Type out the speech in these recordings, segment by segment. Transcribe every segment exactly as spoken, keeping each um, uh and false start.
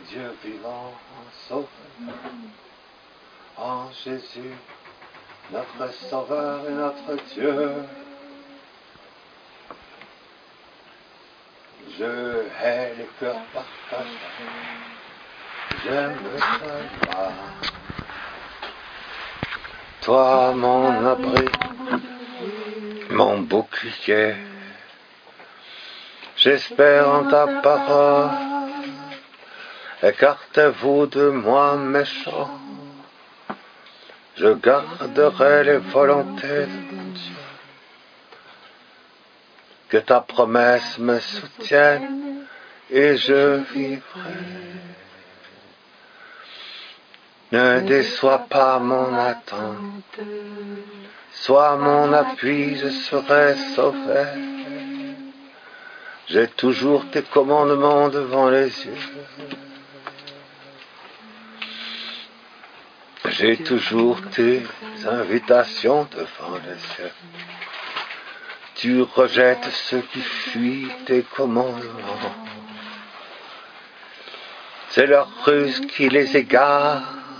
Dieu vivant, sauve en Jésus, notre Sauveur et notre Dieu. Je hais les cœurs partagés, j'aime ta gloire. Toi, mon abri, mon bouclier, j'espère en ta parole. Écartez-vous de moi, méchant. Je garderai les volontés de mon Dieu. Que ta promesse me soutienne et je vivrai. Ne déçois pas mon attente. Sois mon appui, je serai sauvé. J'ai toujours tes commandements devant les yeux. J'ai toujours tes invitations devant les yeux. Tu rejettes ceux qui fuient tes commandements. C'est leur ruse qui les égare.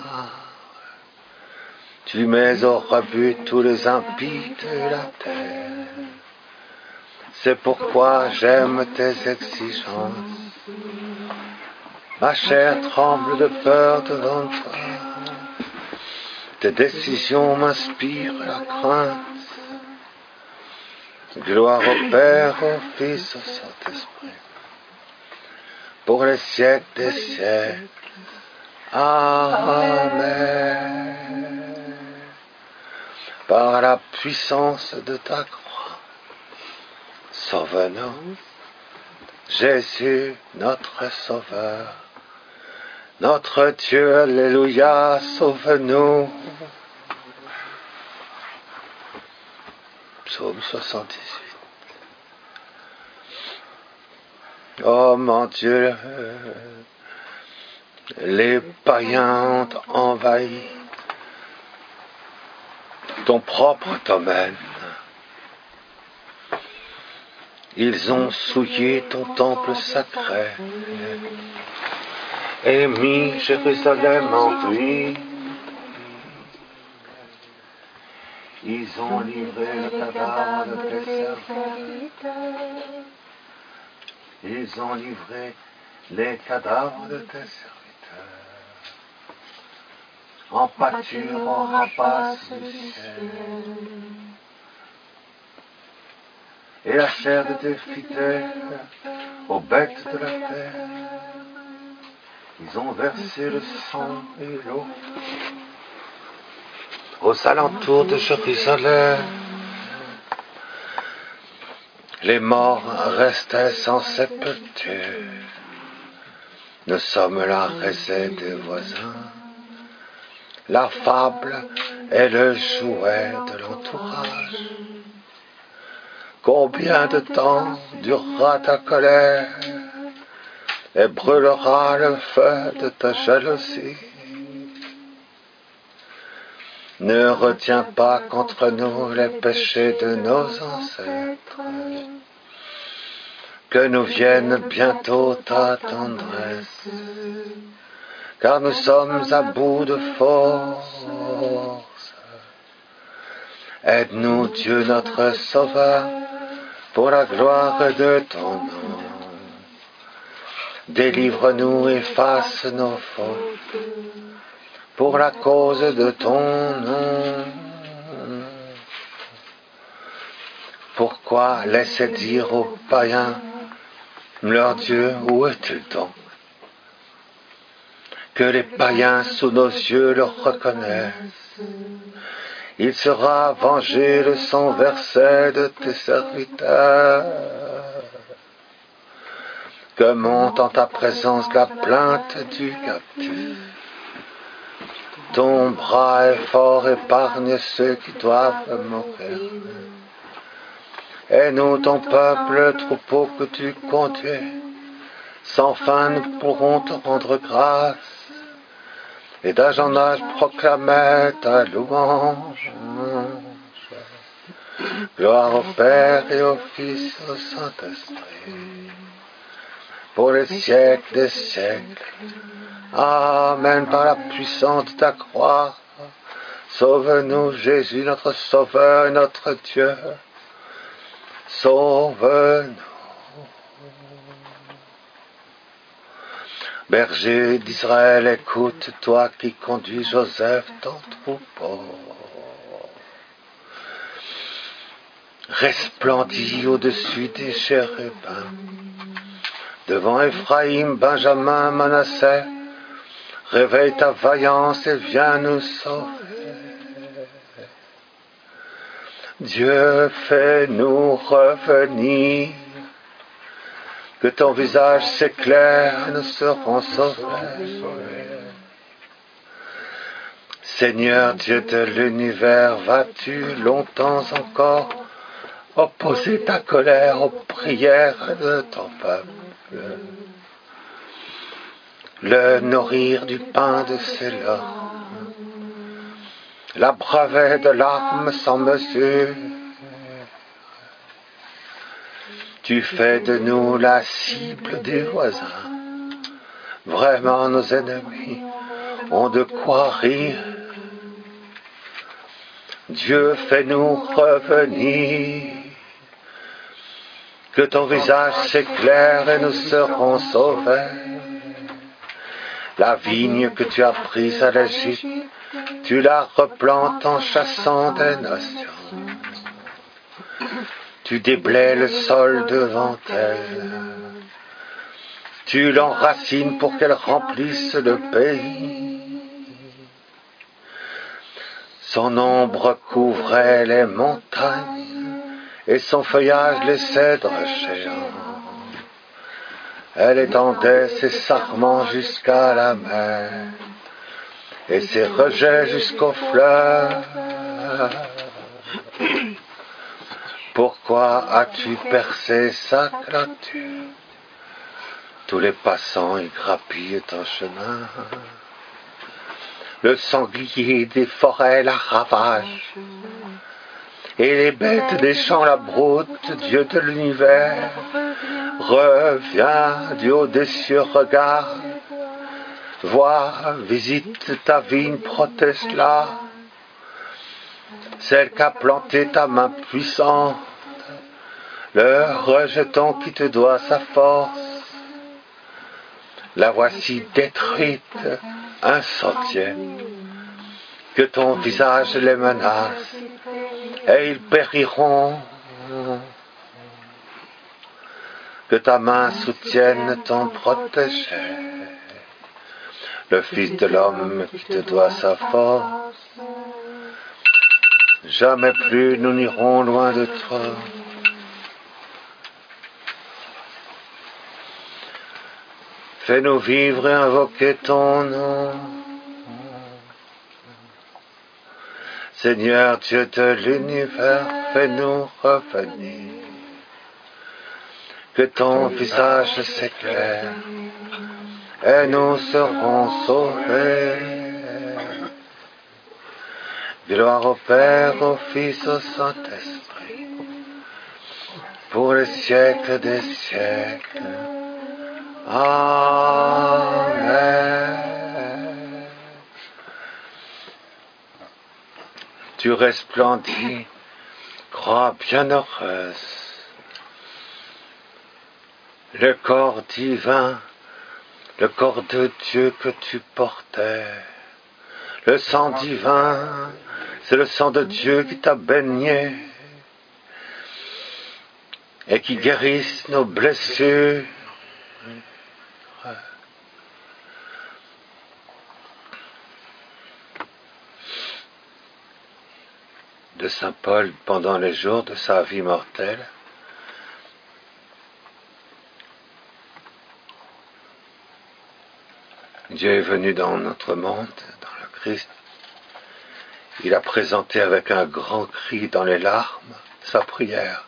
Tu mets au rebut tous les impies de la terre. C'est pourquoi j'aime tes exigences. Ma chair tremble de peur devant toi. Tes décisions m'inspirent la crainte. Gloire au Père, au Fils, au Saint-Esprit, pour les siècles des siècles. Amen. Par la puissance de ta croix, sauve-nous, Jésus, notre Sauveur, notre Dieu, alléluia, sauve-nous. Psaume soixante-dix-huit. Oh mon Dieu, les païens ont envahi ton propre domaine. Ils ont souillé ton temple sacré et mis Jérusalem en ruine. Ils ont livré le cadavre de tes serviteurs. Ils ont livré les cadavres de tes serviteurs. En pâture, en rapace du ciel. Et la chair de tes fidèles aux bêtes de la terre. Ils ont versé le sang et l'eau aux alentours de Jérusalem. Les morts restaient sans sépulture. Nous sommes la risée des voisins. La fable est le jouet de l'entourage. Combien de temps durera ta colère et brûlera le feu de ta jalousie? Ne retiens pas contre nous les péchés de nos ancêtres, que nous vienne bientôt ta tendresse, car nous sommes à bout de force. Aide-nous, Dieu notre Sauveur, pour la gloire de ton nom. Délivre-nous, efface nos fautes, pour la cause de ton nom. Pourquoi laisser dire aux païens, leur Dieu, où es-tu donc? Que les païens sous nos yeux le reconnaissent. Il sera vengé le sang versé de tes serviteurs. Que monte en ta présence la plainte du captif. Ton bras est fort, épargne ceux qui doivent mourir. Et nous, ton peuple, le troupeau que tu conduis, sans fin nous pourrons te rendre grâce, et d'âge en âge proclamer ta louange. Gloire au Père et au Fils et au Saint-Esprit, pour les siècles des siècles. Amen, par la puissance de ta croix. Sauve-nous, Jésus, notre Sauveur et notre Dieu. Sauve-nous. Berger d'Israël, écoute, toi qui conduis Joseph, ton troupeau. Resplendis au-dessus des chérubins. Devant Éphraïm, Benjamin, Manassé, réveille ta vaillance et viens nous sauver. Dieu, fais-nous revenir, que ton visage s'éclaire, nous serons sauvés. Seigneur Dieu de l'univers, vas-tu longtemps encore opposer ta colère aux prières de ton peuple, le nourrir du pain de ses larmes, l'abreuver de larmes sans mesure. Tu fais de nous la cible des voisins. Vraiment, nos ennemis ont de quoi rire. Dieu, fais-nous revenir, que ton visage s'éclaire et nous serons sauvés. La vigne que tu as prise à l'Égypte, tu la replantes en chassant des nations. Tu déblais le sol devant elle. Tu l'enracines pour qu'elle remplisse le pays. Son ombre couvrait les montagnes et son feuillage les cèdres géants. Elle étendait ses sarments jusqu'à la mer et ses rejets jusqu'aux fleurs. Pourquoi as-tu percé sa clôture? Tous les passants y grappillent ton chemin. Le sanglier des forêts la ravage, et les bêtes des champs la broutent. Dieu de l'univers, reviens du haut des cieux, regarde, vois, visite ta vigne, protège-la, celle qu'a planté ta main puissante, le rejeton qui te doit sa force. La voici détruite, un sentier, que ton visage les menace, et ils périront. Que ta main soutienne ton protégé, le Fils de l'homme qui te doit sa force. Jamais plus nous n'irons loin de toi. Fais-nous vivre et invoquer ton nom. Seigneur Dieu de l'univers, fais-nous revenir. Que ton visage s'éclaire et nous serons sauvés. Gloire au Père, au Fils, au Saint-Esprit, pour les siècles des siècles. Amen. Tu resplendis, croix bienheureuse. Le corps divin, le corps de Dieu que tu portais. Le sang divin, c'est le sang de Dieu qui t'a baigné et qui guérisse nos blessures. De saint Paul pendant les jours de sa vie mortelle. Dieu est venu dans notre monde, dans le Christ. Il a présenté avec un grand cri dans les larmes sa prière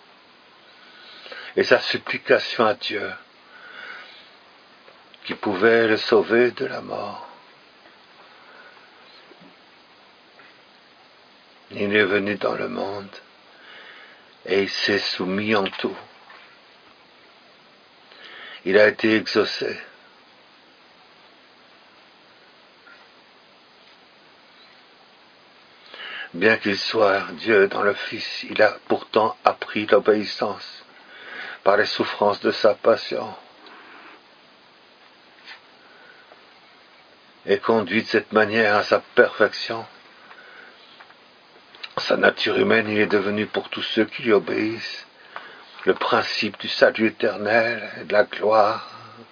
et sa supplication à Dieu qui pouvait le sauver de la mort. Il est venu dans le monde et il s'est soumis en tout. il a été exaucé. Bien qu'il soit Dieu dans le Fils, il a pourtant appris l'obéissance par les souffrances de sa passion. Et conduit de cette manière à sa perfection. Sa nature humaine, il est devenu pour tous ceux qui lui obéissent le principe du salut éternel et de la gloire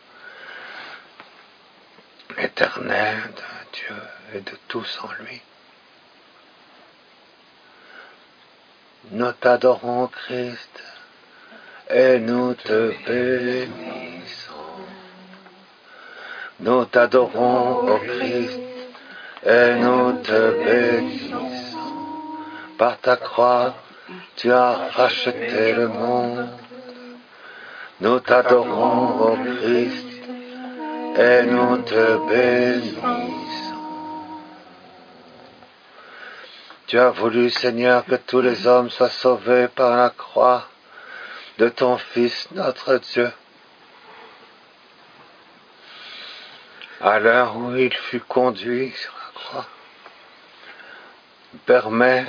éternelle de Dieu et de tous en lui. Nous t'adorons, Christ, et nous te bénissons. Nous t'adorons, ô Christ, et nous te bénissons. Par ta croix, tu as racheté le monde. Nous t'adorons, ô Christ, et nous te bénissons. Tu as voulu, Seigneur, que tous les hommes soient sauvés par la croix de ton Fils, notre Dieu. À l'heure où il fut conduit sur la croix, permet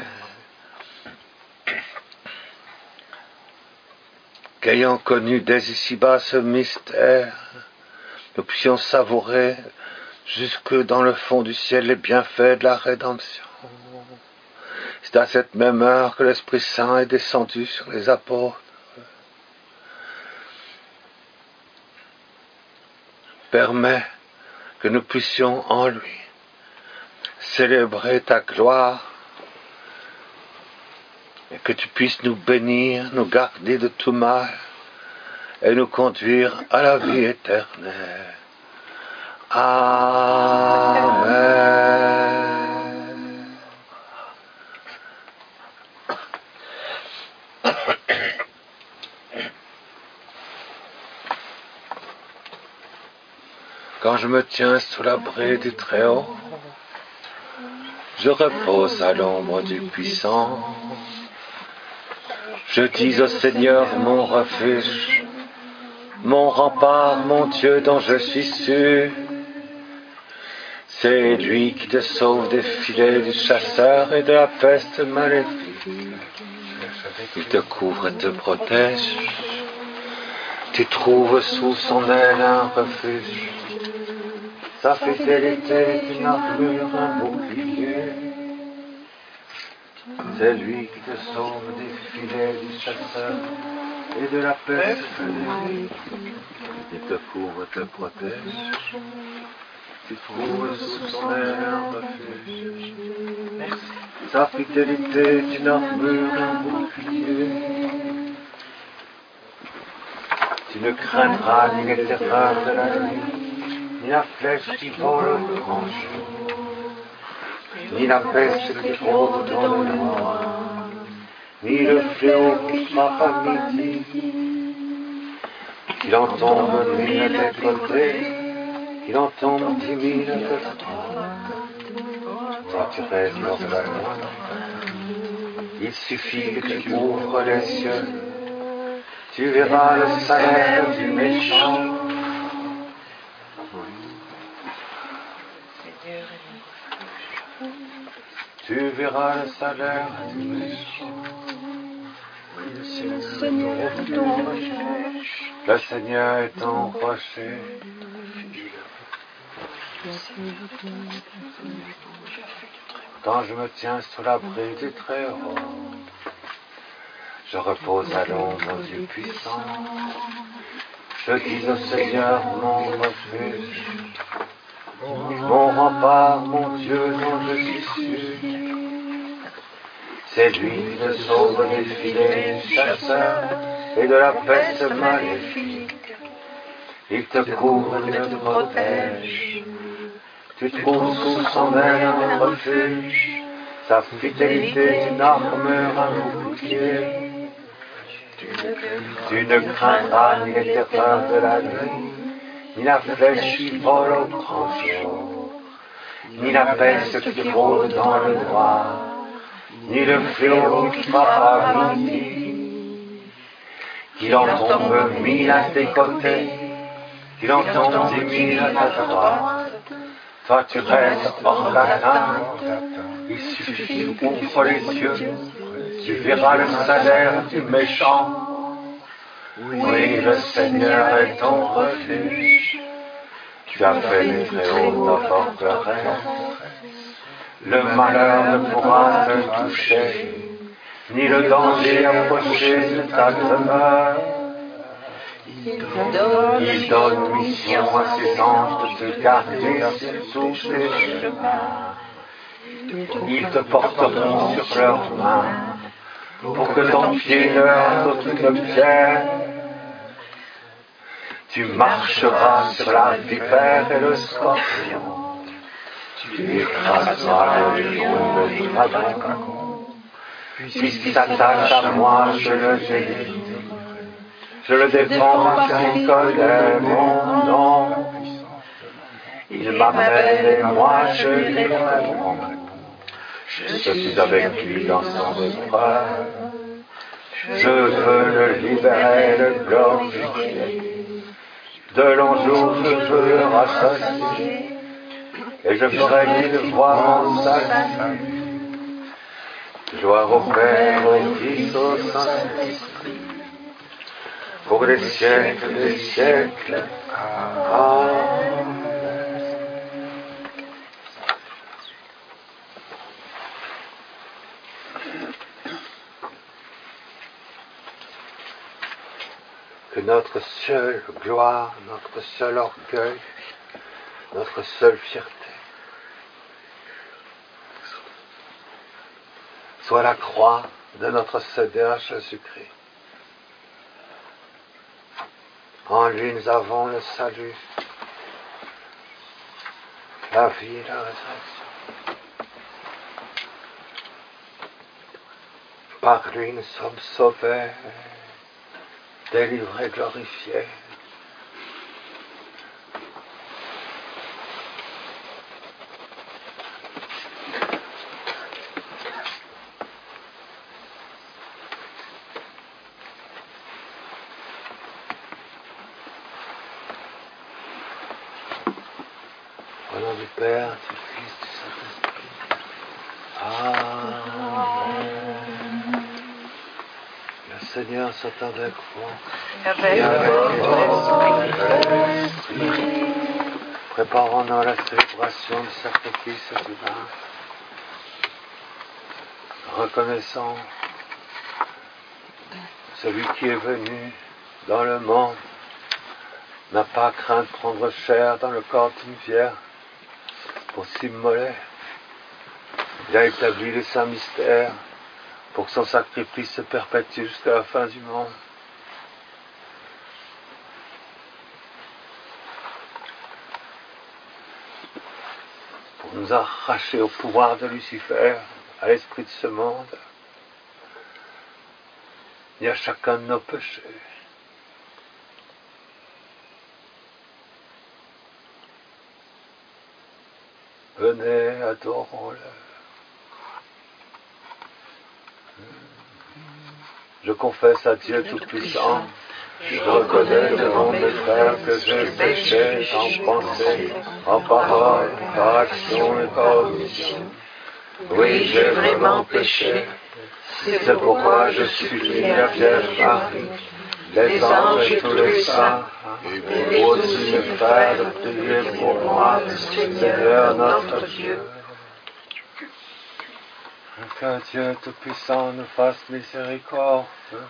qu'ayant connu dès ici-bas ce mystère, nous puissions savourer jusque dans le fond du ciel les bienfaits de la rédemption. C'est à cette même heure que l'Esprit Saint est descendu sur les apôtres. Permets que nous puissions en lui célébrer ta gloire et que tu puisses nous bénir, nous garder de tout mal et nous conduire à la vie éternelle. Amen. Quand je me tiens sous l'abri du Très-Haut, je repose à l'ombre du Puissant. Je dis au Seigneur mon refuge, mon rempart, mon Dieu dont je suis sûr. C'est lui qui te sauve des filets du chasseur et de la peste maléfique. Il te couvre et te protège. Tu trouves sous son aile un refuge. Sa fidélité est une armure, un bouclier. C'est lui qui te sauve des filets du chasseur et de la peste maléfique. Il te couvre et te protège. Tu trouves sous son aile un refuge. Sa fidélité est une armure, un bouclier. Tu ne craindras ni les terreurs de la nuit, ni la flèche qui vole au grand jour, ni la peste qui rôde dans le noir, ni le fléau qui frappe à midi. Qu'il en tombe mille de côté, qu'il en tombe dix mille de toi. Toi tu restes hors de la loi. Il suffit que tu ouvres les yeux, tu verras le salaire du méchant. Tu verras le salaire du méchant. Le Seigneur est ton refuge. Le Seigneur est ton rocher. Quand je me tiens sous l'abri du Très-Haut, je repose à l'ombre du Puissant. Je dis au Seigneur mon refuge, mon rempart, mon Dieu dont je suis sûr. C'est lui qui te sauve des filets du chasseur et de la peste maléfique. Il te couvre et te protège. Tu trouves sous son aile un refuge. Sa fidélité est une armure, un bouclier. Tu ne craindras ni les terreurs de la nuit, ni la flèche qui vole au grand jour, ni la peste qui rôde dans le noir, ni le fléau qui frappe à midi. Qu'il en tombe mille à tes côtés, qu'il en tombe dix mille à ta droite, toi tu restes hors d'atteinte. Il suffit, ouvre les yeux, tu verras le salaire du méchant. Oui, le Seigneur est ton refuge, tu as pénétré haut ta forteresse. Le malheur ne pourra te toucher, ni le danger approcher de ta demeure. Il donne mission à ses anges de te garder sur tous tes chemins. Ils te porteront sur leurs mains, pour que ton pied ne heurte aucune pierre. Tu marcheras sur la vipère et le scorpion, tu écraseras le lion et le dragon. Puisqu'il s'attache à moi, je le délie. Je le défends parce qu'il connaît mon nom. Il m'appelle et moi je lui réponds. Je suis avec lui dans son épreuve. Je veux le libérer, le glorifier. De longs jours je veux le rassasier. Et je ferai lui voir mon salut. Gloire au Père, au Fils, au Saint-Esprit, pour les siècles des siècles. Amen. Que notre seule gloire, notre seul orgueil, notre seule fierté soit la croix de notre Seigneur Jésus-Christ. En lui nous avons le salut, la vie et la résurrection. Par lui nous sommes sauvés, délivrés, glorifiés. Au nom du Père, du Fils, du Saint-Esprit. Amen. Le Seigneur soit avec vous. Avec votre esprit. Préparons-nous à la célébration du sacrifice divin. Reconnaissons celui qui est venu dans le monde n'a pas craint de prendre chair dans le corps d'une vierge pour s'immoler. Il a établi les saints mystères pour que son sacrifice se perpétue jusqu'à la fin du monde. Pour nous arracher au pouvoir de Lucifer, à l'esprit de ce monde, et à chacun de nos péchés. Venez, adorons-le. Je confesse à Dieu Tout-Puissant, je reconnais devant mes frères que j'ai péché en pensée, en parole, par action et par omission. Oui, j'ai vraiment péché. C'est pourquoi je supplie la Vierge Marie, les anges et tous les saints, et aussi mes frères, de prier pour moi, Seigneur notre Dieu. Que Dieu Tout-Puissant nous fasse miséricorde,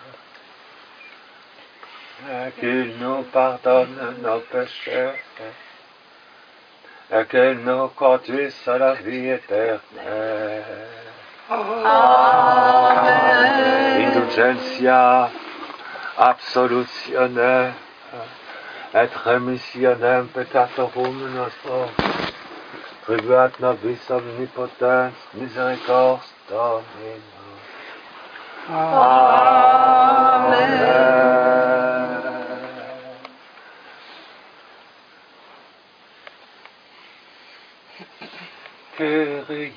et qu'il nous pardonne nos péchés, et qu'il nous conduise à la vie éternelle. Amen. Indulgencia absolutionem et remissionem peccatorum nostrum, tribuat nobis omnipotens misericordiae Domini. Amen. Kyrie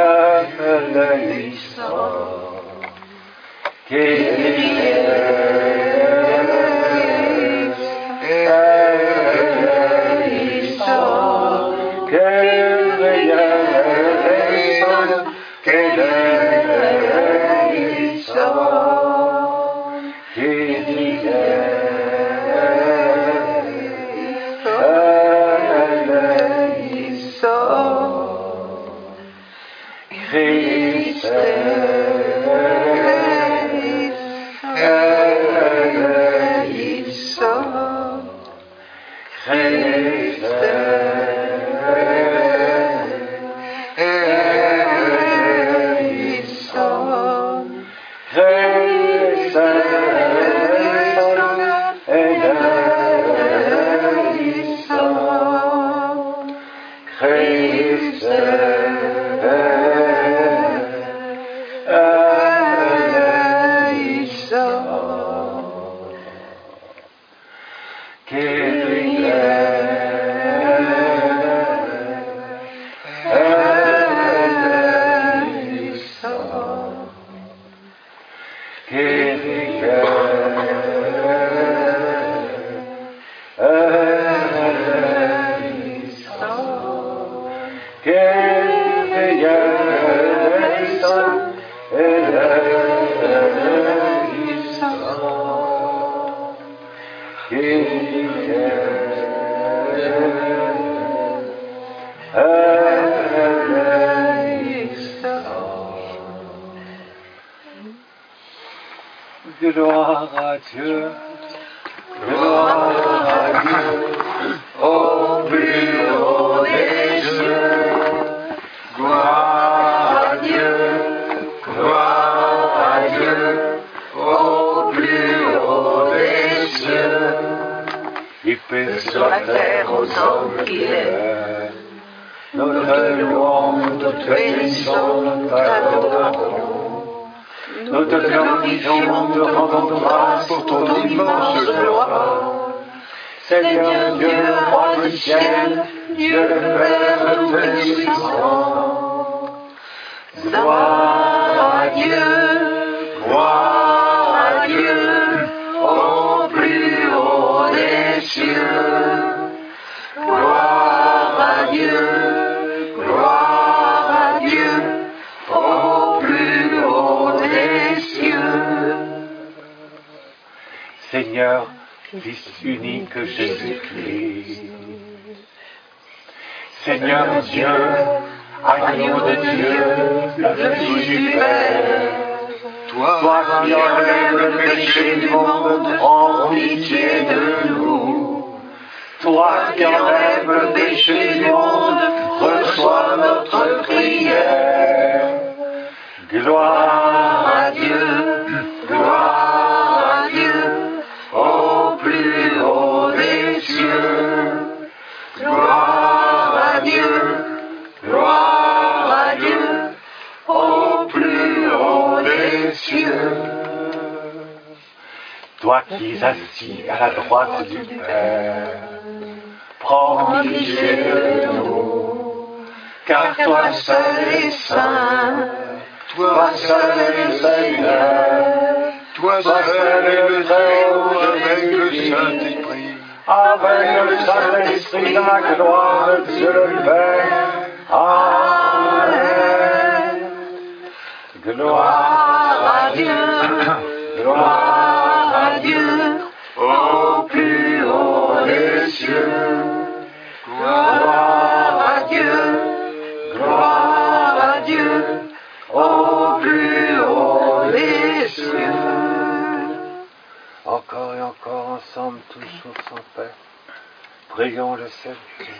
eleison, Kyrie Gloire à Dieu, gloire à Dieu, au plus haut des cieux. Gloire à Dieu, gloire à Dieu, au plus haut des cieux. Il paie sur la terre aux hommes qu'il aime. Notre louange, notre bénédiction, notre adoration. Nous te glorifions, nous te rendons grâce pour ton immense gloire. Seigneur Dieu, roi du ciel, Dieu le Père tout-puissant. Gloire à Dieu, gloire à Dieu, au plus haut des cieux. Gloire à Dieu, gloire à Dieu, au plus haut des cieux. Seigneur, Fils unique Jésus-Christ. Seigneur Dieu, agneau de Dieu, le Fils du Père, toi qui enlèves le péché du monde, en pitié de nous. Toi qui enlèves le péché du monde, reçois notre prière. Gloire à Dieu, gloire à Dieu, au plus haut des cieux. Gloire à Dieu, gloire à Dieu, au plus haut des cieux. Toi qui es assis à la droite du Père, prends pitié de nous, car toi seul es saint, toi seul es Seigneur, toi seul es le Très-Haut avec le Saint-Esprit, avec le Saint-Esprit dans la gloire de Dieu le Père. Amen. Gloire à Dieu, gloire à Dieu, au plus haut des cieux. Gloire à Dieu, gloire à Dieu, au plus haut des cieux. Encore et encore ensemble, toujours sans paix. Prions le Seigneur.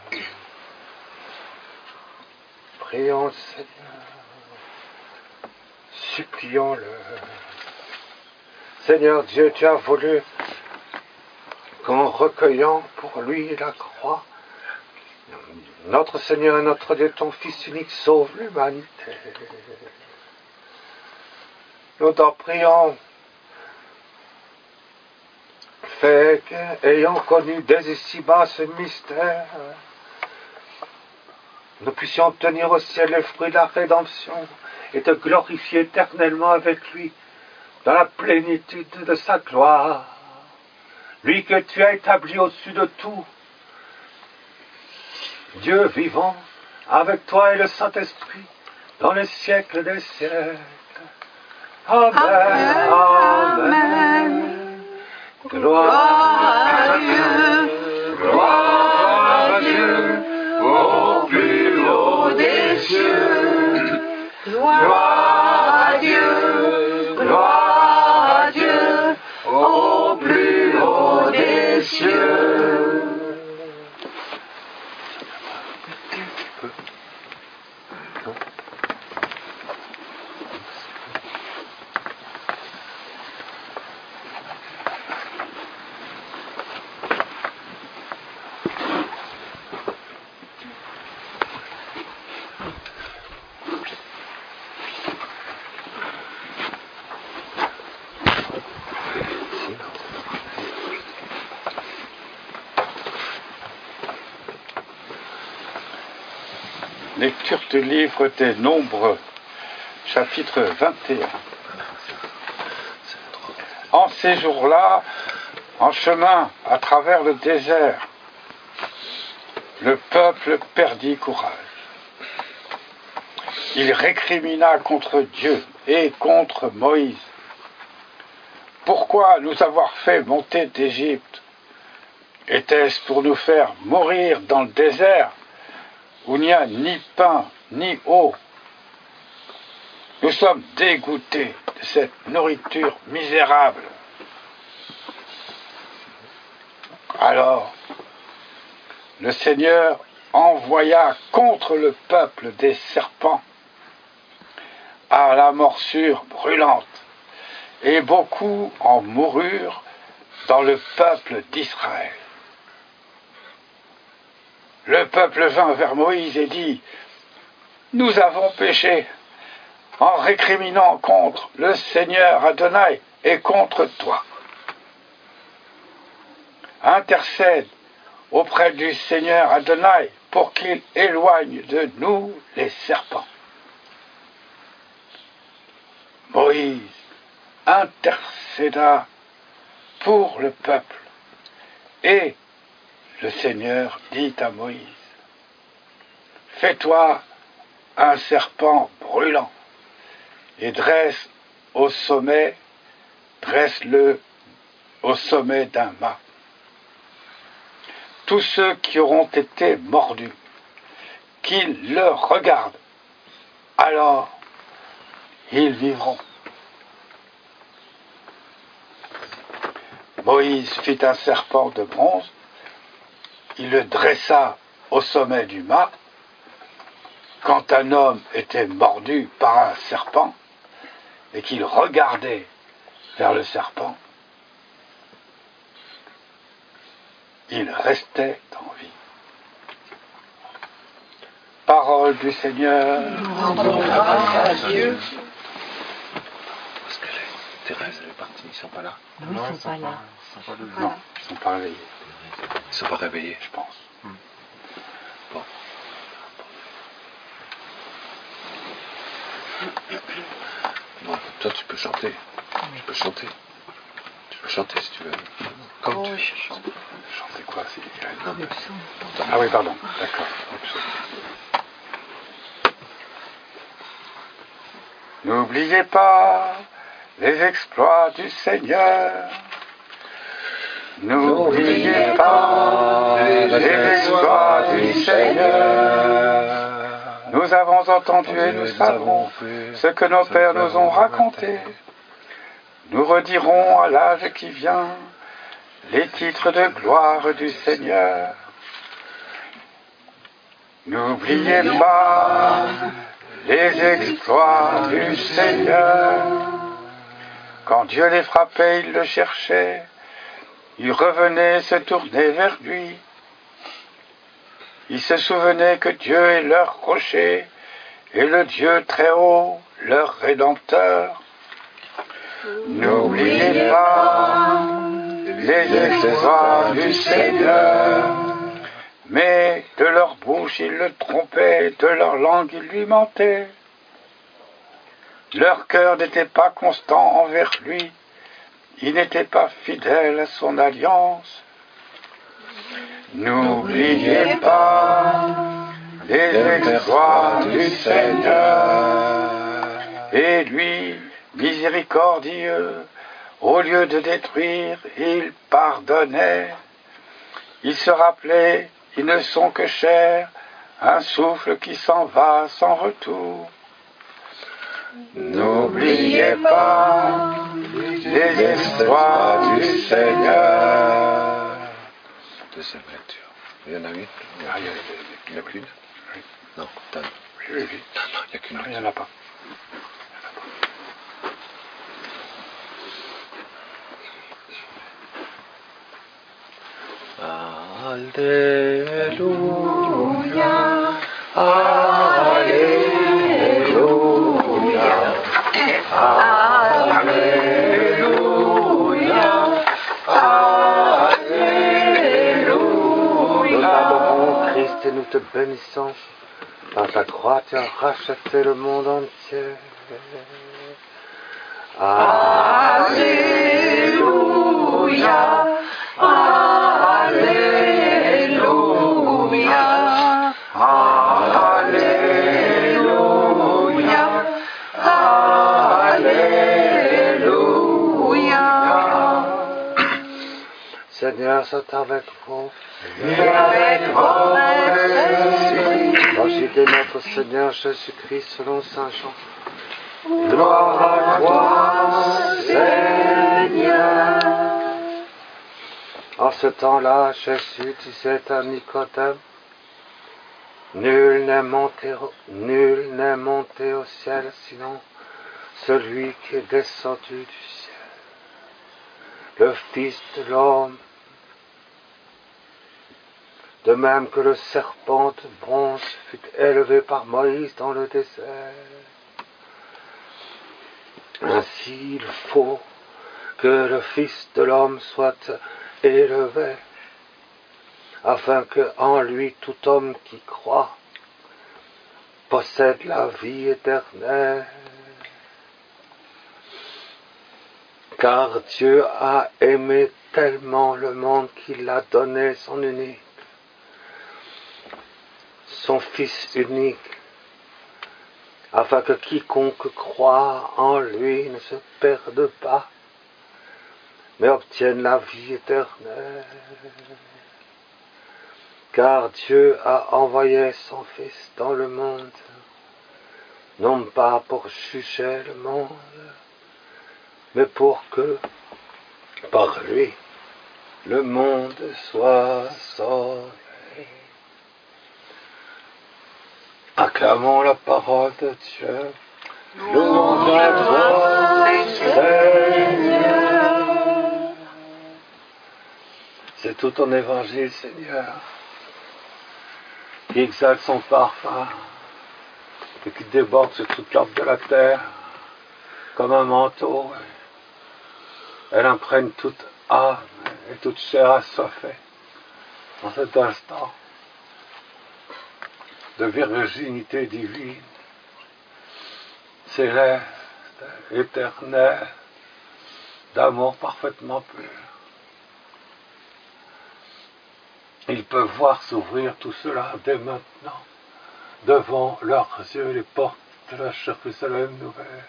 Prions le Seigneur. Supplions-le. Seigneur Dieu, tu as voulu qu'en recueillant pour lui la croix, notre Seigneur et notre Dieu, ton Fils unique, sauve l'humanité. Nous t'en prions, fais qu'ayant connu dès ici-bas ce mystère, nous puissions obtenir au ciel le fruit de la rédemption et te glorifier éternellement avec lui dans la plénitude de sa gloire. Lui que tu as établi au-dessus de tout, Dieu vivant, avec toi et le Saint-Esprit, dans les siècles des siècles. Amen, amen. Gloire à Dieu, gloire à Dieu, au plus haut des cieux. Gloire à Dieu, gloire à Dieu, au plus haut des cieux. Lecture du livre des Nombres, chapitre vingt et un. En ces jours-là, en chemin à travers le désert, le peuple perdit courage. Il récrimina contre Dieu et contre Moïse. Pourquoi nous avoir fait monter d'Égypte? Était-ce pour nous faire mourir dans le désert où il n'y a ni pain ni eau? Nous sommes dégoûtés de cette nourriture misérable. Alors, le Seigneur envoya contre le peuple des serpents à la morsure brûlante, et beaucoup en moururent dans le peuple d'Israël. Le peuple vint vers Moïse et dit: « Nous avons péché en récriminant contre le Seigneur Adonai et contre toi. Intercède auprès du Seigneur Adonai pour qu'il éloigne de nous les serpents. » Moïse intercéda pour le peuple, et le Seigneur dit à Moïse: « Fais-toi un serpent brûlant, et dresse au sommet, dresse-le au sommet d'un mât. Tous ceux qui auront été mordus, qu'ils le regardent, alors ils vivront. » Moïse fit un serpent de bronze, il le dressa au sommet du mât. Quand un homme était mordu par un serpent et qu'il regardait vers le serpent, il restait en vie. Parole du Seigneur. Rendons grâce à Dieu. Parce que les Thérèse, elle est partie, ils ne sont pas là. Non, ils ne sont pas là. Ils sont pas là. Non, ils ne sont pas réveillés, Ils ne sont pas réveillés. je pense. Hmm. Bon. Bon, toi tu peux chanter. Tu peux chanter. Tu peux chanter si tu veux. Comme Oh, tu veux. je chante. Chantez quoi si... Non, mais... Ah oui, pardon, d'accord. N'oubliez pas les exploits du Seigneur. N'oubliez pas les exploits du Seigneur. Nous avons entendu et nous savons ce que nos pères nous ont raconté. Nous redirons à l'âge qui vient les titres de gloire du Seigneur. N'oubliez pas les exploits du Seigneur. Quand Dieu les frappait, ils le cherchaient. Ils revenaient se tourner vers lui. Ils se souvenaient que Dieu est leur rocher et le Dieu très haut, leur rédempteur. N'oubliez pas les exploits du Seigneur. Mais de leur bouche ils le trompaient, de leur langue ils lui mentaient. Leur cœur n'était pas constant envers lui, ils n'étaient pas fidèles à son alliance. N'oubliez pas les exploits du Seigneur. Et lui, miséricordieux, au lieu de détruire, il pardonnait. Il se rappelait: ils ne sont que chair, un souffle qui s'en va sans retour. N'oubliez pas les exploits du Seigneur. Deuxième lecture. Il y en a une? Ah, Il n'y en a plus une? Oui. Non, t'as... Oui, oui, oui. Non, non, il n'y a qu'une Non, autre. il n'y en a pas. Alléluia, Alléluia, Alléluia, Alléluia. Nous t'adorons, Christ, et nous te bénissons. Par ta croix, tu as racheté le monde entier. Alléluia, Alléluia, Alléluia, Alléluia. Seigneur, c'est avec vous. Et avec votre esprit. L'Évangile de notre Seigneur Jésus-Christ selon Saint Jean. Gloire à toi, Seigneur. En ce temps-là, Jésus disait à Nicodème, Nul n'est monté, nul n'est monté au ciel, sinon celui qui est descendu du ciel, le Fils de l'homme. De même que le serpent de bronze fut élevé par Moïse dans le désert, ainsi il faut que le Fils de l'homme soit élevé, afin que en lui tout homme qui croit possède la vie éternelle. Car Dieu a aimé tellement le monde qu'il a donné son unique, son Fils unique, afin que quiconque croit en lui ne se perde pas, mais obtienne la vie éternelle. Car Dieu a envoyé son Fils dans le monde, non pas pour juger le monde, mais pour que, par lui, le monde soit sauvé. Acclamons la parole de Dieu. Louange à toi, Seigneur. C'est tout ton évangile, Seigneur, qui exhale son parfum et qui déborde sur toute l'orbe de la terre comme un manteau. Elle imprègne toute âme et toute chair assoiffée en cet instant de virginité divine, céleste, éternelle, d'amour parfaitement pur. Ils peuvent voir s'ouvrir tout cela dès maintenant, devant leurs yeux, les portes de la Jérusalem nouvelle.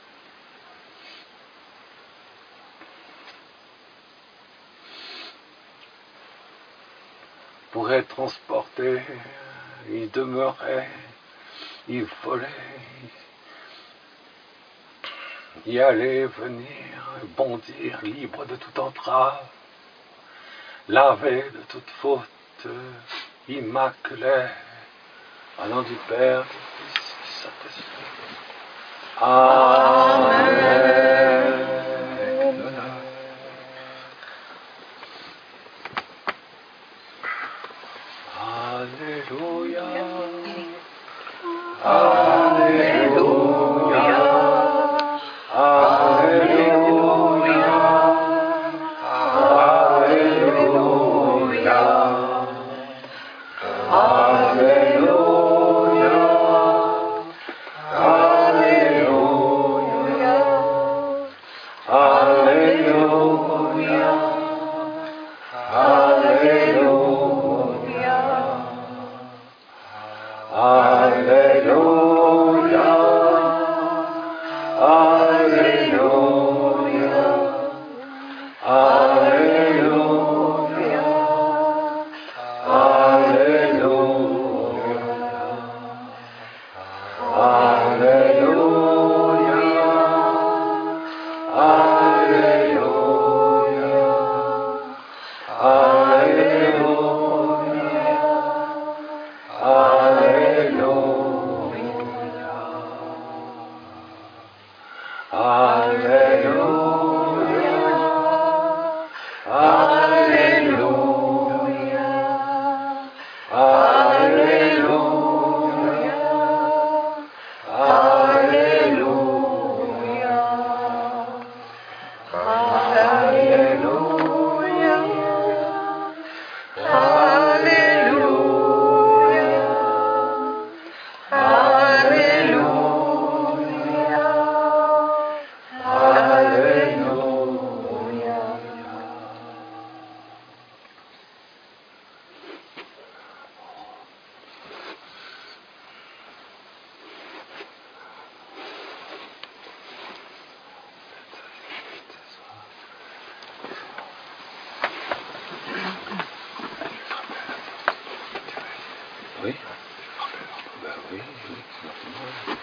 Pour être transportés, ils demeuraient, ils volaient, y aller, venir, bondir, libres de toute entrave, lavés de toute faute, immaculés, au nom du Père, du Fils et du Saint-Esprit. Amen. Alléluia. Alléluia. Alléluia. Alléluia. Alléluia. Alléluia. Oui. Ben oui, oui, c'est normal.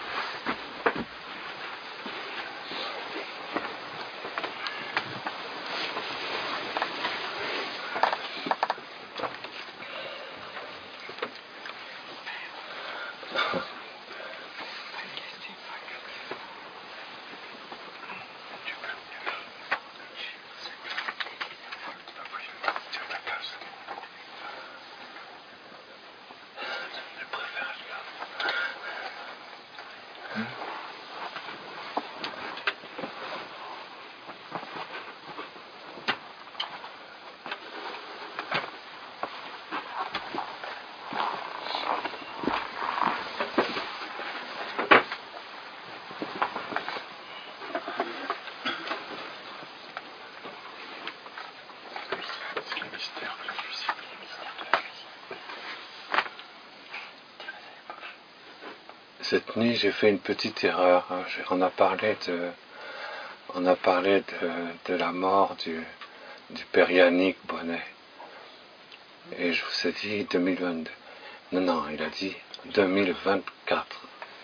Cette nuit, j'ai fait une petite erreur. On a parlé de, on a parlé de, de la mort du, du père Yannick Bonnet. Et je vous ai dit deux mille vingt-deux. Non, non, il a dit deux mille vingt-quatre.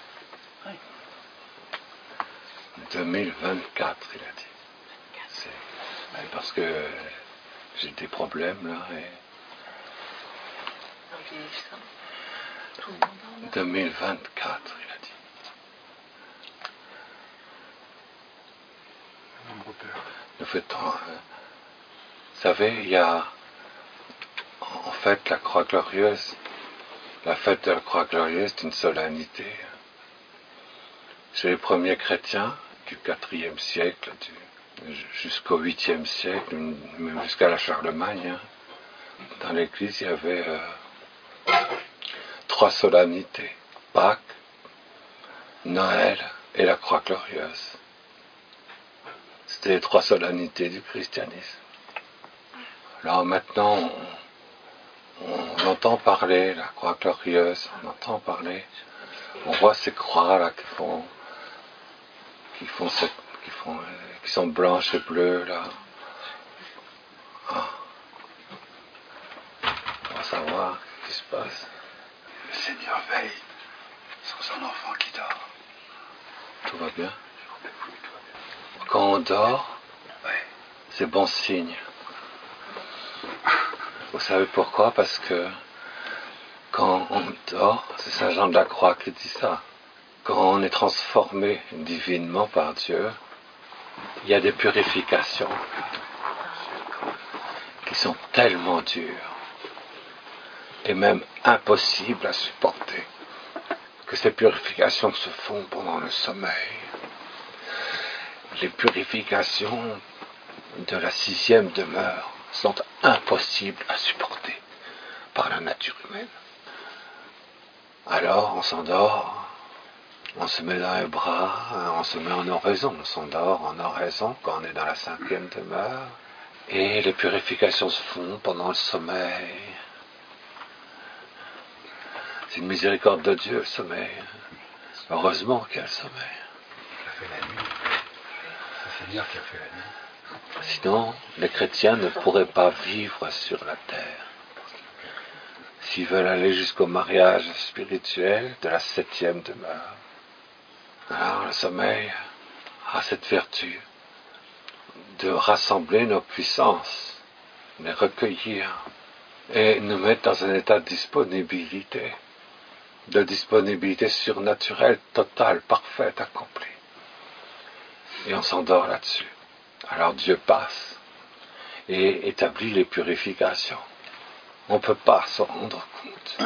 deux mille vingt-quatre, il a dit. C'est, c'est parce que j'ai des problèmes là. Et deux mille vingt-quatre, il a dit. Le fait, vous savez, il y a en fait la Croix Glorieuse, la fête de la Croix Glorieuse est une solennité. Chez les premiers chrétiens du quatrième siècle du, jusqu'au huitième siècle, même jusqu'à la Charlemagne, hein, dans l'église il y avait euh, trois solennités, Pâques, Noël et la Croix Glorieuse. C'était les trois solennités du christianisme. Alors maintenant, on, on entend parler, la Croix Glorieuse, on entend parler, on voit ces croix-là qui font, qui font, cette, qui font, qui sont blanches et bleues, là. Ah. On va savoir ce qui se passe. Le Seigneur veille sur son enfant qui dort. Tout va bien. Quand on dort, ouais, c'est bon signe. Vous savez pourquoi? Parce que quand on dort, c'est Saint Jean de la Croix qui dit ça. Quand on est transformé divinement par Dieu, il y a des purifications qui sont tellement dures et même impossibles à supporter que ces purifications se font pendant le sommeil. Les purifications de la sixième demeure sont impossibles à supporter par la nature humaine. Alors on s'endort, on se met dans les bras, on se met en oraison, on s'endort en oraison quand on est dans la cinquième demeure, et les purifications se font pendant le sommeil. C'est une miséricorde de Dieu, le sommeil. Heureusement qu'il y a le sommeil. Qui a fait la nuit. C'est le Seigneur qui a fait la nuit. Sinon, les chrétiens ne pourraient pas vivre sur la terre. S'ils veulent aller jusqu'au mariage spirituel de la septième demeure. Alors le sommeil a cette vertu de rassembler nos puissances, les recueillir et nous mettre dans un état de disponibilité, de disponibilité surnaturelle, totale, parfaite, accomplie. Et on s'endort là-dessus. Alors Dieu passe et établit les purifications. On ne peut pas se rendre compte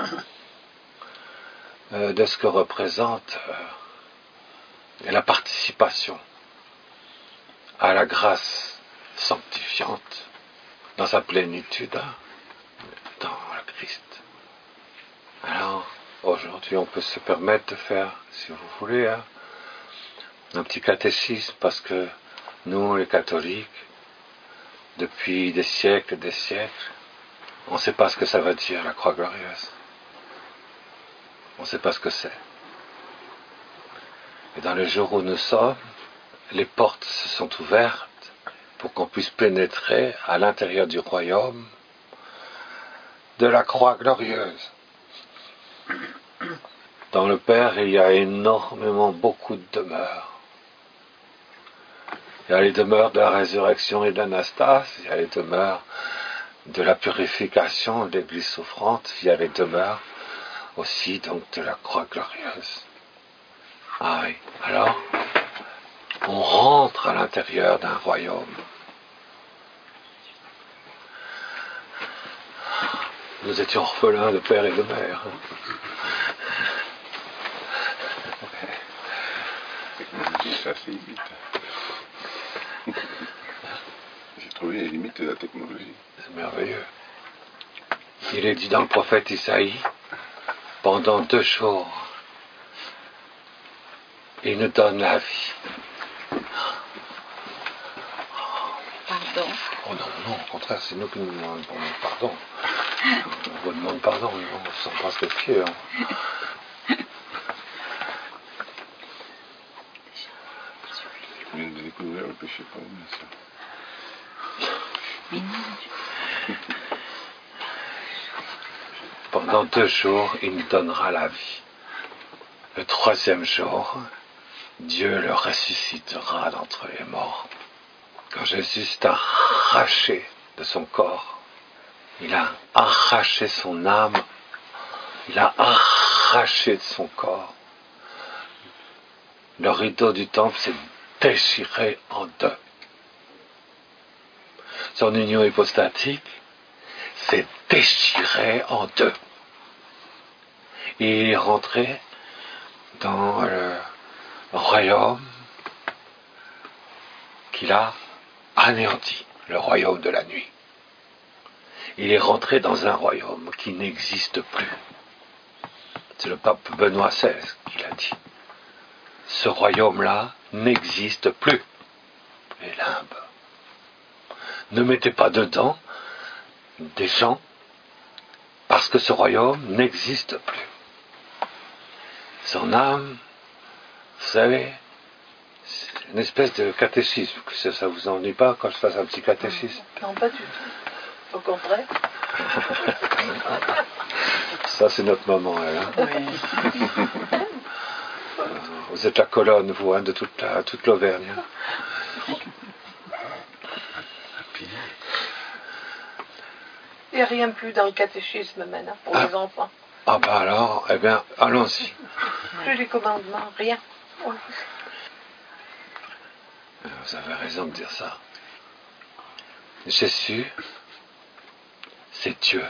euh, de ce que représente euh, la participation à la grâce sanctifiante dans sa plénitude, hein, dans le Christ. Alors, aujourd'hui, on peut se permettre de faire, si vous voulez, hein, un petit catéchisme, parce que nous, les catholiques, depuis des siècles et des siècles, on ne sait pas ce que ça veut dire, la croix glorieuse. On ne sait pas ce que c'est. Et dans le jour où nous sommes, les portes se sont ouvertes pour qu'on puisse pénétrer à l'intérieur du royaume de la croix glorieuse. Dans le Père, il y a énormément, beaucoup de demeures. Il y a les demeures de la résurrection et de l'anastase, il y a les demeures de la purification de l'Église souffrante, il y a les demeures aussi donc de la croix glorieuse. Ah oui, alors, on rentre à l'intérieur d'un royaume. Nous étions orphelins de père et de mère. Ça, c'est limite. J'ai trouvé les limites de la technologie. C'est merveilleux. Il est dit dans le prophète Isaïe, pendant deux jours, il nous donne la vie. Pardon. Oh non, non, au contraire, c'est nous qui nous demandons pardon. On vous demande pardon, on se sent presque fiers. Hein. Je viens de découvrir le péché pas mais ça. Pendant deux jours, il nous donnera la vie. Le troisième jour, Dieu le ressuscitera d'entre les morts. Quand Jésus s'est arraché de son corps, il a arraché son âme, il a arraché de son corps. Le rideau du temple s'est déchiré en deux. Son union hypostatique s'est déchiré en deux. Et il est rentré dans le royaume qu'il a anéanti, le royaume de la nuit. Il est rentré dans un royaume qui n'existe plus. C'est le pape Benoît seize qui l'a dit. Ce royaume-là n'existe plus. Les limbes. Ne mettez pas dedans des gens parce que ce royaume n'existe plus. Son âme, vous savez, c'est une espèce de catéchisme. Ça, ça vous ennuie pas quand je fasse un petit catéchisme? Non, pas du tout. Au contraire. Ça, c'est notre moment, elle, hein. Oui. Vous êtes la colonne, vous, hein, de toute, la, toute l'Auvergne. Il n'y a rien plus dans le catéchisme maintenant pour ah. les enfants. Ah ben alors, eh bien, allons-y. Plus les commandements, rien. Vous avez raison de dire ça. Jésus, c'est Dieu.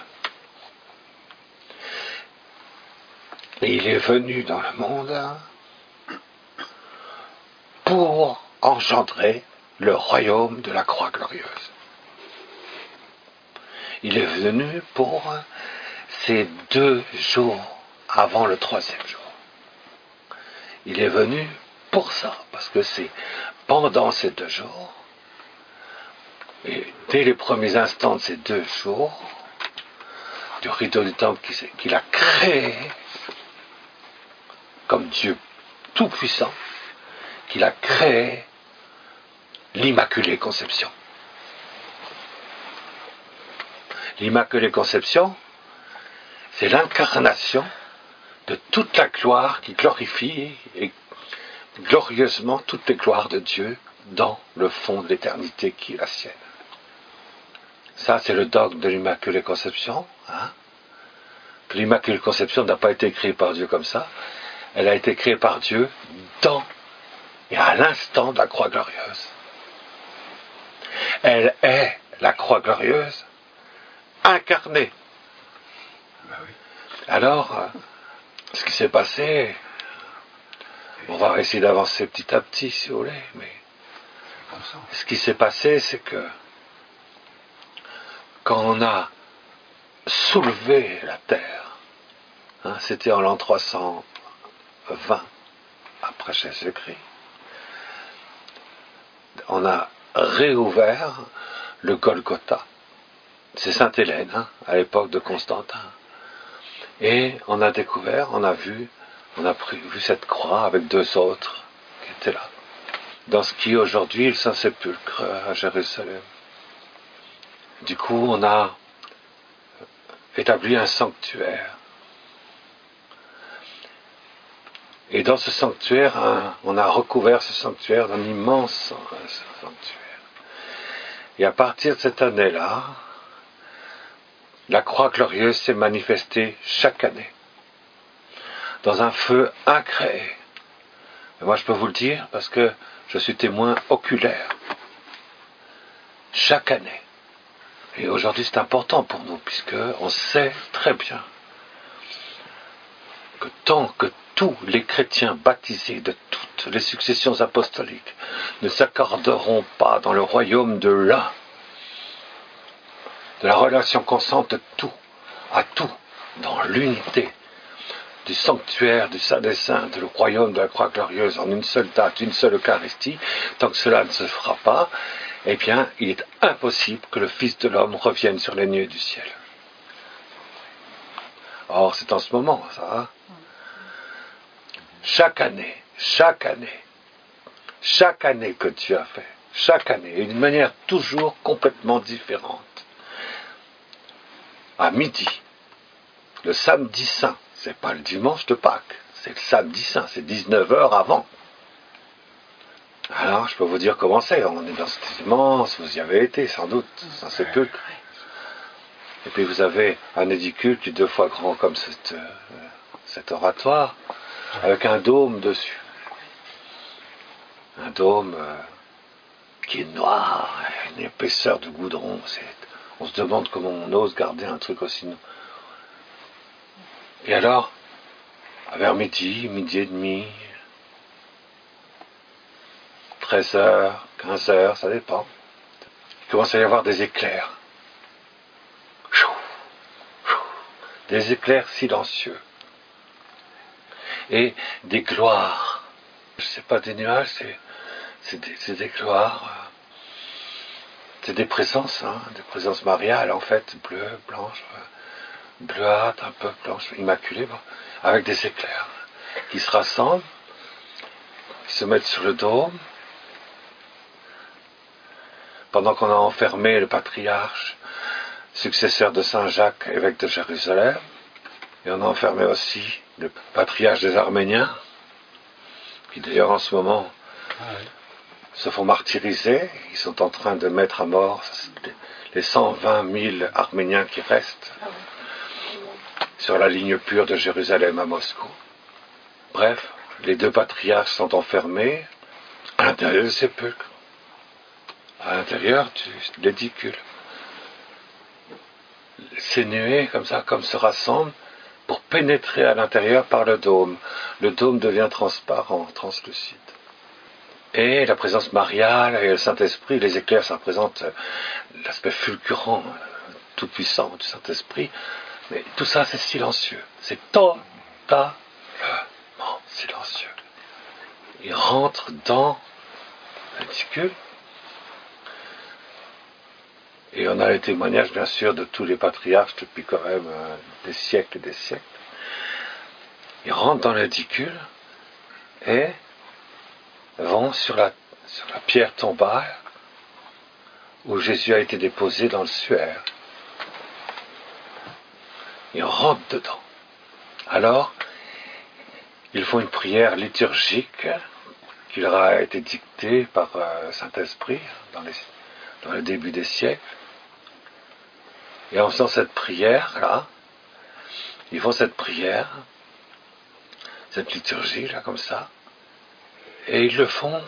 Et il est venu dans le monde pour engendrer le royaume de la croix glorieuse. Il est venu pour ces deux jours avant le troisième jour. Il est venu pour ça, parce que c'est pendant ces deux jours, et dès les premiers instants de ces deux jours, du rideau du temple qu'il a créé, comme Dieu tout-puissant, qu'il a créé l'Immaculée Conception. L'Immaculée Conception, c'est l'incarnation de toute la gloire qui glorifie et glorieusement toutes les gloires de Dieu dans le fond de l'éternité qui est la sienne. Ça, c'est le dogme de l'Immaculée Conception. Hein? Que l'Immaculée Conception n'a pas été créée par Dieu comme ça. Elle a été créée par Dieu dans et à l'instant de la croix glorieuse. Elle est la croix glorieuse incarnée. Ben oui. Alors, ce qui s'est passé, on va essayer d'avancer petit à petit si vous voulez, mais ce qui s'est passé, c'est que quand on a soulevé la terre, hein, c'était en l'an trois cent vingt après Jésus-Christ, on a réouvert le Golgotha. C'est Sainte-Hélène, hein, à l'époque de Constantin. Et on a découvert, on a vu, on a pris, vu cette croix avec deux autres qui étaient là. Dans ce qui est aujourd'hui le Saint-Sépulcre à Jérusalem. Du coup, on a établi un sanctuaire Et dans ce sanctuaire, hein, on a recouvert ce sanctuaire d'un immense sanctuaire. Et à partir de cette année-là, la croix glorieuse s'est manifestée chaque année, dans un feu incréé. Et moi je peux vous le dire parce que je suis témoin oculaire. Chaque année. Et aujourd'hui c'est important pour nous, puisque on sait très bien que tant que tous les chrétiens baptisés de toutes les successions apostoliques ne s'accorderont pas dans le royaume de l'un, de la relation constante de tout à tout, dans l'unité du sanctuaire, du Saint des Saints, du royaume de la croix glorieuse, en une seule date, une seule Eucharistie, tant que cela ne se fera pas, eh bien, il est impossible que le Fils de l'homme revienne sur les nuées du ciel. Or, c'est en ce moment, ça. Hein? Chaque année, chaque année, chaque année que tu as fait, chaque année, et d'une manière toujours complètement différente. À midi, le samedi saint, c'est pas le dimanche de Pâques, c'est le samedi saint, c'est dix-neuf heures avant. Alors, je peux vous dire comment c'est, on est dans cet immense, vous y avez été sans doute, c'est un sépulcre. Et puis vous avez un édicule qui est deux fois grand comme cette, euh, cet oratoire, avec un dôme dessus. Un dôme euh, qui est noir, une épaisseur de goudron. C'est, on se demande comment on ose garder un truc aussi. Et alors, vers midi, midi et demi, treize heures, quinze heures, ça dépend, il commence à y avoir des éclairs. Des éclairs silencieux. Et des gloires. C'est pas des nuages, c'est, c'est, des, c'est des gloires. C'est des présences, hein, des présences mariales en fait, bleues, blanches, bleuâtres, un peu blanches, immaculées, avec des éclairs qui se rassemblent, qui se mettent sur le dôme. Pendant qu'on a enfermé le patriarche, successeur de Saint Jacques, évêque de Jérusalem, et on a enfermé aussi le patriarche des Arméniens, qui d'ailleurs en ce moment ah oui. se font martyriser. Ils sont en train de mettre à mort les cent vingt mille Arméniens qui restent sur la ligne pure de Jérusalem à Moscou. Bref, les deux patriarches sont enfermés à l'intérieur du sépulcre, à l'intérieur de l'édicule. Ces nuées, comme ça, comme se rassemblent pour pénétrer à l'intérieur par le dôme. Le dôme devient transparent, translucide. Et la présence mariale et le Saint-Esprit, les éclairs, ça représente l'aspect fulgurant, tout-puissant du Saint-Esprit. Mais tout ça, c'est silencieux. C'est totalement silencieux. Il rentre dans l'édicule. Et on a les témoignages, bien sûr, de tous les patriarches depuis quand même euh, des siècles et des siècles. Ils rentrent dans l'édicule et vont sur la, sur la pierre tombale où Jésus a été déposé dans le suaire. Ils rentrent dedans. Alors, ils font une prière liturgique qui leur a été dictée par euh, le Saint-Esprit dans, les, dans le début des siècles. Et en faisant cette prière-là, ils font cette prière, cette liturgie-là, comme ça, et ils le font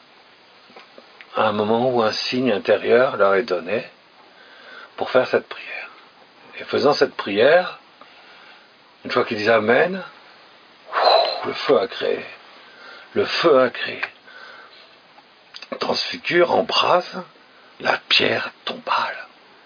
à un moment où un signe intérieur leur est donné pour faire cette prière. Et faisant cette prière, une fois qu'ils disent Amen, le feu a créé, le feu a créé, transfigure, embrase la pierre tombale.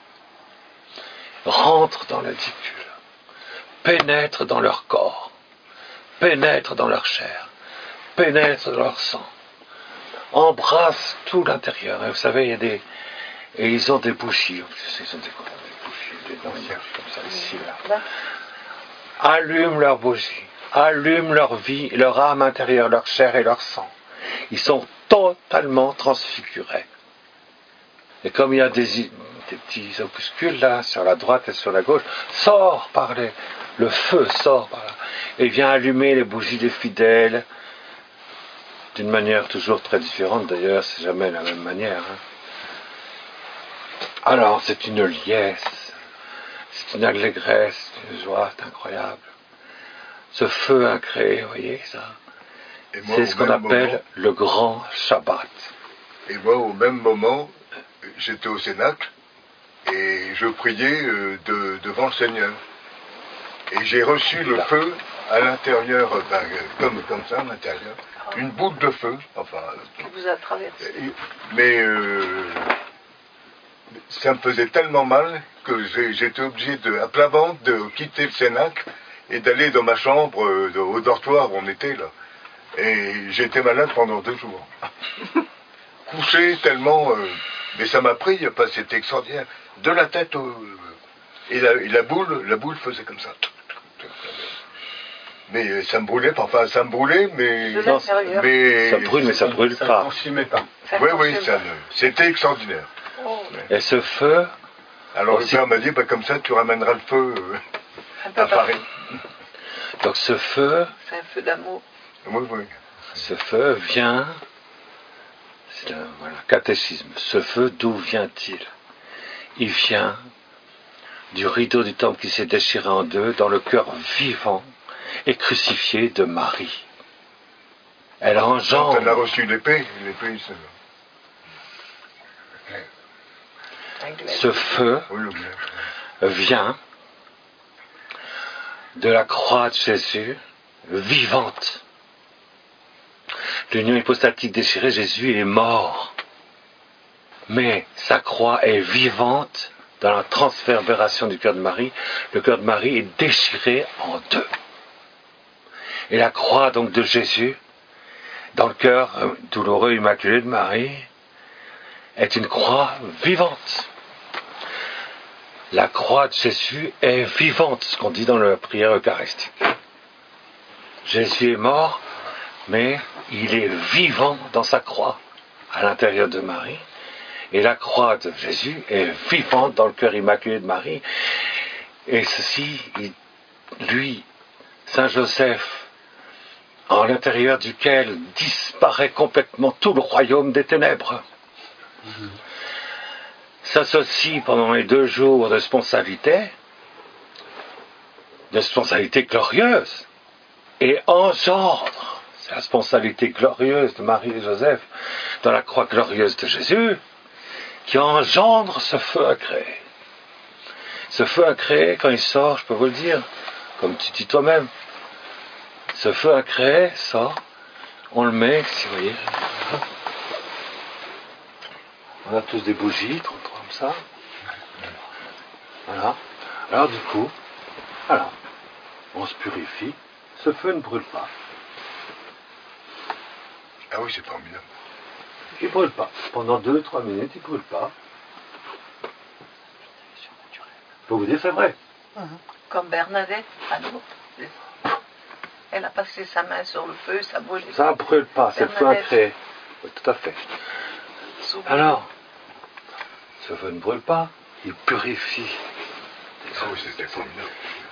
Rentre dans l'édicule, pénètre dans leur corps, pénètre dans leur chair, pénètre dans leur sang, embrasse tout l'intérieur. Et vous savez, il y a des... Et ils ont des bougies, ils ont des, des bougies, des lampadaires comme ça, ici, là. Allument leurs bougies, allument leur vie, leur âme intérieure, leur chair et leur sang. Ils sont totalement transfigurés. Et comme il y a des, des petits opuscules là, sur la droite et sur la gauche, sort par les, le feu sort par là, et vient allumer les bougies des fidèles, d'une manière toujours très différente d'ailleurs, c'est jamais la même manière. Hein. Alors c'est une liesse, c'est une allégresse, une joie, c'est incroyable. Ce feu a créé, vous voyez ça, moi, c'est ce qu'on appelle moment, le grand Shabbat. Et moi, au même moment, j'étais au Cénacle et je priais euh, de, devant le Seigneur. Et j'ai reçu le feu à l'intérieur, euh, ben, comme, comme ça, à l'intérieur, une boule de feu, enfin... Qui vous a traversé. Et, mais euh, ça me faisait tellement mal que j'ai, j'étais obligé, de, à plat ventre, de quitter le Cénacle et d'aller dans ma chambre, euh, au dortoir où on était, là. Et j'étais malade pendant deux jours. Couché tellement... Euh, mais ça m'a pris, enfin, c'était extraordinaire. De la tête au... Et la, et la boule, la boule faisait comme ça. Mais ça me brûlait, enfin ça me brûlait, mais... De l'intérieur. mais Ça brûle, mais ça brûle Ça pas. ne consumait pas. Ça Oui, oui, consomme. ça, c'était extraordinaire. Oh, Et ce feu, Alors Aussi- le père m'a dit, bah, comme ça tu ramèneras le feu euh, un peu à partout. Paris. donc ce feu, C'est un feu d'amour. Oui, oui. ce feu vient, c'est le voilà, catéchisme, ce feu d'où vient-il? Il vient du rideau du temple qui s'est déchiré en deux dans le cœur vivant et crucifié de Marie. Elle Quand engendre elle a reçu l'épée, l'épée, c'est... Un glaive. ce feu Oui, le glaive. vient de la croix de Jésus vivante. L'union hypostatique déchirée, Jésus il est mort. Mais sa croix est vivante dans la transverbération du cœur de Marie. Le cœur de Marie est déchiré en deux. Et la croix donc de Jésus, dans le cœur douloureux immaculé de Marie, est une croix vivante. La croix de Jésus est vivante, ce qu'on dit dans la prière eucharistique. Jésus est mort, mais il est vivant dans sa croix, à l'intérieur de Marie. Et la croix de Jésus est vivante dans le cœur immaculé de Marie. Et ceci, il, lui, Saint Joseph, en l'intérieur duquel disparaît complètement tout le royaume des ténèbres, mmh. s'associe pendant les deux jours de sponsalité, de sponsalité glorieuse, et engendre, c'est la sponsalité glorieuse de Marie et Joseph, dans la croix glorieuse de Jésus, qui engendre ce feu à créer. Ce feu à créer, quand il sort, je peux vous le dire, comme tu dis toi-même, ce feu à créer sort, on le met, si vous voyez, on a tous des bougies, comme ça, voilà, alors du coup, voilà, on se purifie, ce feu ne brûle pas. Ah oui, c'est formidable. Il ne brûle pas. Pendant deux trois minutes, il ne brûle pas. Je peux vous dire, c'est vrai. Comme Bernadette, à nous. Elle a passé sa main sur le feu, ça brûle. Ça ne brûle pas, c'est le feu à créer. Oui, tout à fait. Alors, ce feu ne brûle pas, il purifie. Ah oui, c'était formidable.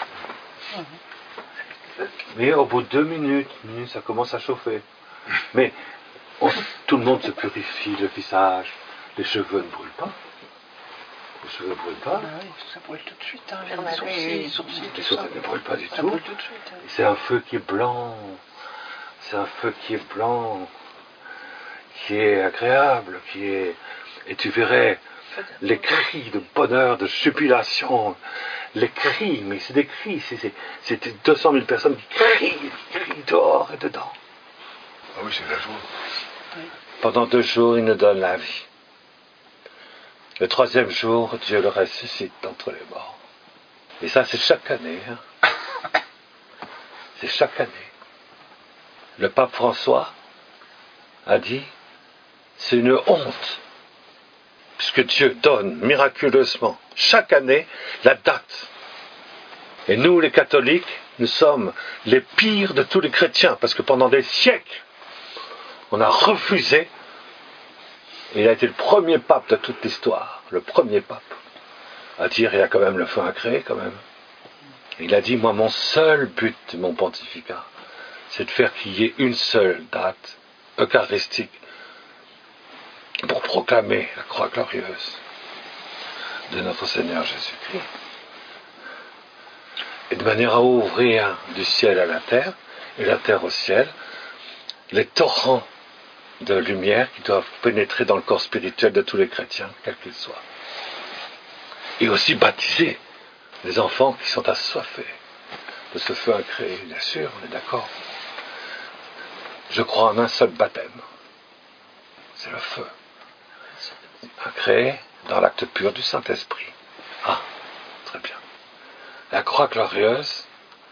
Mais au bout de deux minutes, minutes, ça commence à chauffer. Mais on, tout le monde se purifie, le visage, les cheveux ne brûlent pas. Les cheveux ne brûlent pas. Ah oui, ça brûle tout de suite. Hein, les sourcils, les sourcils, Les tout ça. sourcils ne brûlent pas du Ça tout. brûle tout de suite. Hein. C'est un feu qui est blanc. C'est un feu qui est blanc, qui est agréable, qui est... Et tu verrais les cris de bonheur, de jubilation, les cris, mais c'est des cris, c'est, c'est, c'est deux cent mille personnes qui crient, qui crient dehors et dedans. Ah oui, c'est de la joie. Pendant deux jours, il nous donne la vie. Le troisième jour, Dieu le ressuscite d'entre les morts. Et ça, c'est chaque année. Hein. C'est chaque année. Le pape François a dit, c'est une honte, puisque Dieu donne miraculeusement chaque année la date. Et nous, les catholiques, nous sommes les pires de tous les chrétiens, parce que pendant des siècles, on a refusé, et il a été le premier pape de toute l'histoire, le premier pape, à dire il y a quand même le feu à créer quand même. Il a dit, moi mon seul but de mon pontificat, c'est de faire qu'il y ait une seule date eucharistique pour proclamer la croix glorieuse de notre Seigneur Jésus-Christ. Et de manière à ouvrir du ciel à la terre, et la terre au ciel, les torrents de lumière qui doivent pénétrer dans le corps spirituel de tous les chrétiens, quels qu'ils soient. Et aussi baptiser les enfants qui sont assoiffés de ce feu à créer, bien sûr, on est d'accord. Je crois en un seul baptême, c'est le feu, à créer dans l'acte pur du Saint-Esprit. Ah, très bien. La croix glorieuse,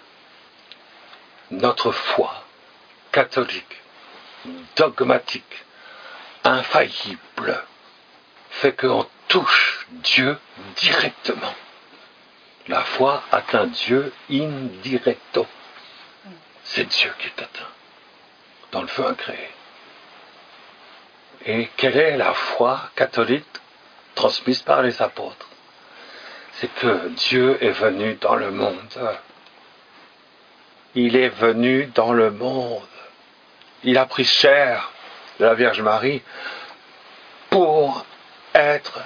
notre foi catholique, dogmatique, infaillible, fait qu'on touche Dieu directement. La foi atteint Dieu indirecto. C'est Dieu qui est atteint dans le feu incréé. Et quelle est la foi catholique transmise par les apôtres? C'est que Dieu est venu dans le monde. Il est venu dans le monde. Il a pris chair de la Vierge Marie pour être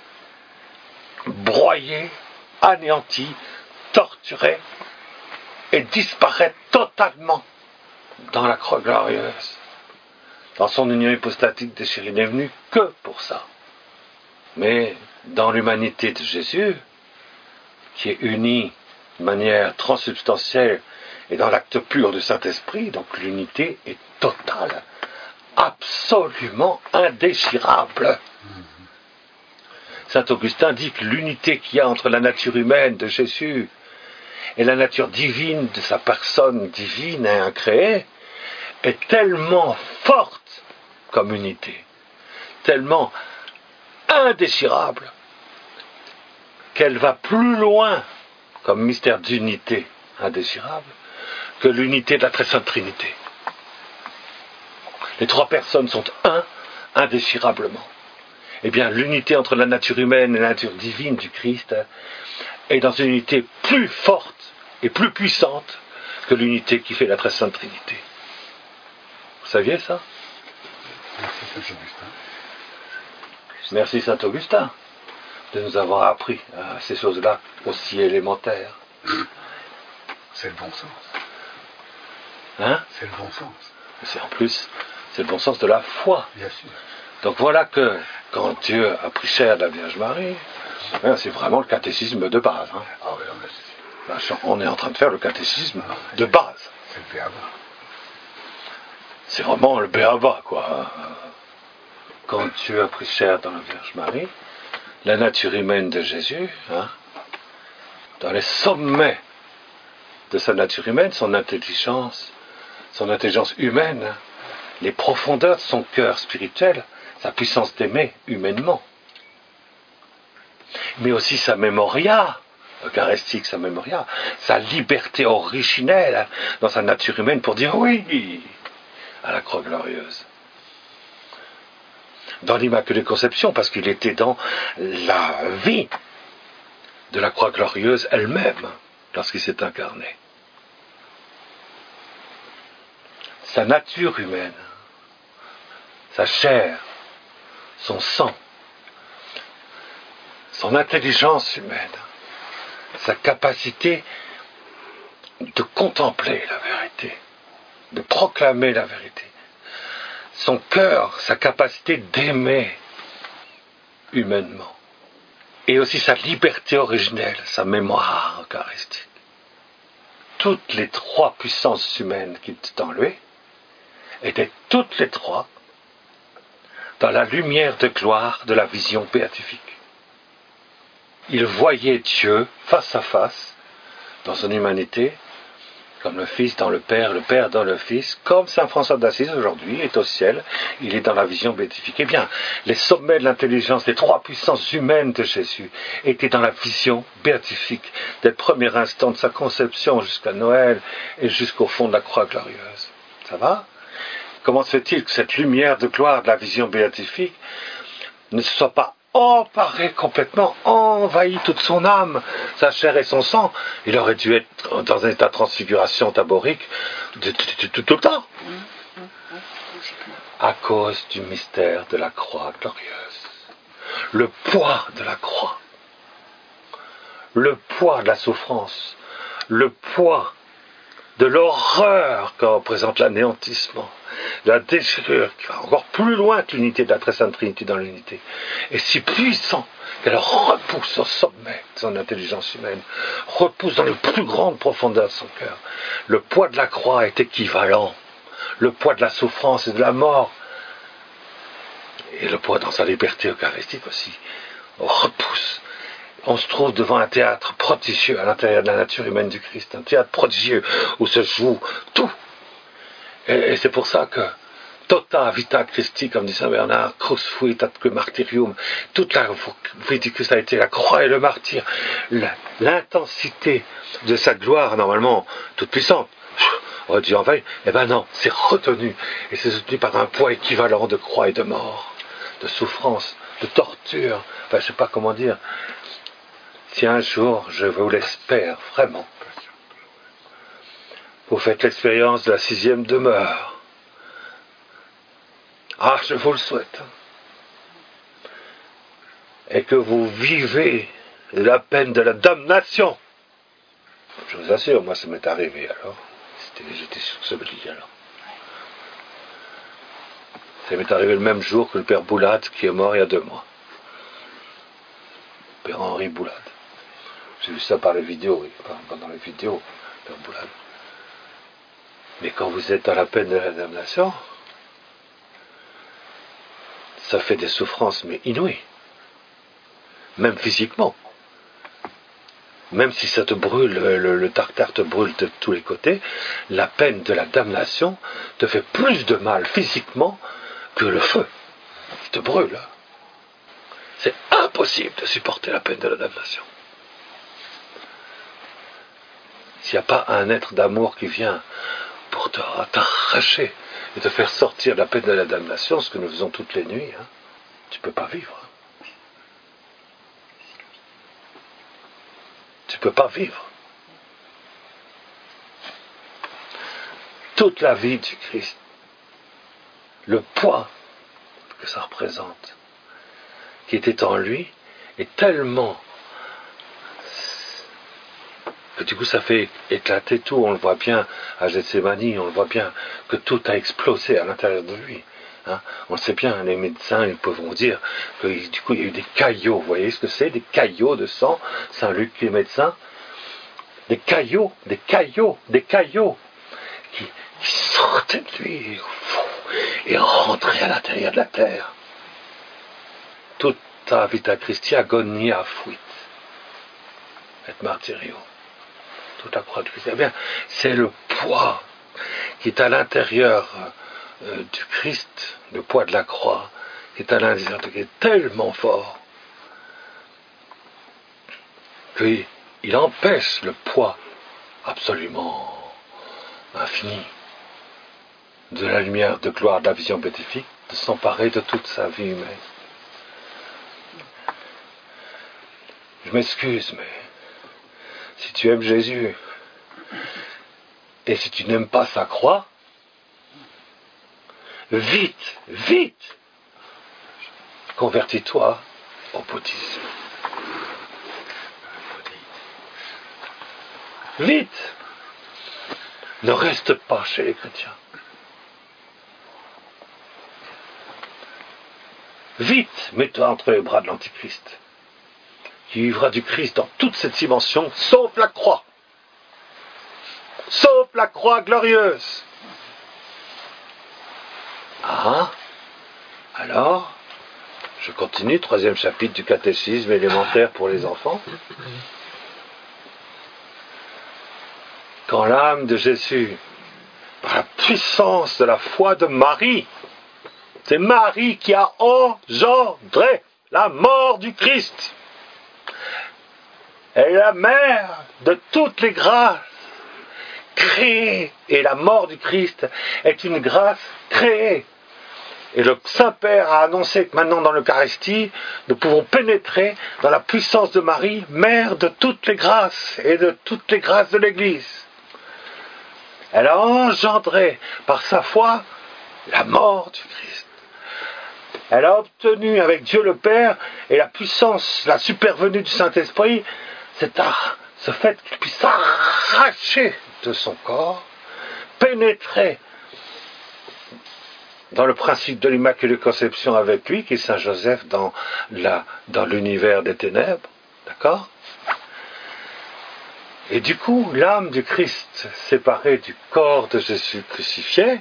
broyé, anéanti, torturé et disparaître totalement dans la croix glorieuse. Dans son union hypostatique déchirée, il n'est venu que pour ça. Mais dans l'humanité de Jésus, qui est unie de manière transsubstantielle et dans l'acte pur du Saint-Esprit, donc l'unité est totale, absolument indéchirable. Saint Augustin dit que l'unité qu'il y a entre la nature humaine de Jésus et la nature divine de sa personne divine et incréée est tellement forte comme unité, tellement indéchirable, qu'elle va plus loin comme mystère d'unité indéchirable que l'unité de la très sainte Trinité. Les trois personnes sont un indéchirablement. Eh bien, l'unité entre la nature humaine et la nature divine du Christ est dans une unité plus forte et plus puissante que l'unité qui fait la très sainte Trinité. Vous saviez ça? Merci Saint-Augustin. Merci Saint-Augustin de nous avoir appris à ces choses-là aussi élémentaires. C'est le bon sens. Hein? C'est le bon sens. C'est en plus, c'est le bon sens de la foi. Bien sûr. Donc voilà que quand Dieu a pris chair de la Vierge Marie, hein, c'est vraiment le catéchisme de base. Hein. Ah oui, on, a... Là, on est en train de faire le catéchisme de base. C'est le béaba. C'est vraiment le béaba, quoi. Quand Dieu a pris chair dans la Vierge Marie, la nature humaine de Jésus, hein, dans les sommets de sa nature humaine, son intelligence, son intelligence humaine, hein, les profondeurs de son cœur spirituel, sa puissance d'aimer humainement, mais aussi sa mémoria eucharistique, sa mémoria, sa liberté originelle hein, dans sa nature humaine pour dire oui à la croix glorieuse. Dans l'Immaculée Conception, parce qu'il était dans la vie de la croix glorieuse elle-même, lorsqu'il s'est incarné. Sa nature humaine, sa chair, son sang, son intelligence humaine, sa capacité de contempler la vérité, de proclamer la vérité, son cœur, sa capacité d'aimer humainement, et aussi sa liberté originelle, sa mémoire eucharistique. Toutes les trois puissances humaines qui étaient en lui étaient toutes les trois dans la lumière de gloire de la vision béatifique. Il voyait Dieu face à face dans son humanité, comme le Fils dans le Père, le Père dans le Fils, comme saint François d'Assise aujourd'hui est au ciel, il est dans la vision béatifique. Eh bien, les sommets de l'intelligence des trois puissances humaines de Jésus étaient dans la vision béatifique, dès le premier instant de sa conception jusqu'à Noël et jusqu'au fond de la croix glorieuse. Ça va? Comment se fait-il que cette lumière de gloire de la vision béatifique ne se soit pas emparé complètement, envahi toute son âme, sa chair et son sang. Il aurait dû être dans un état de transfiguration taborique tout, tout, tout, tout le temps. À cause du mystère de la croix glorieuse. Le poids de la croix. Le poids de la souffrance. Le poids de l'horreur que représente l'anéantissement, de la déchirure qui va encore plus loin que l'unité de la très sainte Trinité dans l'unité, est si puissant qu'elle repousse au sommet de son intelligence humaine, repousse dans les plus grandes profondeurs de son cœur. Le poids de la croix est équivalent, le poids de la souffrance et de la mort, et le poids dans sa liberté eucharistique aussi, repousse. On se trouve devant un théâtre prodigieux à l'intérieur de la nature humaine du Christ, un théâtre prodigieux où se joue tout. Et, et c'est pour ça que tota vita Christi, comme dit Saint Bernard, crus fuit atque martyrium, toute la vie du Christ a été la croix et le martyr, l'intensité de sa gloire, normalement toute puissante, aurait dû envahir, eh ben non, c'est retenu, et c'est soutenu par un poids équivalent de croix et de mort, de souffrance, de torture, enfin je sais pas comment dire. Si un jour, je vous l'espère vraiment, vous faites l'expérience de la sixième demeure, ah, je vous le souhaite, et que vous vivez la peine de la damnation, je vous assure, moi ça m'est arrivé alors, C'était, j'étais sur ce lit alors. Ça m'est arrivé le même jour que le père Boulade qui est mort il y a deux mois. Père Henri Boulade. J'ai vu ça par les vidéos, oui, pendant les vidéos, père Boulade. Mais quand vous êtes dans la peine de la damnation, ça fait des souffrances mais inouïes. Même physiquement. Même si ça te brûle, le, le tartare te brûle de tous les côtés, la peine de la damnation te fait plus de mal physiquement que le feu qui te brûle. C'est impossible de supporter la peine de la damnation. S'il n'y a pas un être d'amour qui vient pour te, t'arracher et te faire sortir de la peine de la damnation, ce que nous faisons toutes les nuits, hein, tu ne peux pas vivre. Tu ne peux pas vivre. Toute la vie du Christ, le poids que ça représente, qui était en lui, est tellement que du coup ça fait éclater tout. On le voit bien à Gethsémani, on le voit bien que tout a explosé à l'intérieur de lui. Hein, on le sait bien, les médecins ils peuvent vous dire que du coup il y a eu des caillots. Vous voyez ce que c'est, des caillots de sang. Saint Luc qui est médecin, des caillots, des caillots, des caillots qui, qui sortaient de lui et rentraient à l'intérieur de la terre. Tutta vita Christi agonia fuit et martyrio. Toute la croix de Christ. Eh bien, c'est le poids qui est à l'intérieur euh, du Christ, le poids de la croix, qui est à l'intérieur de qui est tellement fort qu'il empêche le poids absolument infini de la lumière de gloire de la vision béatifique de s'emparer de toute sa vie humaine. Je m'excuse, mais si tu aimes Jésus et si tu n'aimes pas sa croix, vite, vite, convertis-toi au bouddhisme. Vite, ne reste pas chez les chrétiens. Vite, mets-toi entre les bras de l'Antichrist, qui vivra du Christ dans toute cette dimension, sauf la croix. Sauf la croix glorieuse. Ah, alors, je continue, troisième chapitre du catéchisme élémentaire pour les enfants. Quand l'âme de Jésus, par la puissance de la foi de Marie, c'est Marie qui a engendré la mort du Christ. Elle est la mère de toutes les grâces créées. Et la mort du Christ est une grâce créée. Et le Saint-Père a annoncé que maintenant dans l'Eucharistie, nous pouvons pénétrer dans la puissance de Marie, mère de toutes les grâces et de toutes les grâces de l'Église. Elle a engendré par sa foi la mort du Christ. Elle a obtenu avec Dieu le Père et la puissance, la supervenue du Saint-Esprit, cet art, ce fait qu'il puisse s'arracher de son corps, pénétrer dans le principe de l'Immaculée Conception avec lui, qui est Saint Joseph dans, la, dans l'univers des ténèbres, d'accord ? Et du coup, l'âme du Christ, séparée du corps de Jésus crucifié,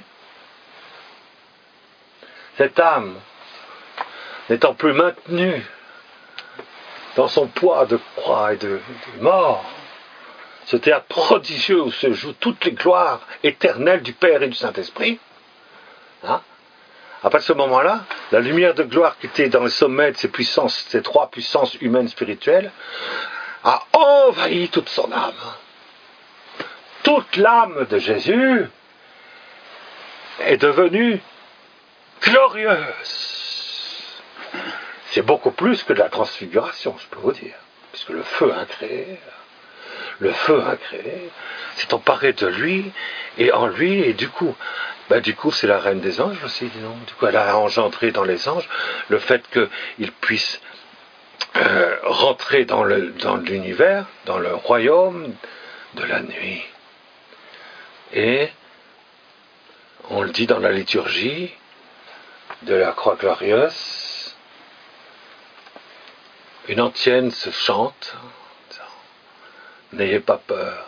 cette âme, n'étant plus maintenue dans son poids de croix et de, de mort, ce théâtre prodigieux où se jouent toutes les gloires éternelles du Père et du Saint-Esprit, hein, à partir de ce moment-là, la lumière de gloire qui était dans le sommet de ces puissances, ces trois puissances humaines spirituelles, a envahi toute son âme. Toute l'âme de Jésus est devenue glorieuse. C'est beaucoup plus que de la transfiguration, je peux vous dire, puisque le feu incréé, le feu incréé, s'est emparé de lui et en lui, et du coup, ben du coup, c'est la reine des anges aussi, disons. Du coup, elle a engendré dans les anges le fait qu'ils puissent euh, rentrer dans, le, dans l'univers, dans le royaume de la nuit. Et on le dit dans la liturgie de la Croix glorieuse, une antienne se chante, n'ayez pas peur.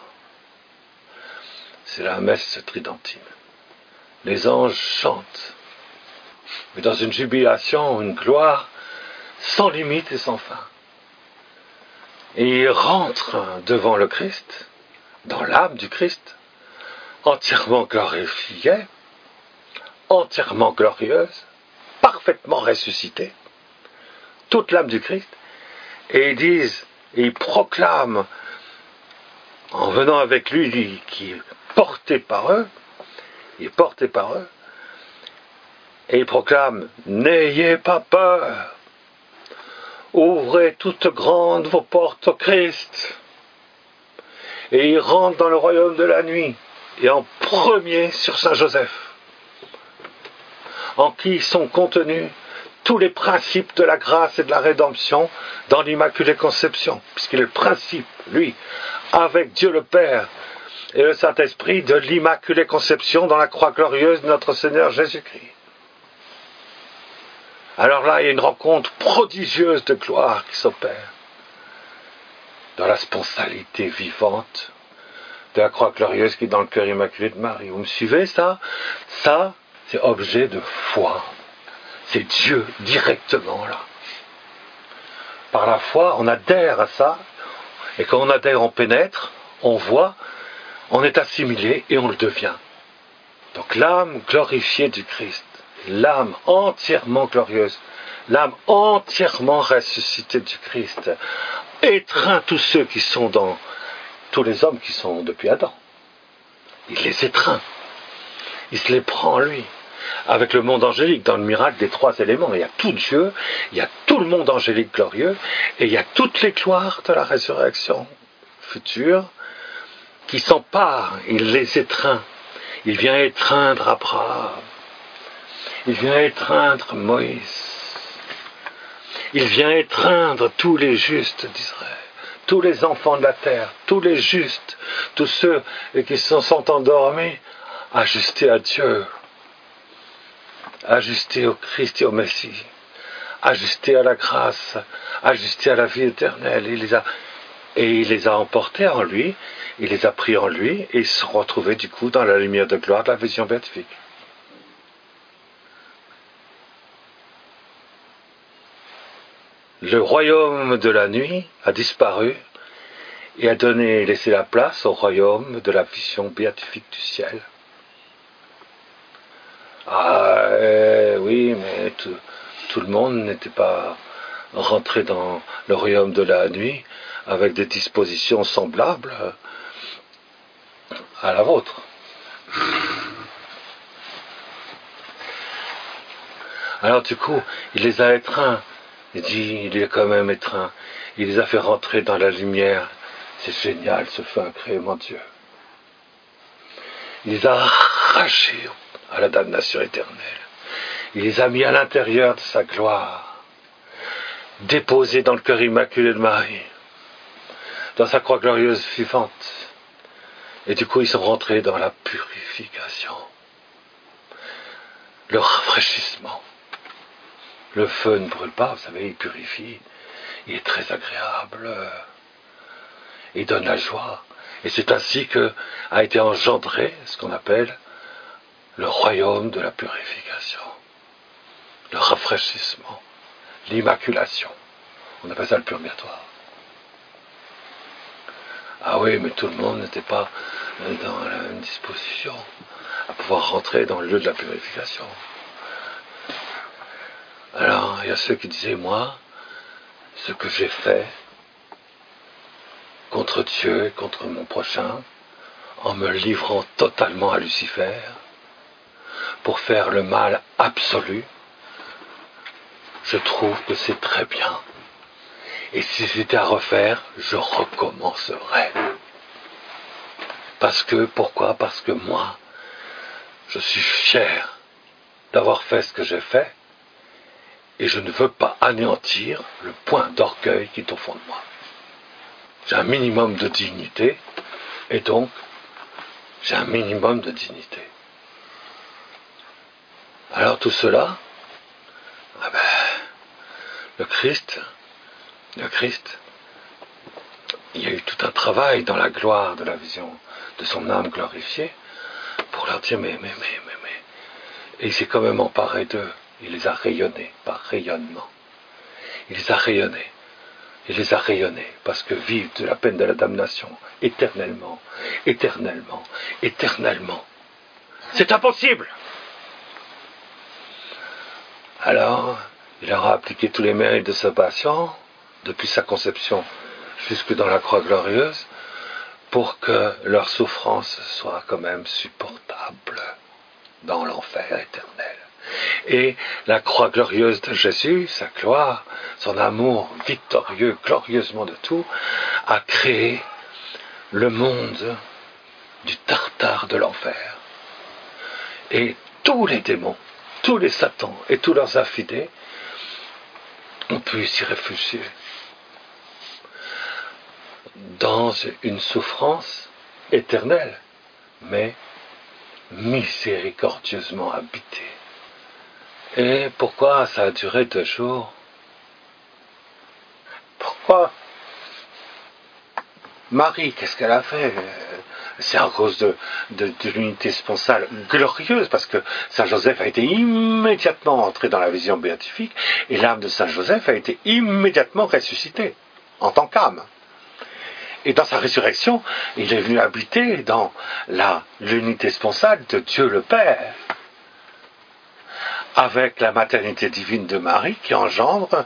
C'est la messe tridentine. Les anges chantent, mais dans une jubilation, une gloire sans limite et sans fin. Et ils rentrent devant le Christ, dans l'âme du Christ, entièrement glorifiée, entièrement glorieuse, parfaitement ressuscitée, toute l'âme du Christ, et ils disent, et ils proclament, en venant avec lui, qui est porté par eux, il est porté par eux, et il proclame, n'ayez pas peur, ouvrez toutes grandes vos portes au Christ, et il rentre dans le royaume de la nuit, et en premier sur Saint Joseph, en qui sont contenus tous les principes de la grâce et de la rédemption dans l'Immaculée Conception, puisqu'il est le principe, lui, avec Dieu le Père, et le Saint-Esprit de l'Immaculée Conception dans la croix glorieuse de notre Seigneur Jésus-Christ. Alors là, il y a une rencontre prodigieuse de gloire qui s'opère dans la spontanéité vivante de la croix glorieuse qui est dans le cœur immaculé de Marie. Vous me suivez, ça ? Ça, c'est objet de foi. C'est Dieu directement là. Par la foi, on adhère à ça, et quand on adhère, on pénètre, on voit, on est assimilé et on le devient. Donc l'âme glorifiée du Christ, l'âme entièrement glorieuse, l'âme entièrement ressuscitée du Christ, étreint tous ceux qui sont dans, tous les hommes qui sont depuis Adam. Il les étreint. Il se les prend en lui. Avec le monde angélique, dans le miracle des trois éléments, il y a tout Dieu, il y a tout le monde angélique glorieux, et il y a toutes les gloires de la résurrection future qui s'emparent, il les étreint. Il vient étreindre Abraham, il vient étreindre Moïse, il vient étreindre tous les justes d'Israël, tous les enfants de la terre, tous les justes, tous ceux qui se sont endormis, ajustés à Dieu, ajustés au Christ et au Messie, ajustés à la grâce, ajustés à la vie éternelle. Il les a, et il les a emportés en lui, il les a pris en lui, et ils se sont retrouvés du coup dans la lumière de gloire de la vision béatifique. Le royaume de la nuit a disparu et a donné, laissé la place au royaume de la vision béatifique du ciel. Ah euh, oui, mais tout, tout le monde n'était pas rentré dans le royaume de la nuit avec des dispositions semblables à la vôtre. Alors du coup, il les a étreints. Il dit, il est quand même étreint. Il les a fait rentrer dans la lumière. C'est génial ce feu incréé, mon Dieu. Il les a arrachés à la damnation éternelle. Il les a mis à l'intérieur de sa gloire, déposés dans le cœur immaculé de Marie, dans sa croix glorieuse vivante. Et du coup, ils sont rentrés dans la purification, le rafraîchissement. Le feu ne brûle pas, vous savez, il purifie, il est très agréable, il donne la joie. Et c'est ainsi que a été engendré ce qu'on appelle le royaume de la purification, le rafraîchissement, l'immaculation. On appelle ça le purgatoire. Ah oui, mais tout le monde n'était pas dans la même disposition à pouvoir rentrer dans le lieu de la purification. Alors, il y a ceux qui disaient, moi, ce que j'ai fait contre Dieu et contre mon prochain, en me livrant totalement à Lucifer, pour faire le mal absolu, je trouve que c'est très bien. Et si c'était à refaire, je recommencerais. Parce que, pourquoi ? Parce que moi, je suis fier d'avoir fait ce que j'ai fait, et je ne veux pas anéantir le point d'orgueil qui est au fond de moi. J'ai un minimum de dignité, et donc, j'ai un minimum de dignité. Alors tout cela, ah ben, le Christ, le Christ, il y a eu tout un travail dans la gloire de la vision de son âme glorifiée, pour leur dire, mais, mais, mais, mais, mais, et il s'est quand même emparé d'eux. Il les a rayonnés par rayonnement. Il les a rayonnés. Il les a rayonnés parce que vivent de la peine de la damnation éternellement, éternellement, éternellement. C'est impossible. Alors, il leur a appliqué tous les mérites de sa passion, depuis sa conception jusque dans la croix glorieuse, pour que leur souffrance soit quand même supportable dans l'enfer éternel. Et la croix glorieuse de Jésus, sa gloire, son amour victorieux, glorieusement de tout, a créé le monde du tartare de l'enfer. Et tous les démons, tous les satans et tous leurs affidés ont pu s'y réfugier dans une souffrance éternelle, mais miséricordieusement habitée. Et pourquoi ça a duré deux jours ? Pourquoi ? Marie, qu'est-ce qu'elle a fait ? C'est à cause de, de, de l'unité sponsale glorieuse, parce que Saint Joseph a été immédiatement entré dans la vision béatifique, et l'âme de Saint Joseph a été immédiatement ressuscitée, en tant qu'âme. Et dans sa résurrection, il est venu habiter dans la, l'unité sponsale de Dieu le Père, avec la maternité divine de Marie qui engendre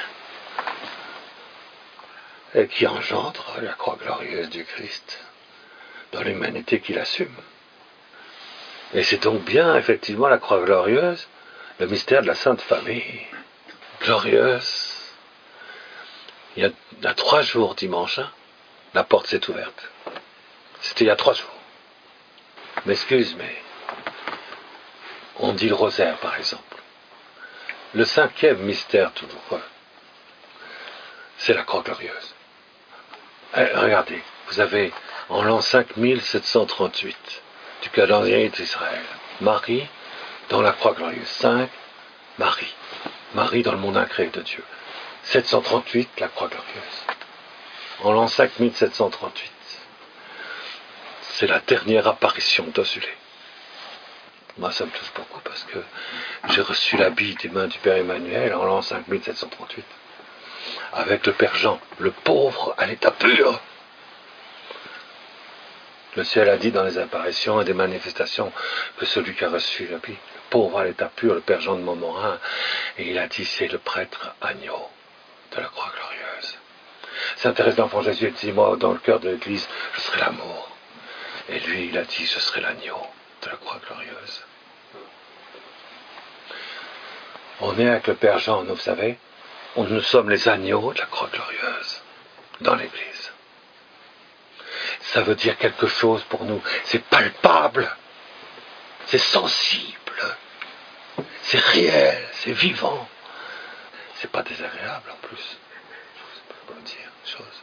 et qui engendre la croix glorieuse du Christ dans l'humanité qu'il assume. Et c'est donc bien effectivement la croix glorieuse, le mystère de la Sainte Famille glorieuse. Il y a, il y a trois jours dimanche, hein, la porte s'est ouverte. C'était il y a trois jours. M'excuse, mais on dit le rosaire, par exemple. Le cinquième mystère douloureux, c'est la croix glorieuse. Eh, regardez, vous avez en l'an cinq mille sept cent trente-huit du calendrier d'Israël, Marie dans la croix glorieuse. cinq, Marie. Marie dans le monde incréé de Dieu. sept cent trente-huit, la croix glorieuse. En l'an cinq mille sept cent trente-huit. C'est la dernière apparition d'Osulé. Moi, ça me touche beaucoup parce que j'ai reçu l'habit des mains du Père Emmanuel en l'an cinq mille sept cent trente-huit. Avec le Père Jean, le pauvre à l'état pur. Le ciel a dit dans les apparitions et des manifestations que celui qui a reçu l'habit, le pauvre à l'état pur, le Père Jean de Montmorin, et il a dit c'est le prêtre agneau de la croix glorieuse. Saint Thérèse d'Enfant Jésus dit moi dans le cœur de l'Église, je serai l'amour. Et lui, il a dit je serai l'agneau de la croix glorieuse. On est avec le Père Jean, vous savez, on, nous sommes les agneaux de la croix glorieuse dans l'Église. Ça veut dire quelque chose pour nous. C'est palpable, c'est sensible, c'est réel, c'est vivant. C'est pas désagréable en plus. Je peux pas dire une chose.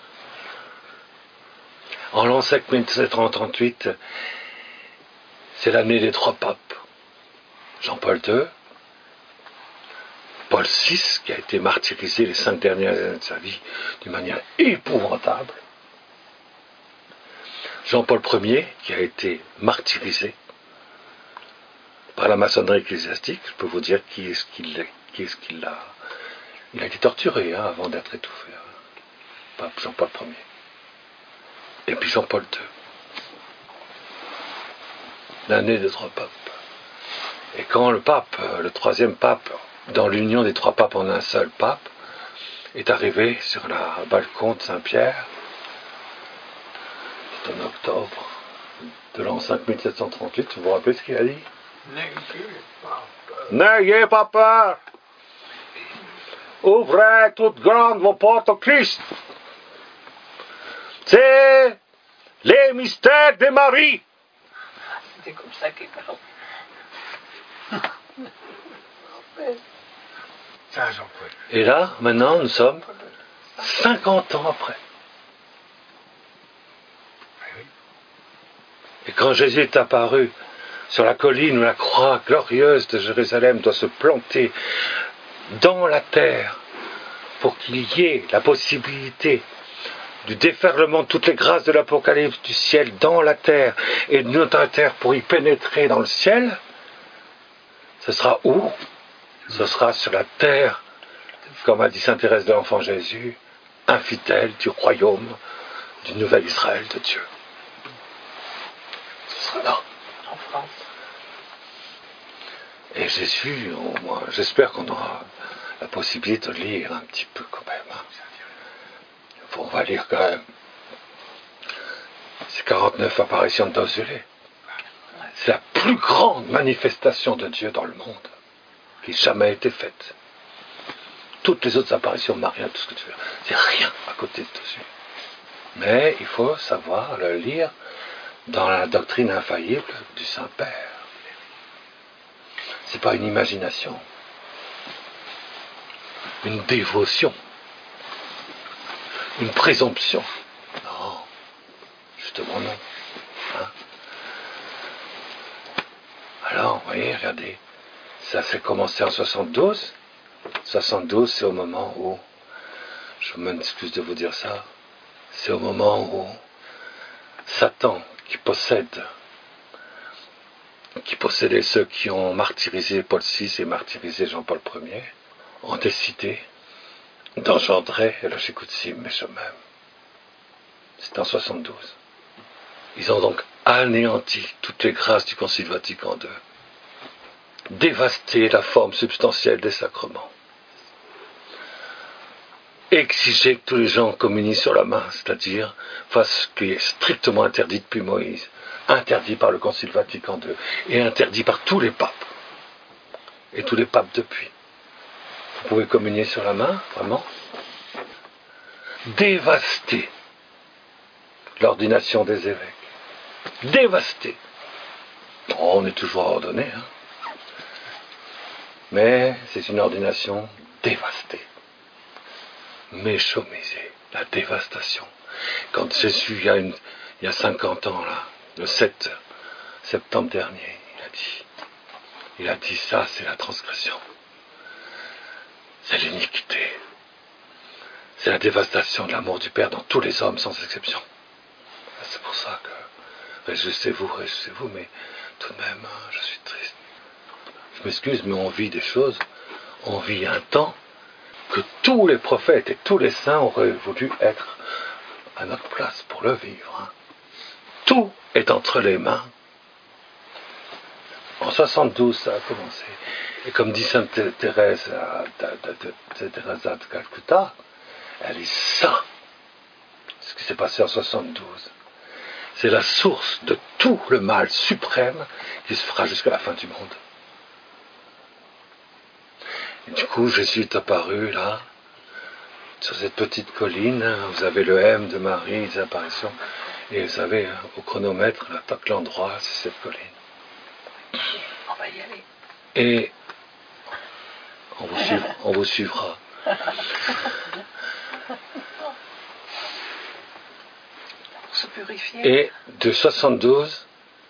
En l'an cinq mille sept cent trente-huit, c'est l'année des trois papes. Jean-Paul deux, Paul six, qui a été martyrisé les cinq dernières années de sa vie d'une manière épouvantable. Jean-Paul Ier, qui a été martyrisé par la maçonnerie ecclésiastique. Je peux vous dire qui est-ce qu'il est, qui est-ce qu'il l'a. Il a été torturé hein, avant d'être étouffé. Hein. Pape Jean-Paul Ier. Et puis Jean-Paul deux. L'année des trois papes. Et quand le pape, le troisième pape, dans l'union des trois papes en un seul pape, est arrivé sur le balcon de Saint-Pierre, c'est en octobre de l'an cinq mille sept cent trente-huit, vous vous rappelez ce qu'il a dit? N'ayez pas peur! Ouvrez toutes grandes vos portes au Christ! C'est les mystères de Marie! C'est comme ça qu'il parle. Ça, Jean-Paul. Et là, maintenant, nous sommes cinquante ans après. Et quand Jésus est apparu sur la colline où la croix glorieuse de Jérusalem doit se planter dans la terre pour qu'il y ait la possibilité du déferlement de toutes les grâces de l'Apocalypse du ciel dans la terre et de notre terre pour y pénétrer dans le ciel, ce sera où? Ce sera sur la terre, comme a dit sainte Thérèse de l'Enfant Jésus, infidèle du royaume du nouvel Israël de Dieu. Ce sera là. En France. Et Jésus, au moins, j'espère qu'on aura la possibilité de lire un petit peu quand même. Hein. On va lire quand même ces quarante-neuf apparitions de Dosulé. C'est la plus grande manifestation de Dieu dans le monde qui ait jamais été faite. Toutes les autres apparitions mariales, tout ce que tu veux, c'est rien à côté de Dosulé. Mais il faut savoir le lire dans la doctrine infaillible du Saint-Père. C'est pas une imagination, une dévotion, une présomption. Non, justement non. Hein? Alors, vous voyez, regardez, ça s'est commencé en soixante-douze. soixante-douze, c'est au moment où, je m'excuse de vous dire ça, c'est au moment où Satan, qui possède, qui possédait ceux qui ont martyrisé Paul six et martyrisé Jean-Paul Ier, ont décidé d'engendrer le Shikutsim Meshomem. C'est en soixante-douze. Ils ont donc anéanti toutes les grâces du Concile Vatican deux, dévasté la forme substantielle des sacrements, exigé que tous les gens communient sur la main, c'est-à-dire fassent ce qui est strictement interdit depuis Moïse, interdit par le Concile Vatican deux et interdit par tous les papes et tous les papes depuis. Vous pouvez communier sur la main, vraiment. Dévaster l'ordination des évêques. Dévaster. Oh, on est toujours ordonné, hein. Mais c'est une ordination dévastée. Méchomisée. La dévastation. Quand Jésus, il y a, une, il y a cinquante ans, là, le sept septembre dernier, il a dit, il a dit ça, c'est la transgression. C'est l'iniquité. C'est la dévastation de l'amour du Père dans tous les hommes, sans exception. C'est pour ça que, réjouissez-vous, réjouissez-vous, mais tout de même, je suis triste. Je m'excuse, mais on vit des choses, on vit un temps que tous les prophètes et tous les saints auraient voulu être à notre place pour le vivre. Hein. Tout est entre les mains. En soixante-douze, ça a commencé. Et comme dit sainte Thérèse de, Thérèse de Calcutta, elle dit ça, ce qui s'est passé en soixante-douze. C'est la source de tout le mal suprême qui se fera jusqu'à la fin du monde. Et du coup, Jésus est apparu là, sur cette petite colline. Vous avez le M de Marie, des apparitions. Et vous avez au chronomètre, là, tac, l'endroit, c'est cette colline. On va y aller. Et on vous suivra. On vous suivra. Pour se purifier. Et de soixante-douze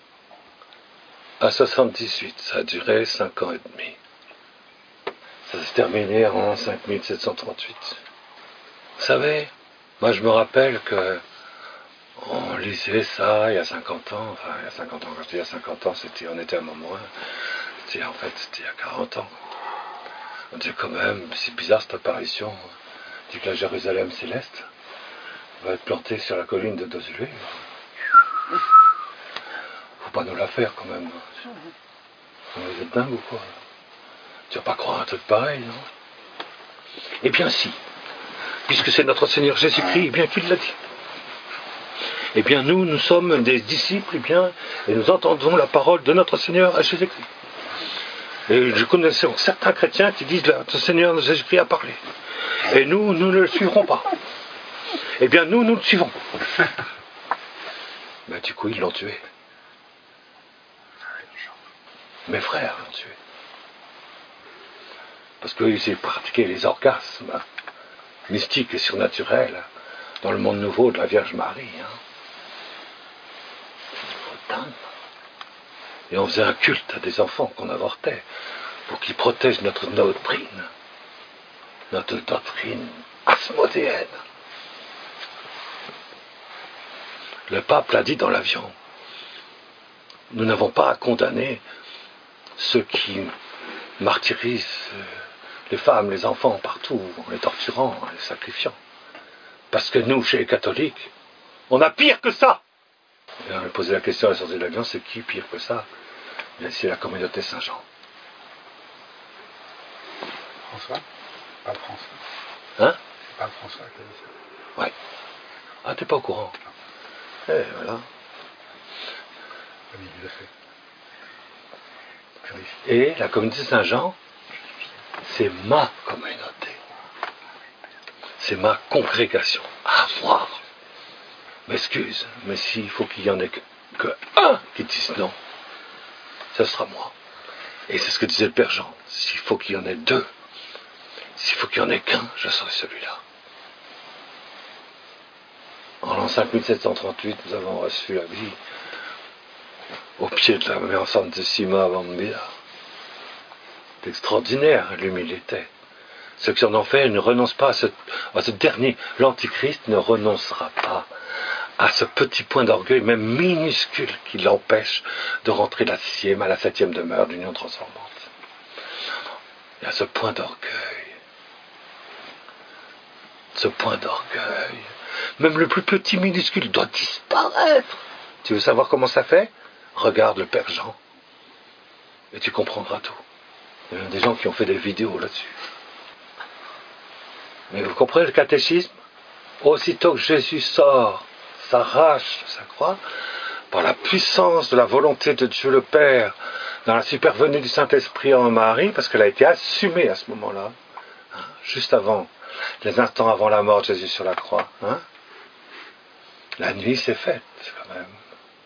à soixante-dix-huit, ça a duré cinq ans et demi. Ça s'est terminé en cinq mille sept cent trente-huit. Vous savez, moi je me rappelle que on lisait ça il y a cinquante ans, enfin il y a cinquante ans, quand je dis il y a cinquante ans, c'était, on était à un moment, c'était, en fait c'était il y a quarante ans. On disait quand même, c'est bizarre cette apparition, on dit que la Jérusalem céleste va être plantée sur la colline de Dozulé. Faut pas nous la faire quand même. Vous êtes dingue ou quoi? Tu vas pas croire un truc pareil, non? Eh bien si, puisque c'est notre Seigneur Jésus-Christ, eh bien qu'il l'a dit. Eh bien nous, nous sommes des disciples, eh bien, et nous entendons la parole de notre Seigneur Jésus-Christ. Et je connais certains chrétiens qui disent que notre Seigneur Jésus-Christ a parlé. Et nous, nous ne le suivrons pas. Eh bien nous, nous le suivons. Ben du coup, ils l'ont tué. Mes frères l'ont tué. Parce qu'ils ont pratiqué les orgasmes mystiques et surnaturels dans le monde nouveau de la Vierge Marie. Hein. C'est dingue. Et on faisait un culte à des enfants qu'on avortait pour qu'ils protègent notre doctrine, notre doctrine asmodéenne. Le pape l'a dit dans l'avion. Nous n'avons pas à condamner ceux qui martyrisent les femmes, les enfants partout, en les torturant, en les sacrifiant. Parce que nous, chez les catholiques, on a pire que ça. Et on a posé la question à la sortie de l'avion, c'est qui pire que ça? Bien, c'est la communauté Saint-Jean. François? Pas François. Hein? C'est pas François qui a dit ça. Ouais. Ah, t'es pas au courant? Eh, voilà. Oui, il l'a fait. Vérifie. Et la communauté Saint-Jean, c'est ma communauté. C'est ma congrégation. À voir. M'excuse, mais s'il faut qu'il y en ait que, que un qui dise non, ce sera moi. Et c'est ce que disait le Père Jean. S'il faut qu'il y en ait deux, s'il faut qu'il y en ait qu'un, je serai celui-là. En l'an cinq mille sept cent trente-huit, nous avons reçu la vie au pied de la Mère Santissima Bambina. C'est extraordinaire, l'humilité. Ceux qui en ont fait ne renoncent pas à ce, à ce dernier. L'Antichrist ne renoncera pas à ce petit point d'orgueil, même minuscule, qui l'empêche de rentrer de la sixième à la septième demeure d'union transformante. Il y a ce point d'orgueil. Ce point d'orgueil. Même le plus petit minuscule doit disparaître. Tu veux savoir comment ça fait? Regarde le Père Jean. Et tu comprendras tout. Il y a des gens qui ont fait des vidéos là-dessus. Mais vous comprenez le catéchisme? Aussitôt que Jésus sort, s'arrache de sa croix, par la puissance de la volonté de Dieu le Père, dans la supervenue du Saint-Esprit en Marie, parce qu'elle a été assumée à ce moment-là, hein, juste avant, les instants avant la mort de Jésus sur la croix. Hein, la nuit s'est faite, quand même.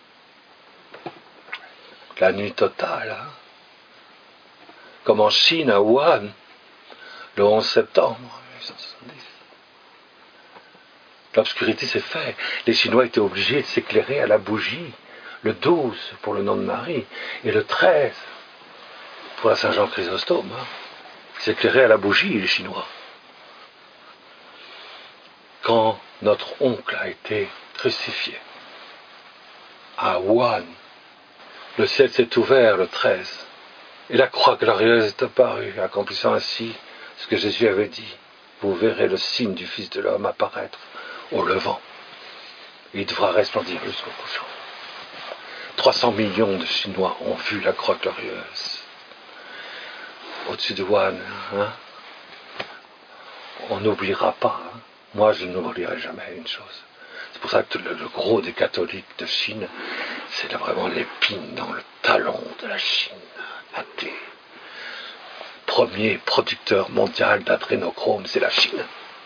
La nuit totale. Hein, comme en Chine, à Wuhan, le onze septembre mille huit cent soixante-dix. L'obscurité s'est faite. Les Chinois étaient obligés de s'éclairer à la bougie, le douze pour le nom de Marie, et le treize pour la Saint-Jean Chrysostome. Hein. Ils s'éclairaient à la bougie, les Chinois. Quand notre oncle a été crucifié à Wuhan, le ciel s'est ouvert le treize, et la croix glorieuse est apparue, accomplissant ainsi ce que Jésus avait dit. Vous verrez le signe du Fils de l'homme apparaître au levant. Il devra resplendir jusqu'au couchant. trois cents millions de Chinois ont vu la croix glorieuse au-dessus de Wuhan. Hein? On n'oubliera pas. Hein? Moi, je n'oublierai jamais une chose. C'est pour ça que le, le gros des catholiques de Chine, c'est là vraiment l'épine dans le talon de la Chine athée. premier producteur mondial d'adrénochrome, c'est la Chine.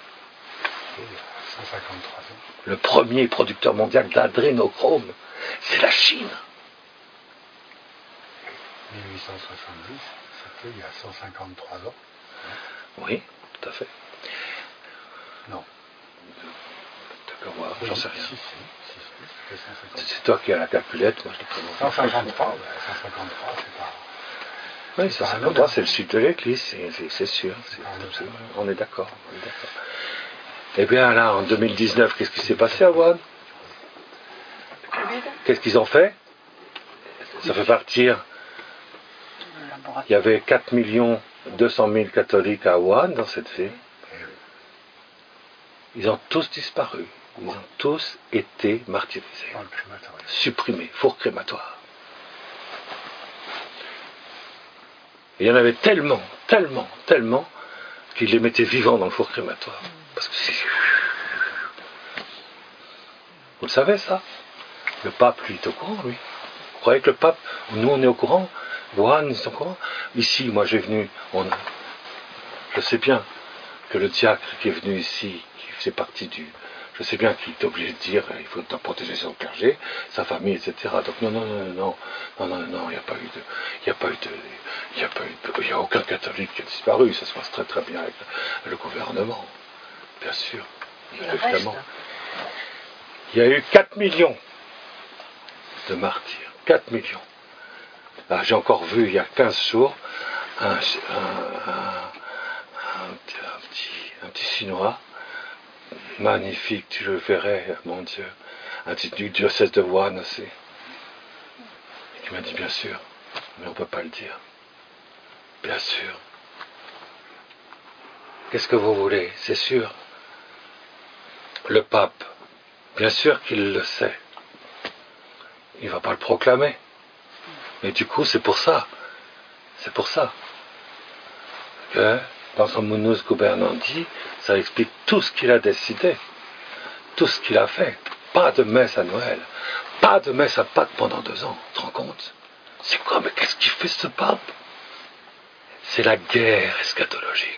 cent cinquante-trois ans. Le premier producteur mondial d'adrénochrome, c'est la Chine. mille huit cent soixante-dix, c'était il y a cent cinquante-trois ans. Oui, tout à fait. Non. D'accord, moi, j'en sais rien. Si, si, si, si, c'était cent cinquante-trois. C'est toi qui as la calculette, moi je l'ai pas. cent cinquante-trois, ben, cent cinquante-trois, c'est pas... Oui, cent cinquante-trois, c'est le sud de l'église, c'est, c'est, c'est sûr. C'est, c'est, on est d'accord. On est d'accord. Eh bien là, en deux mille dix-neuf, qu'est-ce qui s'est passé à Wuhan? Qu'est-ce qu'ils ont fait? Ça fait partir. Il y avait quatre millions deux cent mille catholiques à Wuhan, dans cette ville. Ils ont tous disparu. Ils ont tous été martyrisés. Supprimés. Four crématoire. Et il y en avait tellement, tellement, tellement, qu'ils les mettaient vivants dans le four crématoire. Parce que c'est... Vous le savez, ça? Le pape, lui, est au courant, lui. Vous croyez que le pape, nous, on est au courant? Wuhan, ils sont au courant? Ici, moi, j'ai venu, on a... je sais bien que le diacre qui est venu ici, qui faisait partie du... Je sais bien qu'il est obligé de dire, il faut protéger son clergé, sa famille, et cetera. Donc non, non, non, non, non, non, non, il n'y a pas eu de... Il n'y a pas eu de... Il n'y a pas eu de... Il n'y a aucun catholique qui a disparu, ça se passe très très bien avec le gouvernement. Bien sûr, évidemment. Il y a eu quatre millions de martyrs. quatre millions. Là, j'ai encore vu, il y a quinze jours, un, un, un, un, petit, un, petit, un petit Chinois, magnifique, tu le verrais, mon Dieu, un petit du diocèse de Wuhan aussi. Et qui m'a dit, bien sûr, mais on ne peut pas le dire. Bien sûr. Qu'est-ce que vous voulez? C'est sûr. Le pape, bien sûr qu'il le sait. Il ne va pas le proclamer. Mais du coup, c'est pour ça. C'est pour ça que dans son Munus Gubernandi, ça explique tout ce qu'il a décidé, tout ce qu'il a fait. Pas de messe à Noël, pas de messe à Pâques pendant deux ans. Tu te rends compte? C'est quoi? Mais qu'est-ce qu'il fait ce pape? C'est la guerre eschatologique.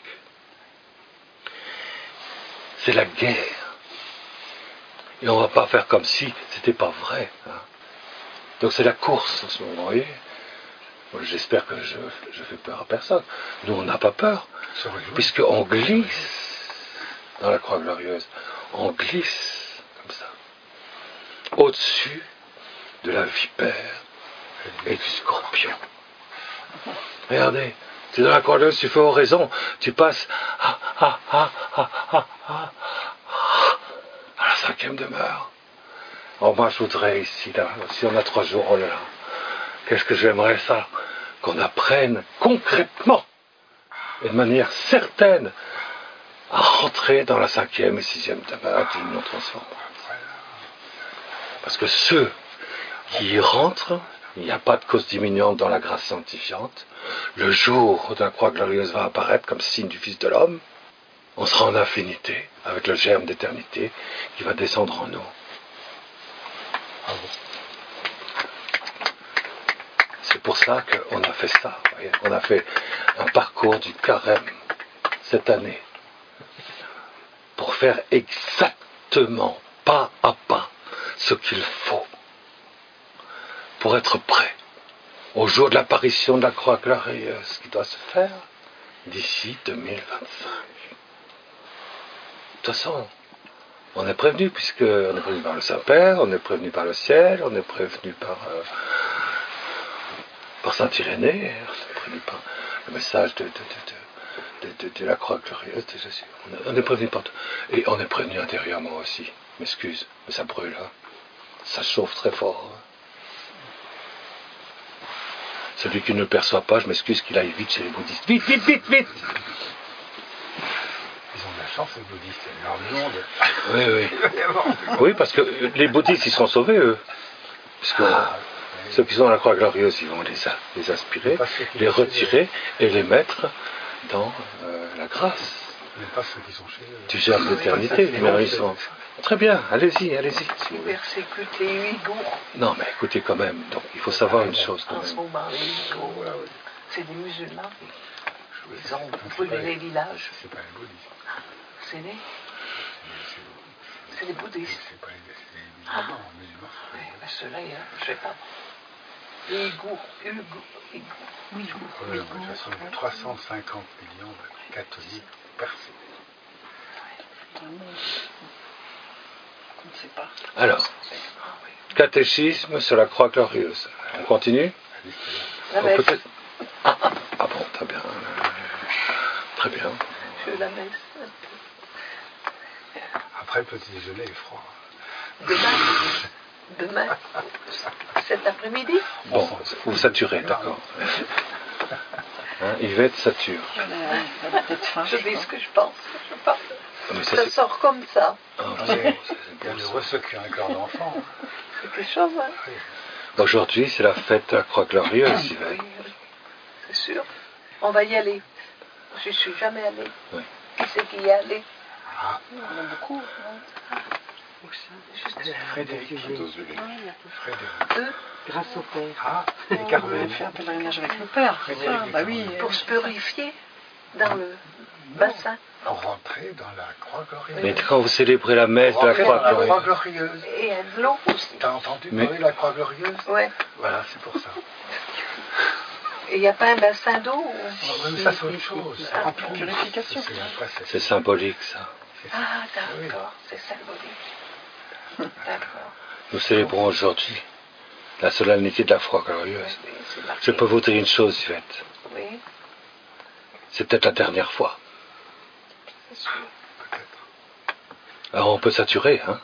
C'est la guerre. Et on ne va pas faire comme si c'était pas vrai. Hein. Donc c'est la course en ce moment, vous voyez. J'espère que je ne fais peur à personne. Nous, on n'a pas peur, puisqu'on glisse dans la croix glorieuse. On glisse comme ça, au-dessus de la vipère et du scorpion. Regardez, tu es dans la croix glorieuse, tu fais oraison, tu passes à, à, à, à, à, à, à la cinquième demeure. Oh, moi, je voudrais ici, là, si on a trois jours, oh là là, qu'est-ce que j'aimerais ça, qu'on apprenne concrètement et de manière certaine à rentrer dans la cinquième et sixième demeure de l'union transformante. Parce que ceux qui y rentrent, il n'y a pas de cause diminuante dans la grâce sanctifiante. Le jour où la croix glorieuse va apparaître comme signe du Fils de l'homme, on sera en infinité avec le germe d'éternité qui va descendre en nous. C'est pour ça qu'on a fait ça. Voyez. On a fait un parcours du carême cette année pour faire exactement, pas à pas, ce qu'il faut pour être prêt au jour de l'apparition de la croix glorieuse qui doit se faire d'ici deux mille vingt-cinq. De toute façon, on est prévenu, puisqu'on est prévenu par le Saint-Père, on est prévenu par le ciel, on est prévenu par, euh, par Saint-Irénée, on est prévenu par le message de, de, de, de, de, de la croix glorieuse de Jésus. On est, on est prévenu par tout. Et on est prévenu intérieurement aussi. M'excuse, mais ça brûle, hein. Ça chauffe très fort. Hein. Celui qui ne le perçoit pas, je m'excuse qu'il aille vite chez les bouddhistes. Vite, vite, vite, vite! Ils ont de la chance, les bouddhistes, il y a énormément de... Oui, oui. Oui, parce que les bouddhistes, ils seront sauvés, eux. Parce que ah, ceux qui sont dans la croix glorieuse, ils vont les, les aspirer, les retirer et les mettre dans euh, la grâce. Mais pas ceux qui sont chez eux. Du germe d'éternité. Mais ils sont... Très bien, allez-y, allez-y. Si persécuter les Ouïghours. Non, mais écoutez quand même, donc il faut savoir une chose quand En même. ce moment, les Ouïghours, c'est des musulmans. Ils ont brûlé les villages. C'est pas les bouddhistes. C'est né. C'est- C'est les bouddhistes. C'est pas les, c'est les musulmans. musulmans. Oui, mais ceux-là, hein, je sais pas. Les Ouïghours, Ouïghours, Ouïghours, Ouïghours, Ouais, de toute façon, il y a trois cent cinquante millions de catholiques percés. On ne sait pas. Alors, catéchisme sur la croix glorieuse. On continue? La Oh, messe. peut-être- ah, ah, ah bon, très bien. Très bien. Je fais la messe. Après le petit déjeuner est froid. Demain. Demain. Cet après-midi. Bon, vous saturez, d'accord. Hein, Yvette sature. Elle a peut-être faim. Je dis ce que je pense. Je parle. Mais ça, Ça c'est- sort comme ça. Ah, Ah, c'est- oui. c'est Il y a bon, le ça. ressecuer un corps d'enfant. C'est quelque chose, hein. Aujourd'hui, c'est la fête de la croix glorieuse, Oui, Yvette. oui. C'est sûr. On va y aller. Je ne suis jamais allée. Oui. Qui c'est qui y est allé? Ah, Il y en a beaucoup. Hein. Juste Frédéric. Saint-Osvelay. Frédéric. deux Grâce au Père. Ah, et On Carmen. avait fait un pèlerinage avec le Père. Frédéric Ah, et bah Carmen. oui. pour se purifier dans le bassin. Pour rentrer dans la croix glorieuse. Mais quand vous célébrez la messe de la Rentrer croix dans la croix glorieuse, glorieuse. Et de l'eau aussi. T'as entendu Mais- parler de la croix glorieuse? Ouais. Voilà, c'est pour ça. Et il n'y a pas un bassin d'eau ou- Ah, mais ça, c'est autre chose. Ah, Rempli. purification. C'est après, c'est- c'est symbolique, ça. c'est ça. Ah, d'accord. C'est symbolique. D'accord. Nous célébrons aujourd'hui la solennité de la croix glorieuse. Oui, c'est marqué. Je peux vous dire une chose, Yvette. Oui, C'est peut-être la dernière fois. c'est sûr. Peut-être. Alors on peut saturer, hein.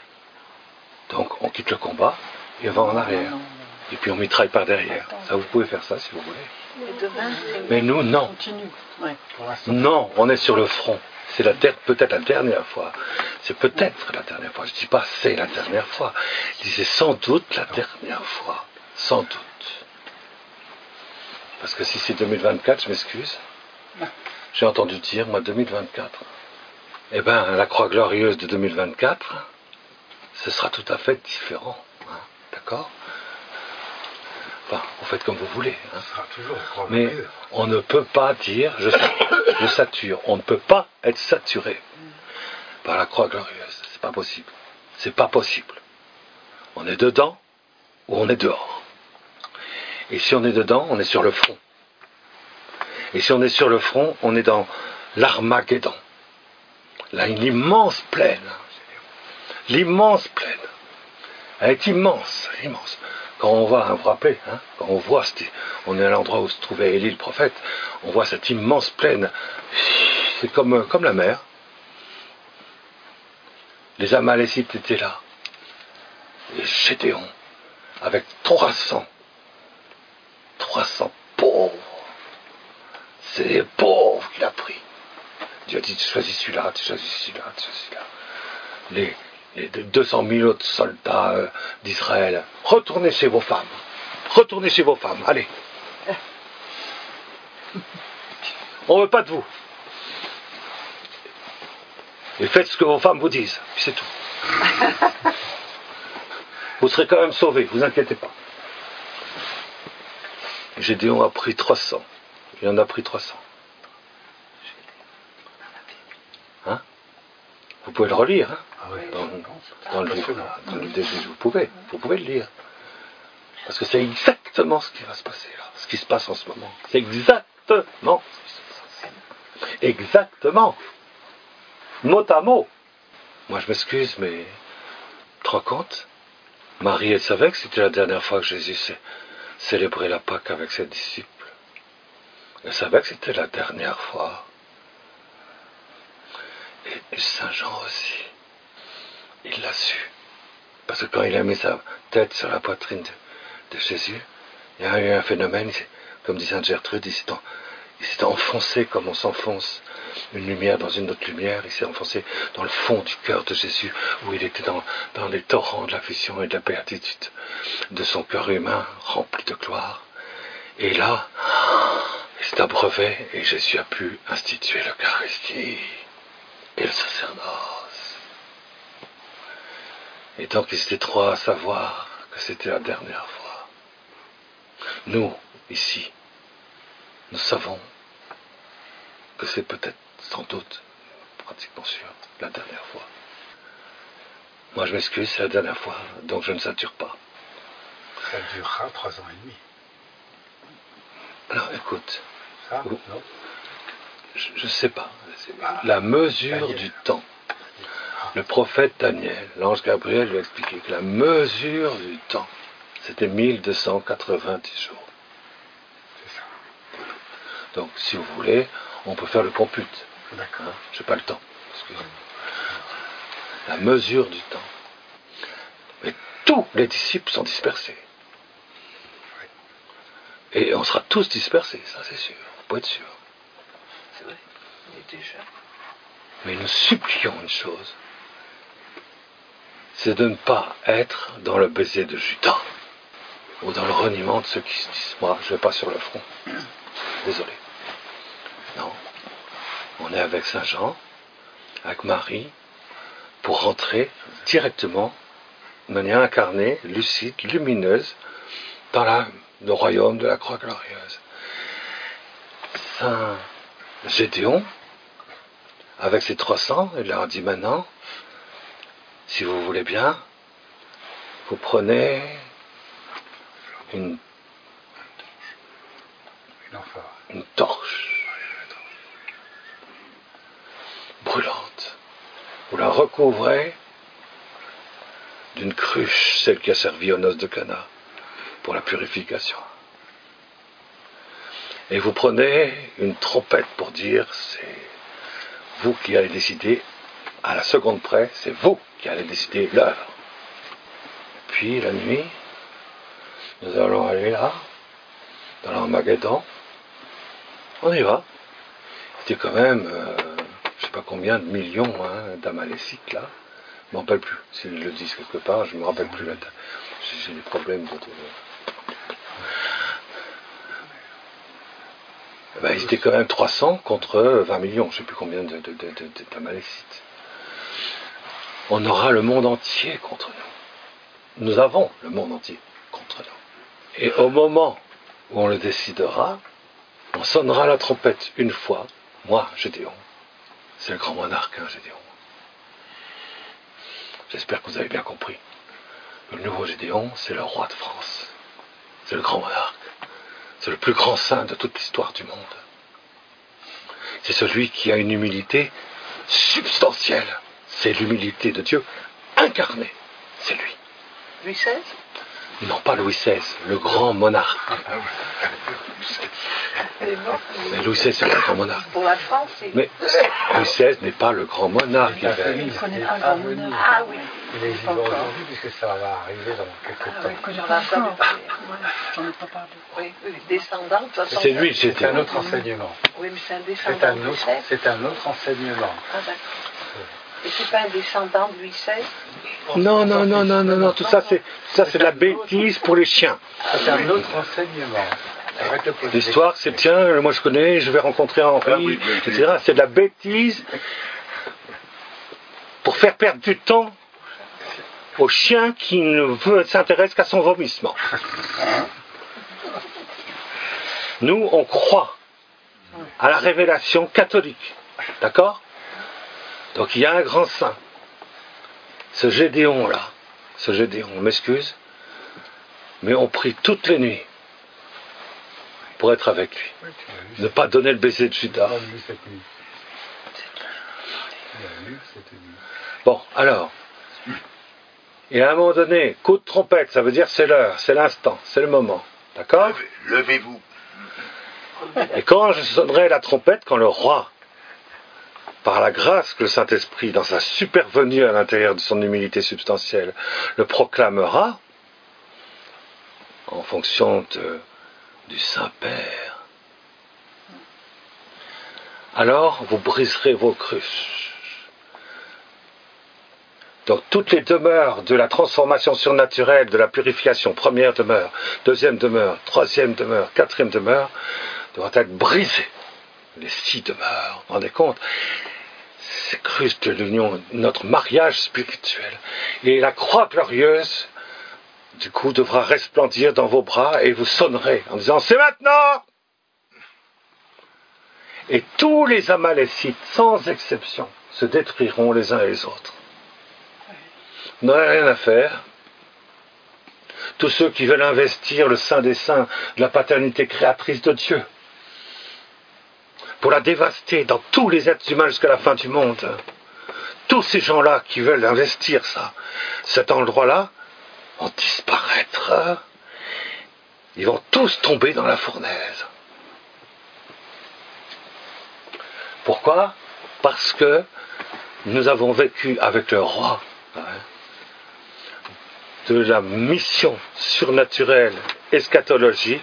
Donc on quitte le combat et on va en arrière. Et puis on mitraille par derrière. Ça, vous pouvez faire ça si vous voulez. Et demain, c'est Mais nous, non. Continue. Ouais. Pour l'instant, Non, on est sur le front. C'est la ter- peut-être la dernière fois. C'est peut-être la dernière fois. Je ne dis pas c'est la dernière fois. Je dis c'est sans doute la dernière fois. Sans doute. Parce que si c'est deux mille vingt-quatre, je m'excuse. J'ai entendu dire, moi, deux mille vingt-quatre. Eh bien, la croix glorieuse de deux mille vingt-quatre, ce sera tout à fait différent. Hein, d'accord? Enfin, vous faites comme vous voulez. Hein. ce sera toujours la croix Mais glorieuse. on ne peut pas dire je, je sature. On ne peut pas être saturé par la croix glorieuse. C'est pas possible. C'est pas possible. On est dedans ou on est dehors. Et si on est dedans, on est sur le front. Et si on est sur le front, on est dans l'Armageddon. Là, une immense plaine. L'immense plaine. Elle est immense, immense. Quand on va, hein, vous vous rappelez, hein, quand on voit, on est à l'endroit où se trouvait Élie le prophète, on voit cette immense plaine. C'est comme, comme la mer. Les Amalécites étaient là. Et Gédéon, avec trois cents, trois cents pauvres. C'est les pauvres qu'il a pris. Dieu a dit, tu choisis celui-là, tu choisis celui-là, tu choisis celui-là. Les, les deux cent mille autres soldats euh, d'Israël, retournez chez vos femmes. Retournez chez vos femmes, allez. On ne veut pas de vous. Et faites ce que vos femmes vous disent, puis c'est tout. Vous serez quand même sauvés, vous inquiétez pas. Gédéon a pris trois cents. Il en a pris trois cents. Hein? Vous pouvez le relire, hein? Ah oui, dans, dans le livre, dans le livre des juges. Vous pouvez, vous pouvez le lire. Parce que c'est exactement ce qui va se passer là, ce qui se passe en ce moment. C'est exactement ce qui se passe. Exactement. Mot à mot. Moi je m'excuse, mais tu te rends compte? Marie, elle savait que c'était la dernière fois que Jésus s'est célébrait la Pâque avec ses disciples. Elle savait que c'était la dernière fois. Et, et Saint Jean aussi. Il l'a su. Parce que quand il a mis sa tête sur la poitrine de, de Jésus, il y a eu un phénomène, comme dit Sainte Gertrude, il s'est, en, il s'est enfoncé comme on s'enfonce une lumière dans une autre lumière, il s'est enfoncé dans le fond du cœur de Jésus, où il était dans, dans les torrents de la vision et de la béatitude de son cœur humain rempli de gloire. Et là, il s'est abreuvé et Jésus a pu instituer l'Eucharistie et le sacerdoce. Et donc ils étaient trois à savoir que c'était la dernière fois. Nous, ici, nous savons que c'est peut-être, sans doute, pratiquement sûr, la dernière fois. Moi, je m'excuse, c'est la dernière fois, donc je ne sature pas. Ça durera trois ans et demi. Alors, écoute, Ça, Ou- non je ne sais pas. La mesure du temps. Le prophète Daniel, l'ange Gabriel lui a expliqué que la mesure du temps, c'était mille deux cent quatre-vingt-dix jours. C'est ça. Donc, si vous voulez, on peut faire le compute. D'accord. Hein, je n'ai pas le temps. Excusez-moi. La mesure du temps. Mais tous les disciples sont dispersés. Et on sera tous dispersés, ça c'est sûr. Vous pouvez être sûr. C'est vrai, il est déjà. Mais nous supplions une chose, c'est de ne pas être dans le baiser de Judas, ou dans le reniement de ceux qui se disent, moi je ne vais pas sur le front. Désolé. Non. On est avec Saint Jean, avec Marie, pour rentrer directement, de manière incarnée, lucide, lumineuse, dans la, le royaume de la croix glorieuse. Saint Gédéon, avec ses trois cents, il leur a dit maintenant, si vous voulez bien, vous prenez une, Une amphore. une torche brûlante. Vous la recouvrez d'une cruche, celle qui a servi aux noces de Cana, pour la purification. Et vous prenez une trompette pour dire, c'est vous qui allez décider, à la seconde près, c'est vous qui allez décider l'heure. Puis la nuit, nous allons aller là, dans l'Armageddon. On y va. C'était quand même, euh, je ne sais pas combien de millions hein, d'Amalécites là. Je ne me rappelle plus. S'ils le disent quelque part, je ne me rappelle plus la date. J'ai, j'ai des problèmes de... Ben, ils étaient quand même trois cents contre vingt millions, je ne sais plus combien de, de, de, de, d'Amalécites. On aura le monde entier contre nous. Nous avons le monde entier contre nous. Et au moment où on le décidera, on sonnera la trompette une fois. Moi, Gédéon. C'est le grand monarque, hein, Gédéon. J'espère que vous avez bien compris. Le nouveau Gédéon, c'est le roi de France. C'est le grand monarque. C'est le plus grand saint de toute l'histoire du monde. C'est celui qui a une humilité substantielle. C'est l'humilité de Dieu incarnée. C'est lui. Louis seize? Non, pas Louis seize, le grand monarque. Elle est morte. Mais Louis seize, c'est le grand monarque. Pour la France, c'est... Mais Louis seize n'est pas le grand monarque. Il Il ne connaît pas le grand monarque. Ah oui. Il est vivant aujourd'hui puisque ça va arriver dans quelques Ah temps. oui, que j'en J'en ai ai entendu encore. parler. Ouais, j'en ai pas parlé. Oui, oui, descendant, de toute façon. C'est lui, C'est c'était. un autre enseignement. Oui, mais c'est un C'est descendant un de Louis autre, seize. c'est un autre enseignement. Ah d'accord. Et c'est pas un descendant de Louis seize? Non, non, non, non, non, non, tout ça c'est, tout ça c'est de la bêtise pour les chiens. C'est un autre enseignement. Arrête de poser des L'histoire, c'est tiens, moi je connais, je vais rencontrer Henri, Ah oui, oui, et cetera. C'est de la bêtise pour faire perdre du temps au chien qui ne veut, s'intéresse qu'à son vomissement. Nous, on croit à la révélation catholique. D'accord? Donc il y a un grand saint. Ce Gédéon-là, ce Gédéon, on m'excuse, mais on prie toutes les nuits pour être avec lui. Oui, tu l'as vu, Ne pas donner le baiser de tu Judas. l'as vu cette nuit. Tu l'as vu cette nuit. Bon, alors, et à un moment donné, coup de trompette, ça veut dire c'est l'heure, c'est l'instant, c'est le moment. D'accord? Levez-vous. Et quand je sonnerai la trompette, quand le roi, par la grâce que le Saint-Esprit, dans sa supervenue à l'intérieur de son humilité substantielle, le proclamera, en fonction de, du Saint-Père, alors vous briserez vos cruches. Donc toutes les demeures de la transformation surnaturelle, de la purification, première demeure, deuxième demeure, troisième demeure, quatrième demeure, doivent être brisées. Les six demeures, vous vous rendez compte? C'est cruche de l'union, notre mariage spirituel. Et la croix glorieuse, du coup, devra resplendir dans vos bras et vous sonnerez en disant « C'est maintenant !» Et tous les Amalécites, sans exception, se détruiront les uns et les autres. Vous n'aurez rien à faire. Tous ceux qui veulent investir le Saint des Saints de la paternité créatrice de Dieu, pour la dévaster dans tous les êtres humains jusqu'à la fin du monde, tous ces gens-là qui veulent investir ça, cet endroit-là, vont disparaître. Ils vont tous tomber dans la fournaise. Pourquoi ? Parce que nous avons vécu avec le roi hein, de la mission surnaturelle, eschatologique,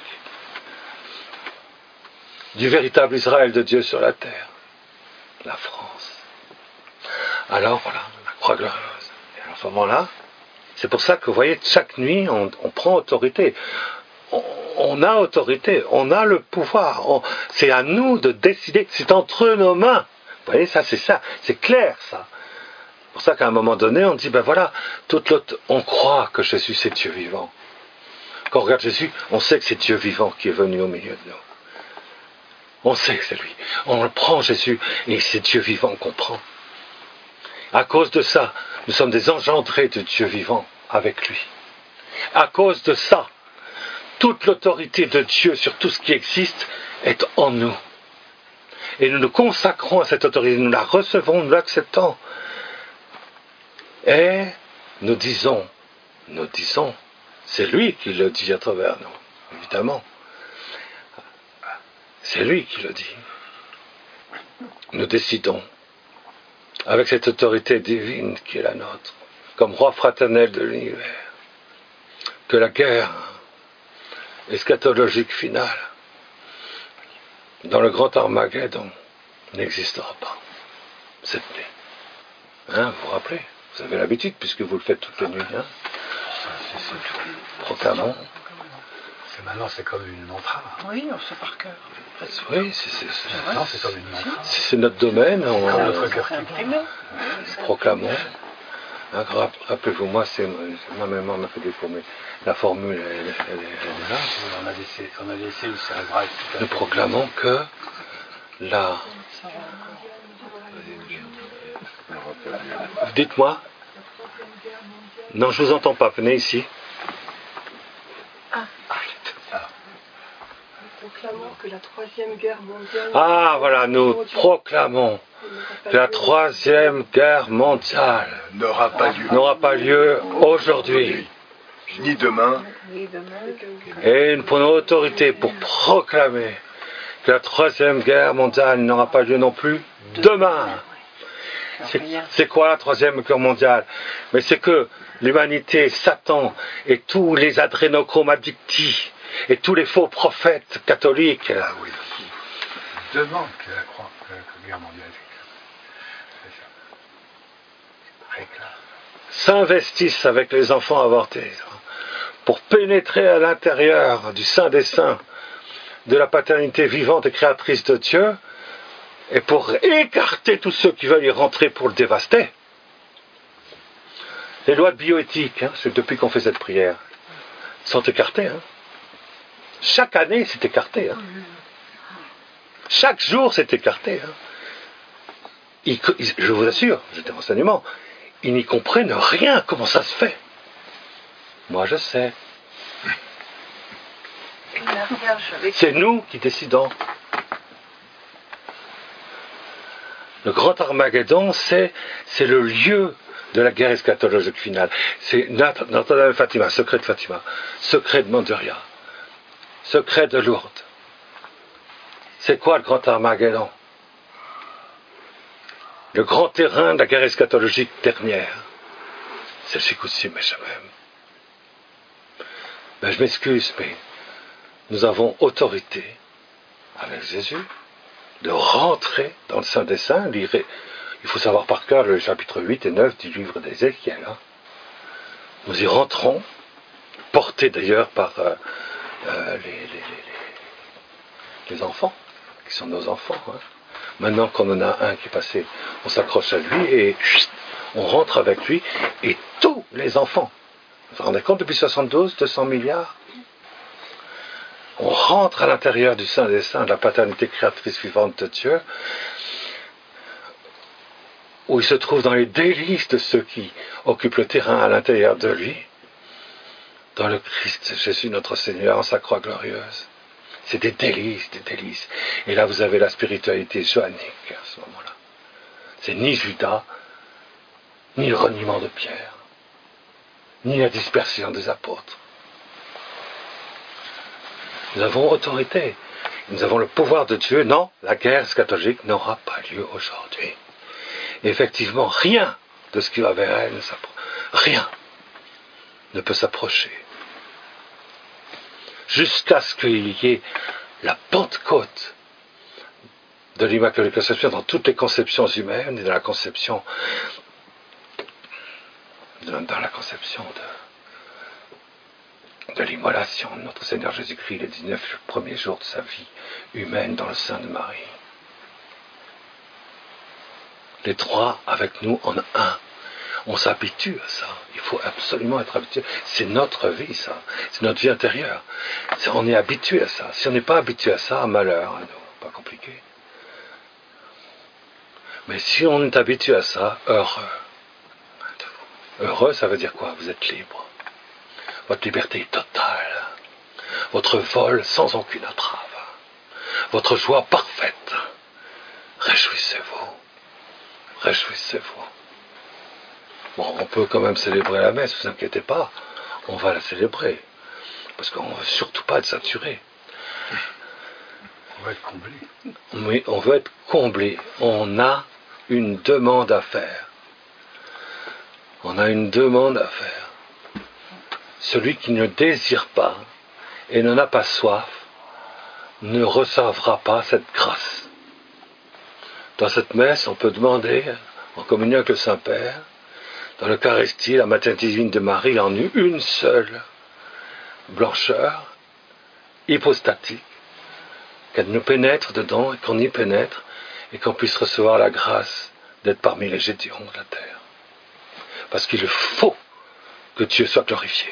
du véritable Israël de Dieu sur la terre, la France. Alors voilà, la croix glorieuse. Et à ce moment-là, c'est pour ça que vous voyez, chaque nuit, on, on prend autorité. On, on a autorité, on a le pouvoir. On, c'est à nous de décider, c'est entre nos mains. Vous voyez, ça c'est ça, c'est clair ça. C'est pour ça qu'à un moment donné, on dit, ben voilà, toute l'autre, on croit que Jésus c'est Dieu vivant. Quand on regarde Jésus, on sait que c'est Dieu vivant qui est venu au milieu de nous. On sait que c'est lui. On le prend Jésus et c'est Dieu vivant qu'on prend. À cause de ça, nous sommes des engendrés de Dieu vivant avec lui. À cause de ça, toute l'autorité de Dieu sur tout ce qui existe est en nous. Et nous nous consacrons à cette autorité, nous la recevons, nous l'acceptons. Et nous disons, nous disons, c'est lui qui le dit à travers nous, évidemment. C'est lui qui le dit. Nous décidons, avec cette autorité divine qui est la nôtre, comme roi fraternel de l'univers, que la guerre eschatologique finale, dans le grand Armageddon, n'existera pas. Cette nuit. Hein, vous vous rappelez ? Vous avez l'habitude, puisque vous le faites toutes les nuits. Hein ? Proclamons. C'est maintenant, c'est comme une mantra. Oui, on sait par cœur. Oui, c'est, c'est, c'est, Maintenant, c'est comme une mantra. c'est, c'est notre domaine. On, Comme on, notre cœur C'est qui imprimé. proclamons. Hein, rappelez-vous, moi, c'est, ma mémoire m'a fait défaut, mais la formule, elle, elle, elle, elle est là. On a laissé, on a laissé le cérébral. Nous proclamons que la... Dites-moi. Non, je vous entends pas. Venez ici. Nous proclamons que la troisième guerre mondiale... Ah, voilà, nous proclamons que la troisième guerre mondiale N'aura pas lieu. n'aura pas lieu aujourd'hui. Ni demain. Et nous prenons autorité pour proclamer que la troisième guerre mondiale n'aura pas lieu non plus demain. C'est, c'est quoi la troisième guerre mondiale ? Mais c'est que l'humanité, Satan et tous les adrénochromes addictifs et tous les faux prophètes catholiques Ah oui. Demande que la, croix, que la guerre mondiale c'est ça. Très clair. s'investissent avec les enfants avortés pour pénétrer à l'intérieur du Saint des Saints de la paternité vivante et créatrice de Dieu et pour écarter tous ceux qui veulent y rentrer pour le dévaster. Les lois de bioéthique, hein, c'est depuis qu'on fait cette prière, sont écartées. Hein. Chaque année, c'est écarté. Hein. Chaque jour, c'est écarté. Hein. Ils, ils, je vous assure, j'ai des renseignements, ils n'y comprennent rien. Comment ça se fait ? Moi, je sais. C'est nous qui décidons. Le grand Armageddon, c'est, c'est le lieu de la guerre eschatologique finale. C'est Notre-Dame de Fatima, secret de Fatima, secret de Manduria, secret de Lourdes. C'est quoi le grand Armageddon ? Le grand terrain de la guerre eschatologique dernière. C'est le Shikoutsim, mais jamais. Ben, je m'excuse, mais nous avons autorité, avec Jésus, de rentrer dans le Saint des Saints. Il faut savoir par cœur le chapitre huit et neuf du livre d'Ézéchiel. Hein. Nous y rentrons, portés d'ailleurs par euh, euh, les, les, les, les enfants, qui sont nos enfants. Hein. Maintenant qu'on en a un qui est passé, on s'accroche à lui et chut, on rentre avec lui, et tous les enfants. Vous vous rendez compte, depuis soixante-douze, deux cents milliards ? On rentre à l'intérieur du Saint des Saints, de la paternité créatrice vivante de Dieu, où il se trouve dans les délices de ceux qui occupent le terrain à l'intérieur de lui, dans le Christ Jésus notre Seigneur en sa croix glorieuse. C'est des délices, des délices. Et là vous avez la spiritualité joannique à ce moment-là. C'est ni Judas, ni le reniement de Pierre, ni la dispersion des apôtres. Nous avons autorité, nous avons le pouvoir de Dieu. Non, la guerre eschatologique n'aura pas lieu aujourd'hui. Et effectivement, rien de ce qui va vers elle, ne rien ne peut s'approcher. Jusqu'à ce qu'il y ait la Pentecôte de l'Immaculée Conception dans toutes les conceptions humaines et dans la conception, dans la conception de, de l'immolation de notre Seigneur Jésus-Christ les dix-neuf premiers jours de sa vie humaine dans le sein de Marie. Les trois avec nous en un. On s'habitue à ça. Il faut absolument être habitué. C'est notre vie, ça. C'est notre vie intérieure. C'est, on est habitué à ça. Si on n'est pas habitué à ça, malheur à nous. Pas compliqué. Mais si on est habitué à ça, heureux. Heureux, ça veut dire quoi? Vous êtes libre. Votre liberté est totale. Votre vol sans aucune entrave. Votre joie parfaite. Réjouissez-vous. Réjouissez-vous. Bon, on peut quand même célébrer la messe, ne vous inquiétez pas. On va la célébrer. Parce qu'on ne veut surtout pas être saturé. On va être comblé. Mais on veut être comblé. On a une demande à faire. On a une demande à faire. Celui qui ne désire pas et n'en a pas soif ne recevra pas cette grâce. Dans cette messe, on peut demander, en communion avec le Saint-Père, dans l'Eucharistie, la maternité divine de Marie en eut une seule blancheur, hypostatique, qu'elle nous pénètre dedans et qu'on y pénètre et qu'on puisse recevoir la grâce d'être parmi les gédéons de la terre. Parce qu'il faut que Dieu soit glorifié.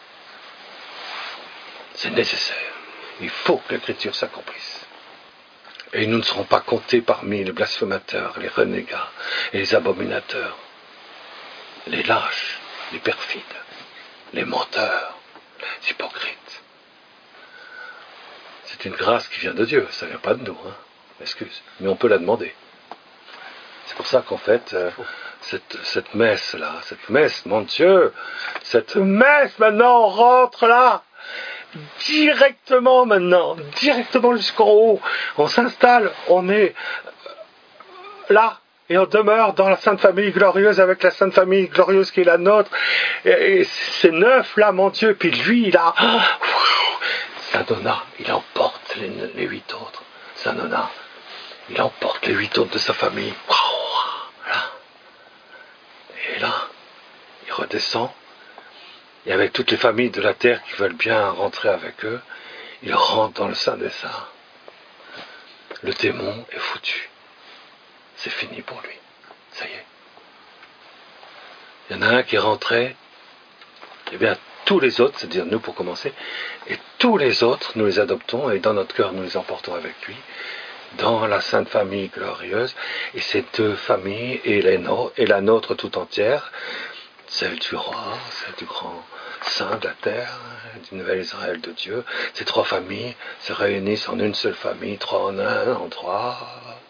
C'est nécessaire. Il faut que l'Écriture s'accomplisse. Et nous ne serons pas comptés parmi les blasphémateurs, les renégats et les abominateurs, les lâches, les perfides, les menteurs, les hypocrites. C'est une grâce qui vient de Dieu, ça ne vient pas de nous, hein. Excuse, mais on peut la demander. C'est pour ça qu'en fait, euh, cette, cette messe-là, cette messe, mon Dieu, cette messe, maintenant, on rentre là, directement maintenant, directement jusqu'en haut, on s'installe, on est là, et on demeure dans la Sainte Famille glorieuse, avec la Sainte Famille glorieuse qui est la nôtre, et, et c'est neuf là, mon Dieu, puis lui, il a, Saint Donat, il emporte les, les huit autres, Saint Donat, il emporte les huit autres de sa famille, là, et là, il redescend, et avec toutes les familles de la terre qui veulent bien rentrer avec eux, il rentre dans le Saint des Saints. Le démon est foutu. C'est fini pour lui. Ça y est. Il y en a un qui est rentré, et bien tous les autres, c'est-à-dire nous pour commencer, et tous les autres, nous les adoptons, et dans notre cœur, nous les emportons avec lui, dans la Sainte Famille glorieuse, et ces deux familles, et, les no- et la nôtre tout entière, celle du roi, celle du grand saint de la terre, du nouvel Israël de Dieu. Ces trois familles se réunissent en une seule famille, trois en un, en trois.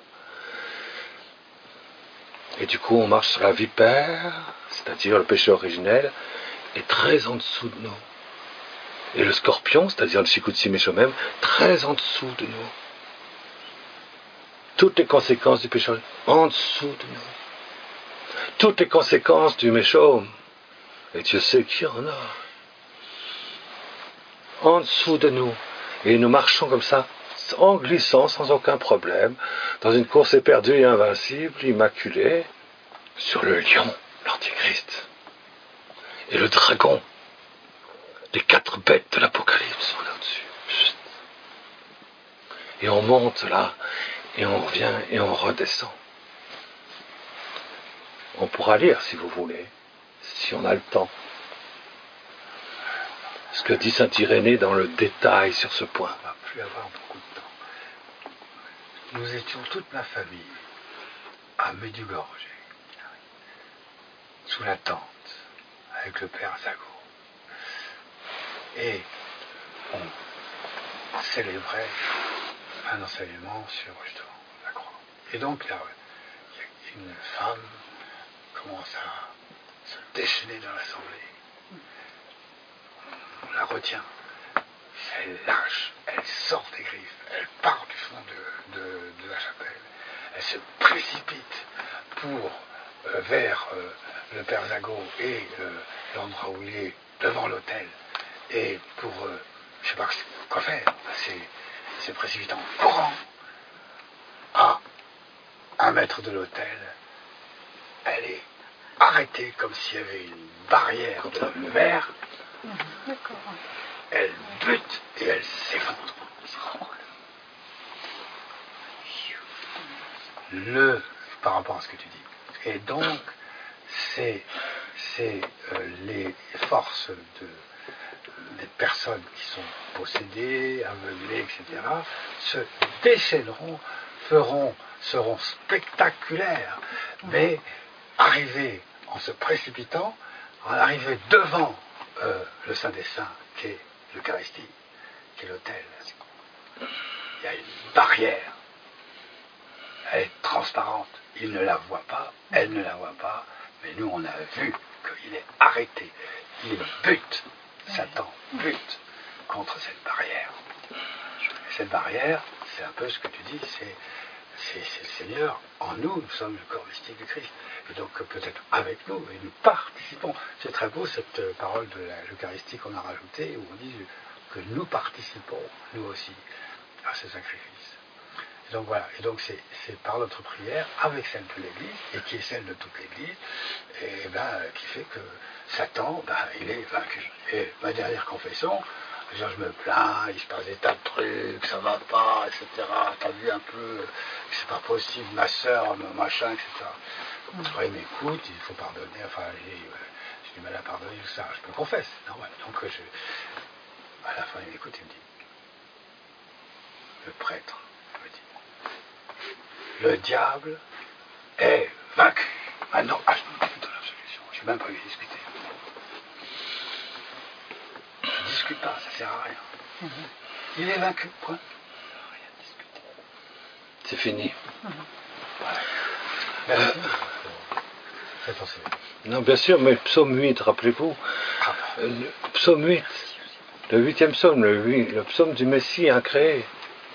Et du coup, on marche sur la vipère, c'est-à-dire le péché originel, est très en dessous de nous. Et le scorpion, c'est-à-dire le Shikutsi Meshomem, très en dessous de nous. Toutes les conséquences du péché originel, en dessous de nous. Toutes les conséquences du Meshom, et Dieu sait qu'il y en a, en dessous de nous. Et nous marchons comme ça, en glissant, sans aucun problème, dans une course éperdue et invincible, immaculée, sur le lion, l'Antichrist, et le dragon. Les quatre bêtes de l'Apocalypse sont là-dessus. Et on monte là, et on revient, et on redescend. On pourra lire, si vous voulez, si on a le temps. Ce que dit saint Irénée dans le détail sur ce point. On ne va plus avoir beaucoup de temps. Nous étions toute ma famille à Medjugorje, sous la tente, avec le père Zago. Et on célébrait un enseignement sur justement la croix. Et donc là, il y a une femme commence à se déchaîner dans l'assemblée. On la retient. Elle lâche, elle sort des griffes, elle part du fond de, de, de la chapelle. Elle se précipite pour euh, vers euh, le père Zago et euh, l'endroit où il est, devant l'autel. Et pour, euh, je ne sais pas quoi faire, c'est, c'est précipité en courant à un mètre de l'autel. Elle est arrêtée comme s'il y avait une barrière de mer. Elle bute et elle s'effondre. Le, par rapport à ce que tu dis. Et donc, c'est, c'est euh, les forces de, des personnes qui sont possédées, aveuglées, et cetera, se déchaîneront, feront, seront spectaculaires, mais arriver en se précipitant, en arriver devant euh, le Saint des Saints, qui est l'Eucharistie, qui est l'autel. Il y a une barrière. Elle est transparente. Il ne la voit pas, elle ne la voit pas, mais nous on a vu qu'il est arrêté. Il bute, Satan bute contre cette barrière. Et cette barrière, c'est un peu ce que tu dis, c'est, c'est, c'est le Seigneur. En nous, nous sommes le corps mystique du Christ. Et donc peut-être avec nous, et nous participons. C'est très beau cette parole de l'Eucharistie qu'on a rajoutée, où on dit que nous participons, nous aussi, à ce sacrifice. Et donc voilà, et donc c'est, c'est par notre prière, avec celle de l'Église, et qui est celle de toute l'Église, et ben, qui fait que Satan, ben, il est vaincu. Et ma dernière confession, je me plains, il se passe des tas de trucs, ça va pas, et cetera. T'as vu un peu, c'est pas possible, ma soeur, machin, et cetera. Il m'écoute, il faut pardonner, enfin, j'ai, j'ai du mal à pardonner, tout ça, je me confesse, normal. Donc, je, à la fin, il m'écoute, il me dit, le prêtre me dit, le diable est vaincu. Maintenant, ah, je me donne la solution, je n'ai même pas eu à discuter. Ne discute pas, ça ne sert à rien. Mm-hmm. Il est vaincu, point. Rien à discuter. C'est fini. Mm-hmm. Voilà. Merci. Euh... Non, bien sûr, mais psaume huit, rappelez-vous. Ah. Euh, le psaume huit, le huitième psaume, le, le psaume du Messie incréé.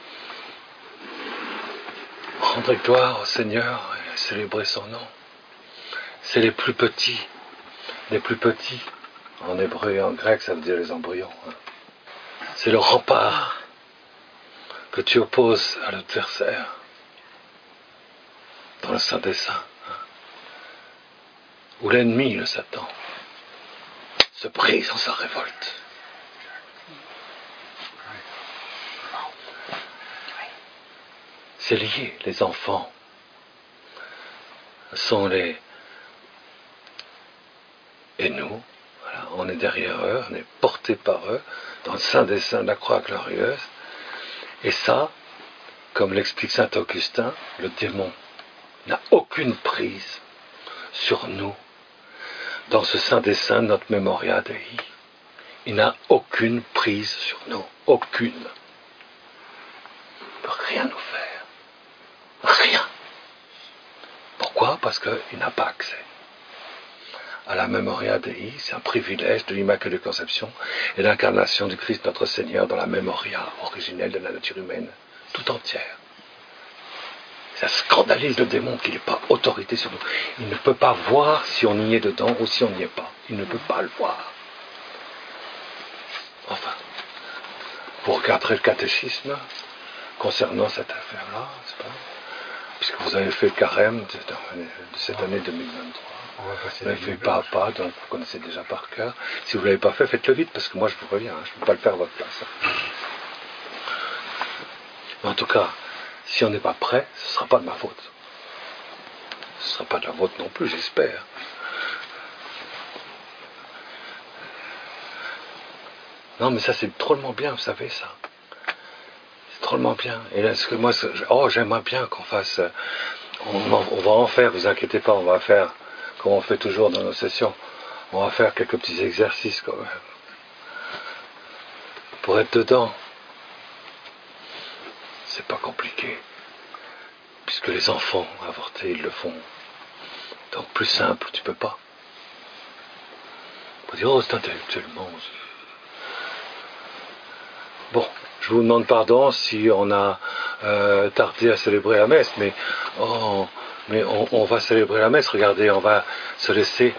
Rendez gloire au Seigneur et célébrer son nom. C'est les plus petits. Les plus petits. En hébreu et en grec, ça veut dire les embryons. Hein. C'est le rempart que tu opposes à l'adversaire dans le Saint des Saints. Hein. Où l'ennemi, le Satan, se brise en sa révolte. C'est lié, les enfants sont les... Et nous, voilà, on est derrière eux, on est porté par eux, dans le sein des saints de la croix glorieuse. Et ça, comme l'explique saint Augustin, le démon n'a aucune prise sur nous. Dans ce Saint des Saints, notre Memoria Dei, il n'a aucune prise sur nous, aucune. Il ne peut rien nous faire. Rien. Pourquoi ? Parce qu'il n'a pas accès à la Memoria Dei. C'est un privilège de l'Immaculée Conception et l'incarnation du Christ notre Seigneur dans la Memoria originelle de la nature humaine, tout entière. Ça scandalise le démon qu'il n'ait pas autorité sur nous. Il ne peut pas voir si on y est dedans ou si on n'y est pas. Il ne peut pas le voir. Enfin, vous regarderez le catéchisme concernant cette affaire-là, n'est-ce pas ? Puisque vous avez fait le carême de, de, de cette année deux mille vingt-trois. Vous l'avez fait pas à pas, donc vous connaissez déjà par cœur. Si vous ne l'avez pas fait, faites-le vite, parce que moi je vous reviens, hein, je ne peux pas le faire à votre place. Hein. Mais en tout cas, si on n'est pas prêt, ce ne sera pas de ma faute. Ce ne sera pas de la vôtre non plus, j'espère. Non, mais ça, c'est drôlement bien, vous savez, ça. C'est drôlement bien. Et là, ce que moi, oh, j'aimerais bien qu'on fasse... On, on va en faire, vous inquiétez pas, on va faire, comme on fait toujours dans nos sessions, on va faire quelques petits exercices quand même. Pour être dedans. C'est pas compliqué. Puisque les enfants avortés, ils le font. Donc plus simple, tu peux pas. On peut dire, oh, c'est intellectuellement. Bon, je vous demande pardon si on a euh, tardé à célébrer la messe, mais, oh, mais on, on va célébrer la messe, regardez, on va se laisser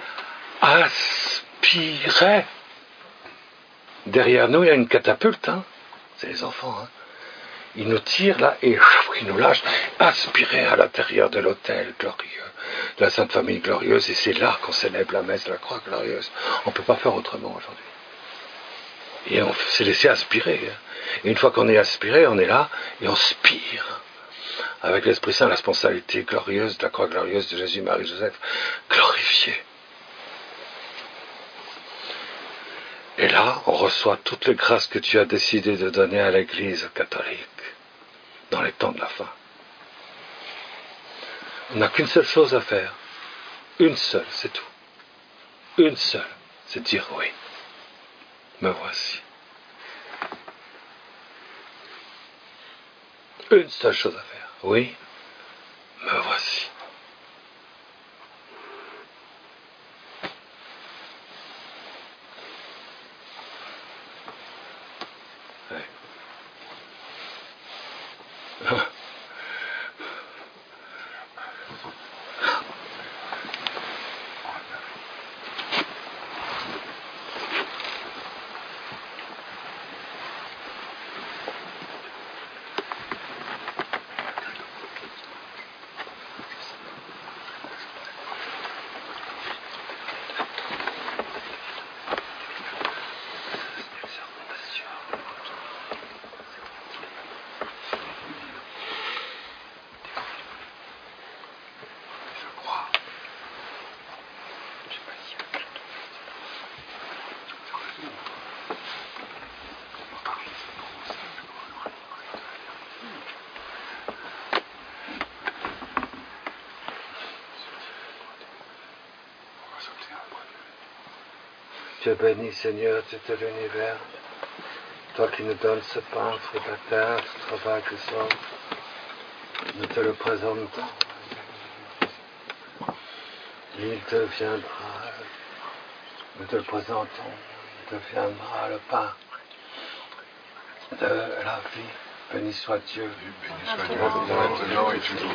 aspirer. Derrière nous, il y a une catapulte, hein. C'est les enfants, hein. Ils nous tirent là et ils nous lâchent, aspirer à l'intérieur de l'autel glorieux, de la Sainte Famille glorieuse, et c'est là qu'on célèbre la messe de la croix glorieuse. On ne peut pas faire autrement aujourd'hui. Et on s'est laissé aspirer. Et une fois qu'on est aspiré, on est là et on spire. Avec l'Esprit Saint, la responsabilité glorieuse de la croix glorieuse de Jésus, Marie, Joseph, glorifié. Et là, on reçoit toutes les grâces que tu as décidé de donner à l'Église catholique dans les temps de la fin. On n'a qu'une seule chose à faire. Une seule, c'est tout. Une seule, c'est dire oui. Me voici. Une seule chose à faire. Oui, me voici. Ouais. Dieu béni, Seigneur, Dieu de l'univers, toi qui nous donnes ce pain, fruit de la terre, ce travail que sommes, nous te le présentons. Il deviendra, nous te le présentons, il deviendra le pain de la vie. Béni soit Dieu. Béni soit Dieu, maintenant et toujours.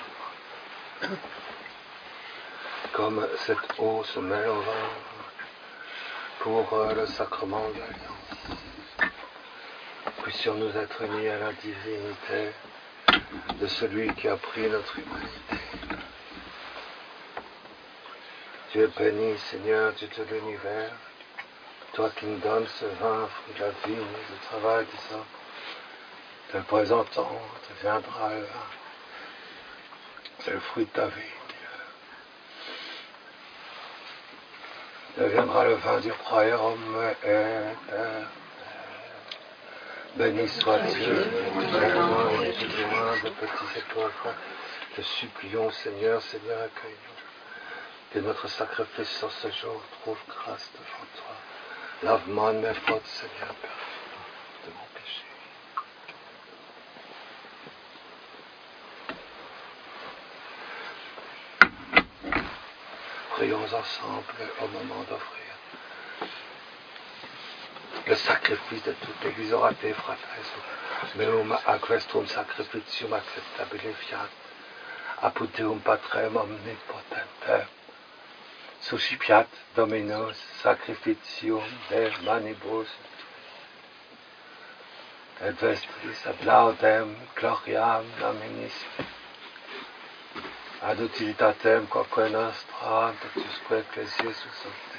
Comme cette eau se mêle au vin pour euh, le sacrement de l'Alliance. Puissions-nous être unis à la divinité de celui qui a pris notre humanité. Dieu béni, Seigneur, Dieu de l'univers, toi qui nous donnes ce vin, fruit de la vie, le travail des hommes, te le présentons, deviendra le vin. C'est le fruit de ta vie. Deviendra le vin du royaume éternel. Béni soit Dieu, éternellement et toujours de petits et pauvres frères. Te supplions, Seigneur, Seigneur, accueille-nous. Que notre sacrifice en ce jour trouve grâce devant toi. Lave-moi de mes fautes, Seigneur, purifie-moi de mon péché. Prions ensemble au moment d'offrir le sacrifice de toute l'Église orate, fratres, meum aquestrum sacrificium acceptabile fiat, apud Deum Patrem omnipotentem, suscipiat Dominus sacrificium de manibus, et vestris ad laudem gloriam nominis, ad utilitatem quoque nostra, totusque ecclesiae suscepte.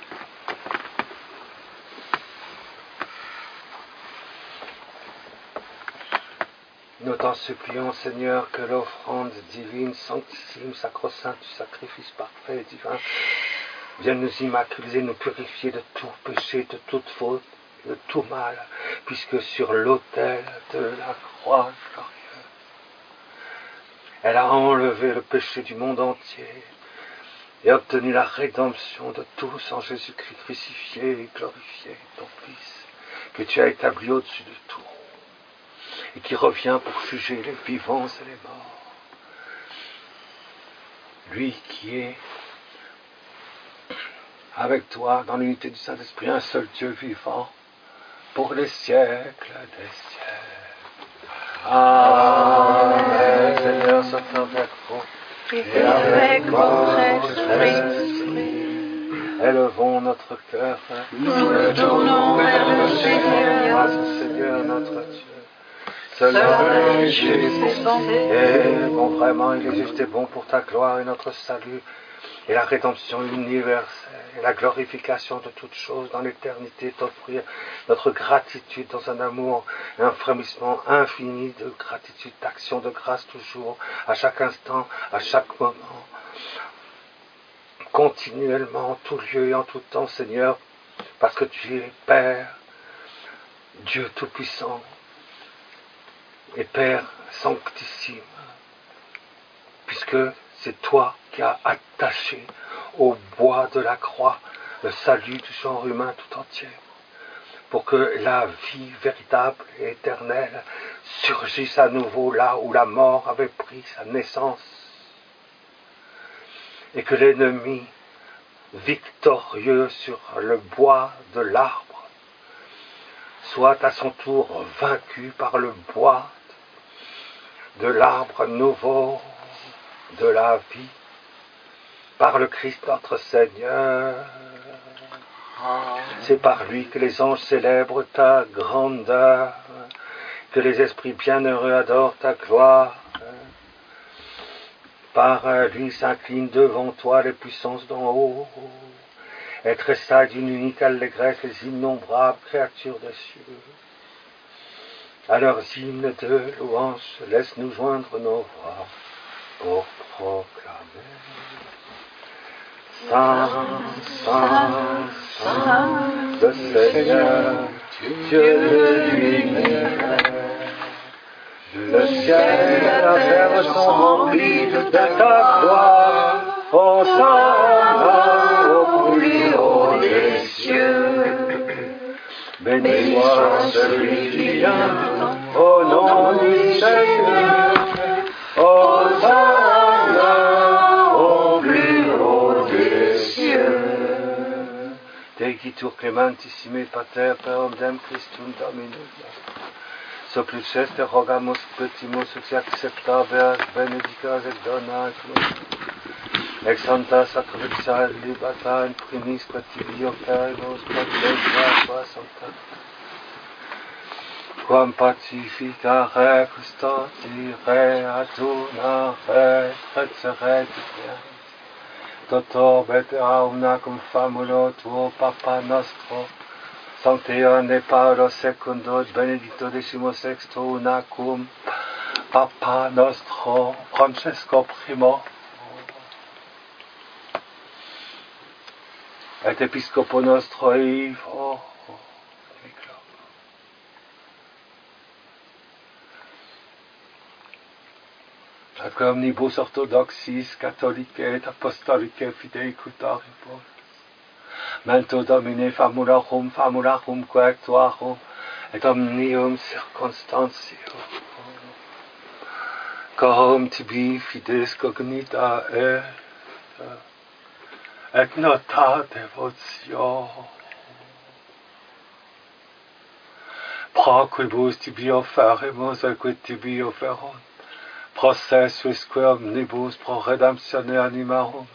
Nous t'en supplions, Seigneur, que l'offrande divine, sanctissime, sacro-sainte du sacrifice parfait et divin vienne nous immaculer, nous purifier de tout péché, de toute faute, de tout mal, puisque sur l'autel de la croix glorieuse, elle a enlevé le péché du monde entier et obtenu la rédemption de tous en Jésus-Christ crucifié et glorifié, ton Fils, que tu as établi au-dessus de tout, et qui revient pour juger les vivants et les morts. Lui qui est avec toi dans l'unité du Saint-Esprit, un seul Dieu vivant, pour les siècles des siècles. Amen. Seigneur, soit avec vous. Et avec votre esprit, élevons notre cœur. nous nous tournons vers le Seigneur. Grâce au Seigneur notre Dieu. Seul Seul est juste et bon. et bon, vraiment, il est juste et bon pour ta gloire et notre salut, et la rédemption universelle, et la glorification de toutes choses dans l'éternité, t'offrir notre gratitude dans un amour, un frémissement infini de gratitude, d'action de grâce toujours, à chaque instant, à chaque moment, continuellement, en tout lieu et en tout temps, Seigneur, parce que tu es Père, Dieu Tout-Puissant, et Père Sanctissime, puisque c'est toi qui as attaché au bois de la croix le salut du genre humain tout entier, pour que la vie véritable et éternelle surgisse à nouveau là où la mort avait pris sa naissance, et que l'ennemi victorieux sur le bois de l'arbre soit à son tour vaincu par le bois de l'arbre nouveau de la vie, par le Christ notre Seigneur. C'est par lui que les anges célèbrent ta grandeur, que les esprits bienheureux adorent ta gloire. Par lui s'inclinent devant toi les puissances d'en haut, et tressaillent d'une unique allégresse les innombrables créatures des cieux. À leurs hymnes de louange, laisse-nous joindre nos voix pour proclamer Saint, Saint, Saint, le Seigneur, Dieu de l'univers. Le ciel et la terre sont remplis de ta gloire. Hosanna au plus haut des cieux. Béni soit celui qui vient au nom du Seigneur. Hosanna au plus haut des cieux. Deigitur clementissime pater perondem Christum Dominum. Supplices te rogamus petimus ut acceptabeas benedicas et donatus. Ex santa sacrificia libata in primis quatibio perimus quatibia qua santa. Quam pacifica re custodi re aduna re trecere diviant. Toto betera unacum famulo tuo Papa nostro, Sancteone Paolo secundo, benedicto decimo sexto unacum, Papa nostro, Francesco primo, et episcopo nostro Ivo, et omnibus orthodoxis, catholicae et apostolicae fideicutaribus, Mento Domine famularum, famularum coactuarum, et omnium circumstantium. Corum tibi fides cognita est, et nota devotio. Pro quibus tibi oferimus, et quid tibi oferunt, processuisque omnibus pro redemptione animarum,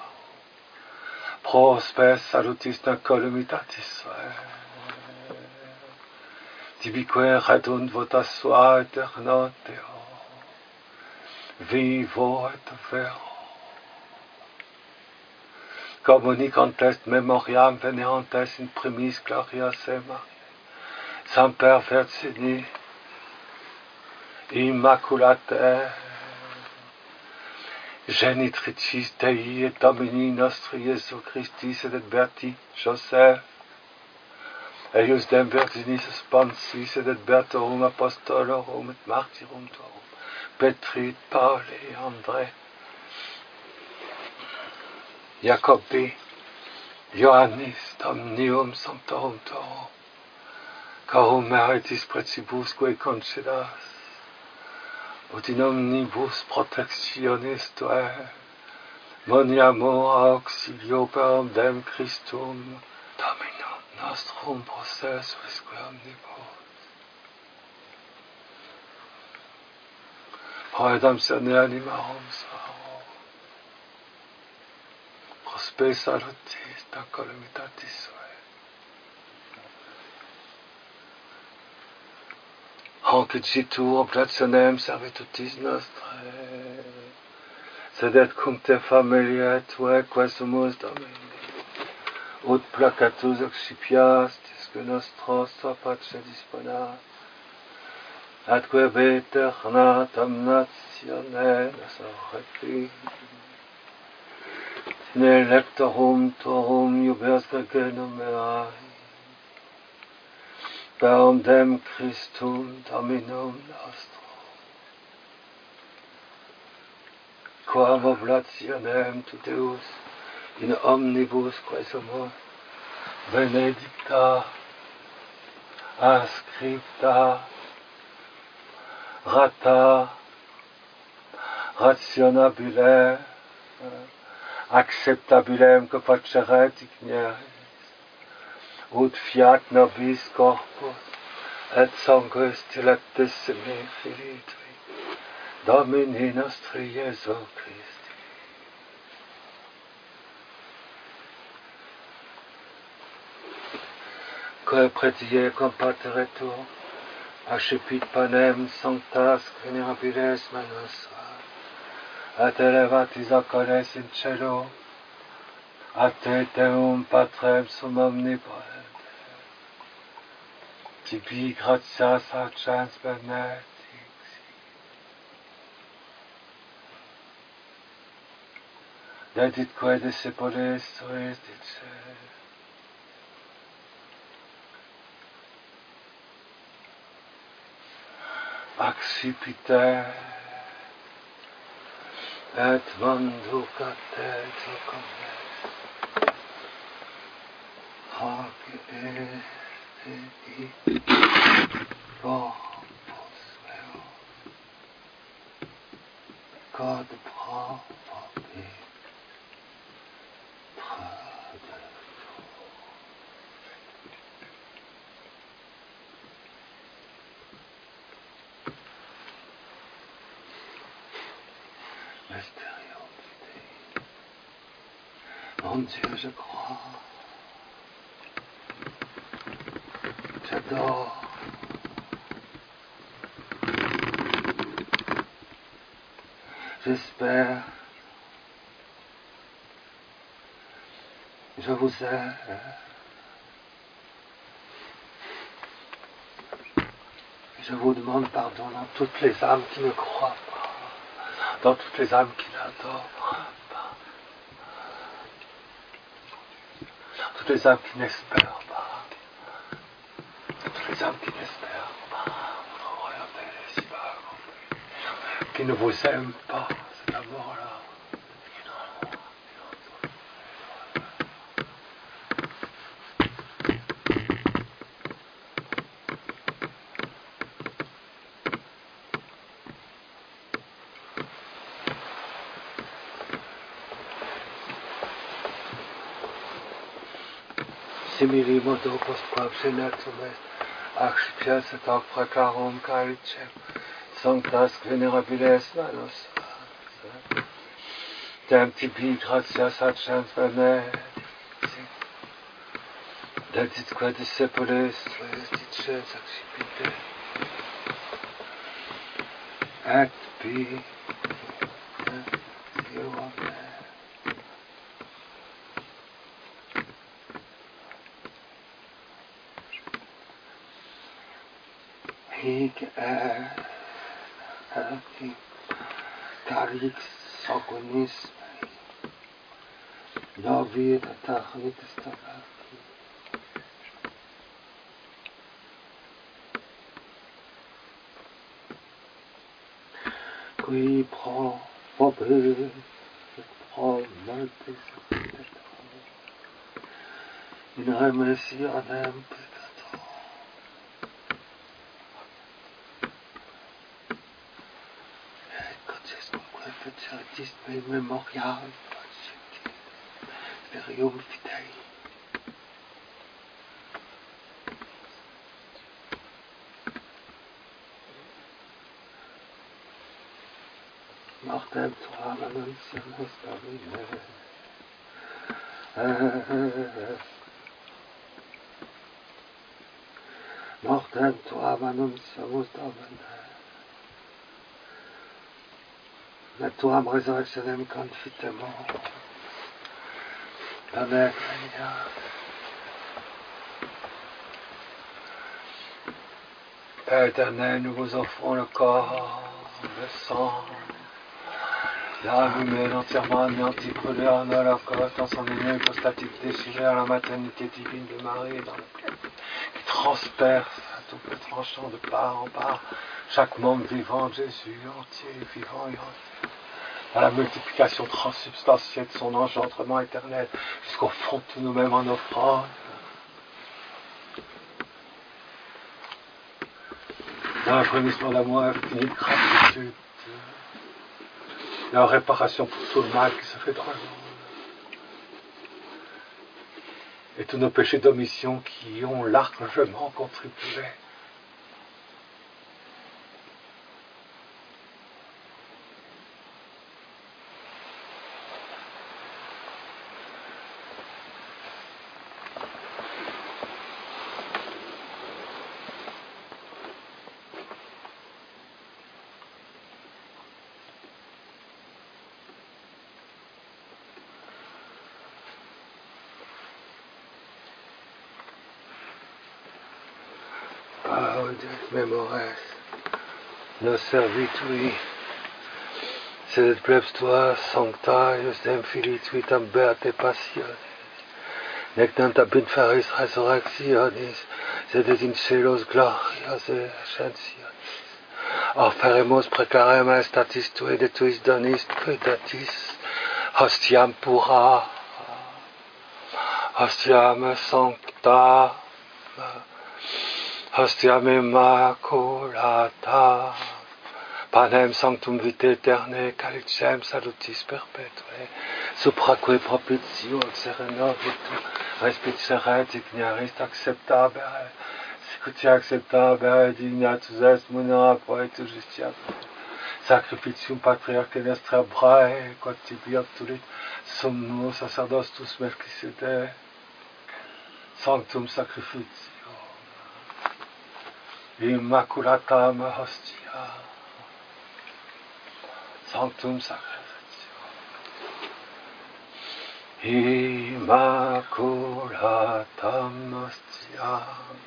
pro spes salutis columitatis, tibique redunt vota sua eterna Deo, vivo et vero. Communicant est memoriam venerantes in primis glorias e Mariae, semper Virgini, immaculate, Genitricis Dei et Domini nostri Iesu Christi, et Berti Joseph, eius dem virginis spansis et et bertorum apostolorum et martyrum tuorum, Petri, Pauli, André, Jacobi, Ioannis, Domnium Sanctorum tuorum, carum meritis precibusque concedas, ut in omnibus protectionis tuae, moniamur auxilio per dem Christum, Dominum nostrum processusque omnibus. Proedam serne animarum suarum, prospe salutis, per columitatis sue. Hanc et citur oblationem servitutis nostrae, sed et cum te familiae tuae quesumus Domini, ut placatus excipias, disque nostros tua pace disponat, atque veterna damnatione resurrecti, in electorum tuorum iubes regenum meai, per dem Christum Dominum nostrum, quam oblationem tu Deus in omnibus quesumus benedicta, ascripta, rata, rationabile, acceptabilem que faceret igneris, ut fiat nobis corpus et sanguis dilectissimi filitri, Domini nostri Iesu Christi. Que predie compateretur, accipit panem sanctas venerabiles manus, et elevatis ocules in cielo, a te Deum Patrem sum omnipotens, tibi gratias arcens benedicti, deditque discipulis tuis dice, accipite et manducate tocum, hoc est corpus meum, quod pro vobis tradetur. Mystérium Fidei. Mon Dieu, je crois, j'adore, j'espère, je vous aime, je vous demande pardon dans toutes les âmes qui ne croient pas, dans toutes les âmes qui n'adorent pas, dans toutes les âmes qui n'espèrent pas, dans toutes les âmes qui n'espèrent pas, votre royauté est si bas accomplie, qui ne vous aiment pas, cet amour-là. Simili modo postquam senatum est, accipias et hoc precarum calicem, sanctas venerabiles manus, dem tibi gratias accens benedicti, deditque discipulis tuis dicens accipite, et bi Dio me. Hic est Hic Calix Sogonis Novi Retachnitis Tabaki tui pro fobe pro malte in remesi adem peccato ecco ciascunque fecetis me memorial sperium fidei Mortem tuam annunciamus Domine. Mortem tuam annunciamus Domine. Et tuam resurrectionem confitemo. Amen. Père éternel, nous vous offrons le corps, le sang, l'âme humaine entièrement anéantie, brûlée en holocauste, dans son union hypostatique déchirée à la maternité divine de Marie, dans le plaie qui transperce à double tranchant de part en part chaque membre vivant de Jésus, entier, vivant et entier, dans la multiplication transsubstantielle de son engendrement éternel, jusqu'au fond de nous-mêmes en offrande. Dans un frémissement d'amour infini, de gratitude, et en réparation pour tout le mal qui se fait dans le monde. Et tous nos péchés d'omission qui y ont largement contribué. Memores, nos servitui, sed plebs tua sancta, iusdem filii tui tam beate passiones, nec nanta binferis resurrectionis, sed et in celos glorias ascensionis. Offeremus precarem estatis tui de tuis donis predatis, hostiam pura, hostiam sancta, Hostiam immaculata, panem sanctum vitae aeternae, calicem salutis perpetue, supraque propitio sereno vitu, respiceret ignaris acceptabere, sicuti acceptabere dignatus est munera poetu justiatur, sacrificium patriarche nostra brae, quod tibi obtulit summo sacerdostus Melchisedec, sanctum sacrificium, Immaculatam hostia, sanctum sacrificium, Immaculatam hostia,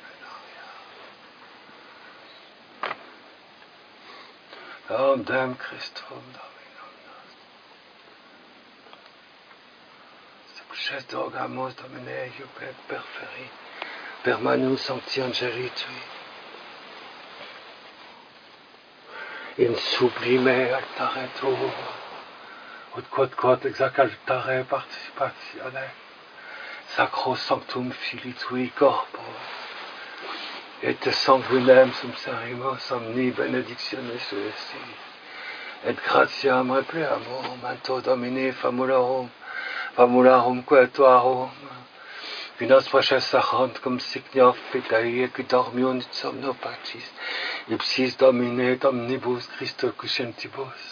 Dominem Christum Dominum nostrum, Secuches Dorgamus Domine Iubet perferi, per manus sancti angeli tui, in sublime altare tuo, ut quod quod exact altare participatione, sacro sanctum filii tui corpo, et sanguinem sum serimus omni benedictionis esti, et gratiam repleamur manto Domini famulorum, famularum quetuarum, qui nos proces achant cum signo fidei, qui dormiunt somno pacis, ipsis Domine omnibus Christo cuscentibus.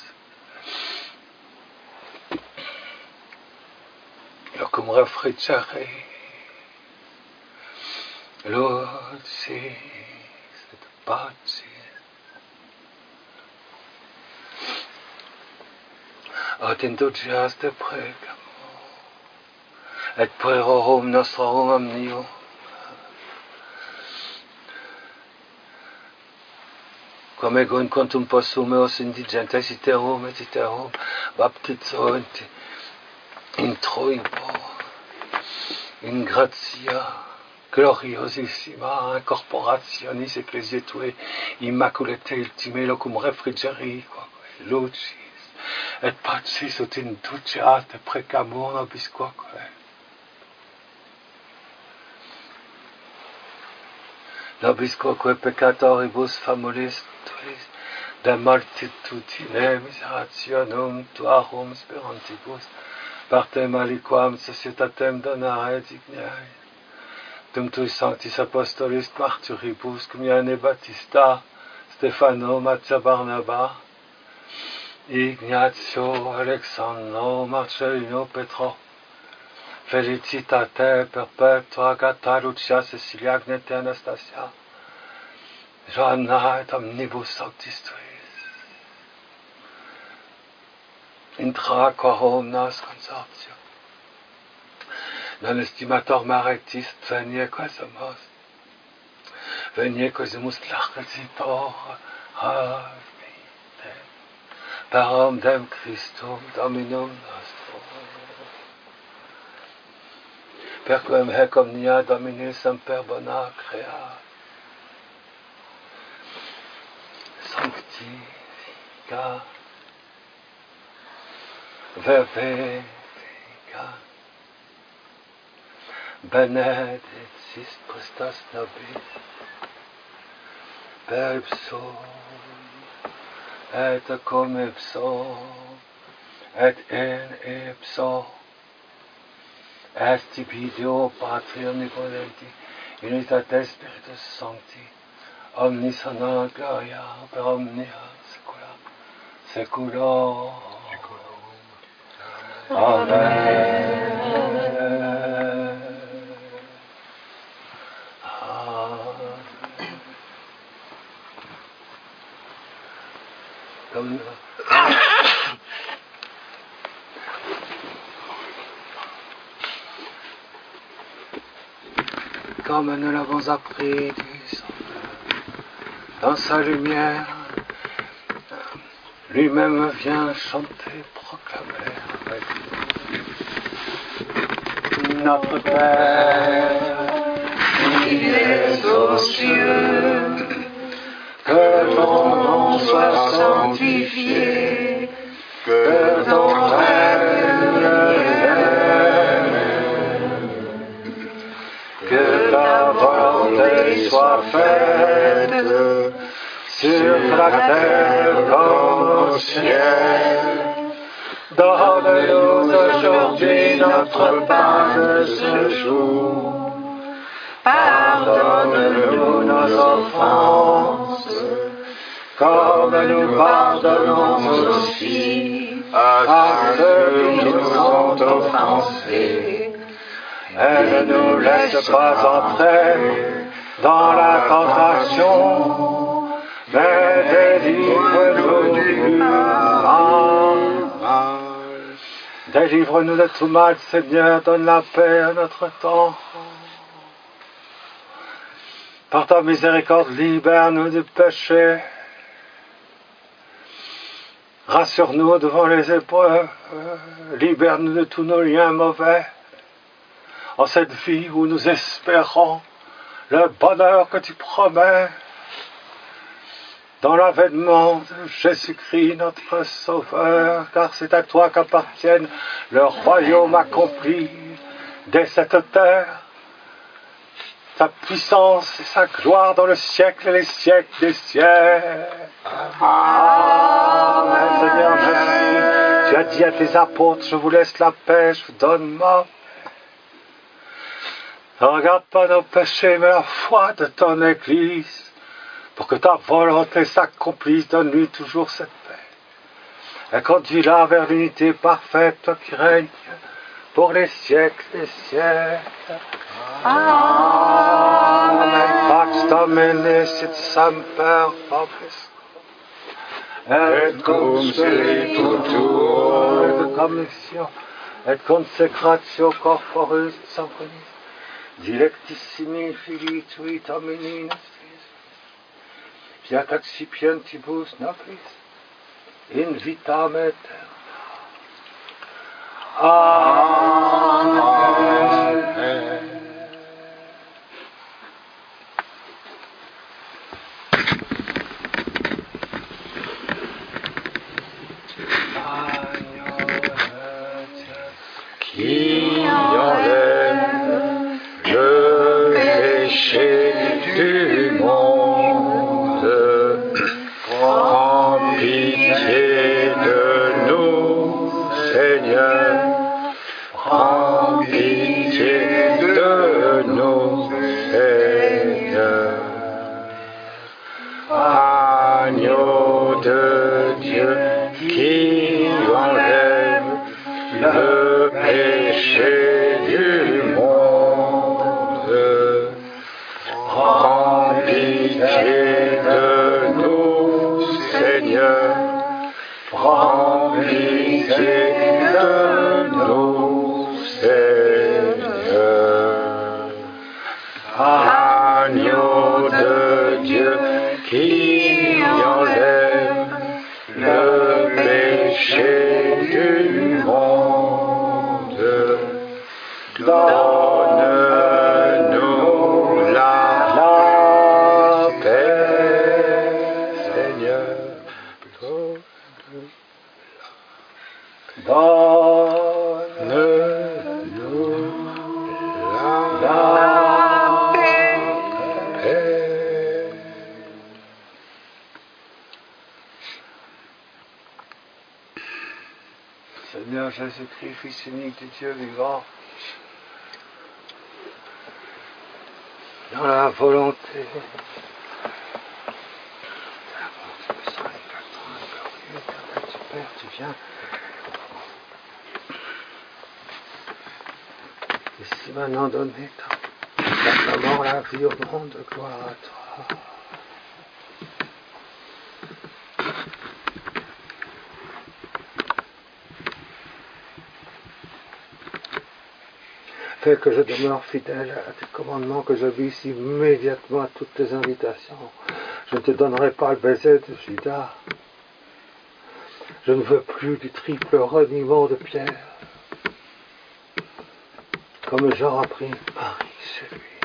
Locum refrigere, lucis et pacis, aut indulgias te pregam, et puerorum nostrorum omnium, quam ego in quantum possum eos indigentes iterum et iterum baptizo in troibo, in gratia gloriosissima incorporationis ecclesiae tuae immaculatae ultimae locum refrigeri, quaque lucis, et pacis ut induceat precamur nobis quoque. Nobis quoque peccatoribus famulis tuis, de multitudine miserationum tuarum sperantibus, partem aliquam societatem donare dignae. Dum tui sanctis apostolis martyribus, cum Iane Baptista, Stefano, Matthias Barnaba, Ignatio, Alexandro, Marcellino, Petro, Felicitate, Perpetua, Agatha, Lucia, Cecilia, Agnete, Anastasia, Johanna et omnibus sanctis tuis. Intra quorum nos consortio. Non estimator maretis, venie quesumus, venie quesumus largitor, habite, parum dem Christum Dominum nostrum. Per quem hec omnia Domini semper bona crea, sanctifica, verbetica, benedictis Christus nobis, per ipsum, et cum ipso, et in ipso, est Deo Patri omnipotenti, unitate Spiritus Sancti, omnis honor gloria per omnia saecula saeculorum. Amen. Comme, comme nous l'avons appris du Sauveur, dans sa lumière, lui-même vient chanter, proclamer avec nous. Notre Père, qui es aux cieux, que ton nom soit sanctifié, que ton règne vienne, que ta volonté soit faite sur la terre comme au ciel. Donne-nous aujourd'hui notre pain de ce jour. Pardonne-nous nos offenses, comme nous pardonnons aussi à ceux qui nous ont offensés. Et ne nous laisse pas entrer dans la tentation, mais délivre-nous du mal. Délivre-nous de tout mal, Seigneur, donne la paix à notre temps. Par ta miséricorde, libère-nous du péché. Rassure-nous devant les épreuves. Libère-nous de tous nos liens mauvais. En cette vie où nous espérons le bonheur que tu promets, dans l'avènement de Jésus-Christ, notre Sauveur, car c'est à toi qu'appartiennent le royaume accompli dès cette terre, sa puissance et sa gloire dans le siècle et les siècles des siècles. Amen. Seigneur Jésus, tu as dit à tes apôtres, je vous laisse la paix, je vous donne ma paix. Ne regarde pas nos péchés, mais la foi de ton Église, pour que ta volonté s'accomplisse. Donne-lui toujours cette paix. Et conduis-la vers l'unité parfaite, toi qui règnes pour les siècles des siècles. Amen. Pax Domini sit semper vobiscum. Et cum spiritu tuo. Et commission, et consecratio corporis sanguinis. Dilectissimi filii tui Domini nostris. Fiat accipientibus nobis. In vitam aeterna. Amen. Agneau de Dieu qui enlève le péché du monde, prends pitié de nous, Seigneur, prends pitié de nous, Seigneur. Agneau de Dieu qui enlève le péché du monde, donne-nous la, la paix, Seigneur. Donne-nous la, la paix. Seigneur Jésus-Christ, Fils unique du Dieu vivant, dans la volonté, Père, tu viens ici maintenant donner simplement la vie au monde, gloire à toi. Fais que je demeure fidèle à tes commandements, que j'obéisse immédiatement à toutes tes invitations. Je ne te donnerai pas le baiser de Judas. Je ne veux plus du triple reniement de Pierre. Comme Jean a pris Marie chez lui.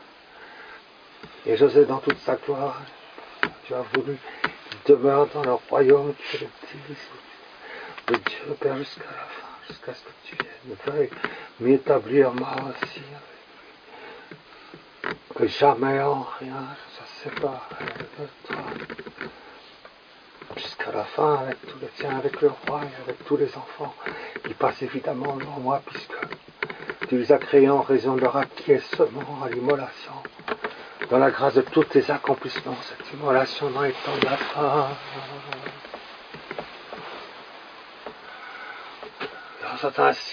Et José dans toute sa gloire, tu as voulu qu'il demeure dans le royaume qui est le petit de Dieu, Père, jusqu'à la fin, jusqu'à ce que tu viennes. Veuille m'établir moi aussi avec lui. Que jamais en rien je sois séparé de toi. Jusqu'à la fin, avec tous les tiens, avec le roi et avec tous les enfants qui passent évidemment devant moi, puisque tu les as créés en raison de leur acquiescement à l'immolation. Dans la grâce de tous tes accomplissements, cette immolation n'en étant la fin. C'est ainsi.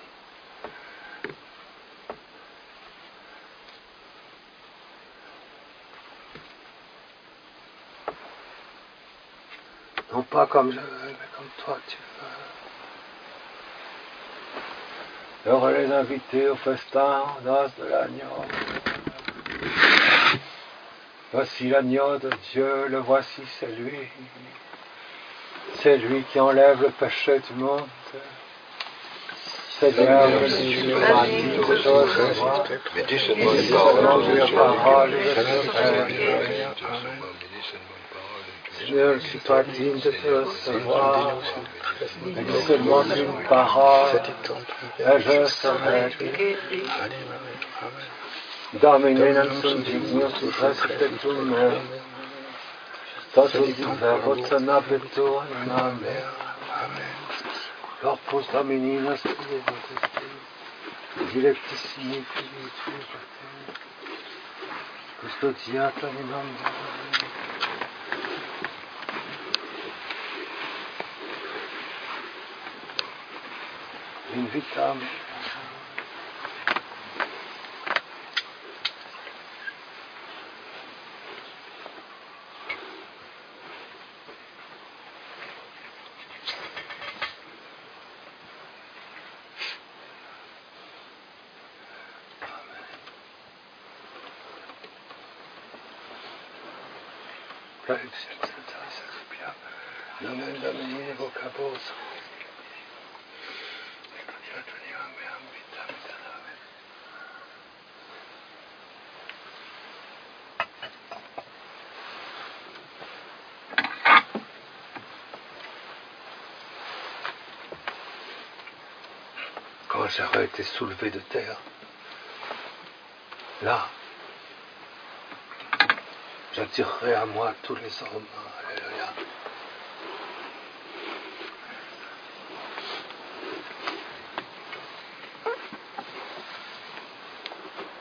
Non pas comme je veux, mais comme toi tu veux. Heureux les invités au festin en noces de l'agneau. Voici l'agneau de Dieu, le voici, c'est lui. C'est lui qui enlève le péché du monde. Seigneur, je suis le paradis de te recevoir. Mais dis seulement une parole. Seigneur, Je ne suis pas digne de te recevoir. Mais dis seulement une parole. Et je serai. Domine non sunt dignus ut receptum meum. Totus diverbus nabitur animam meum. Corpus Domini nostri dilectissimi fili tui, custodiat animam in vitam. Nomen Domini vocabos. Quand j'aurai été soulevé de terre, là, j'attirerai à moi tous les hommes. Alléluia.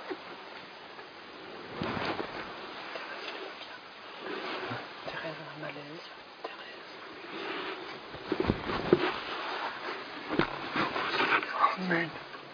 Thérèse en a mal Amen.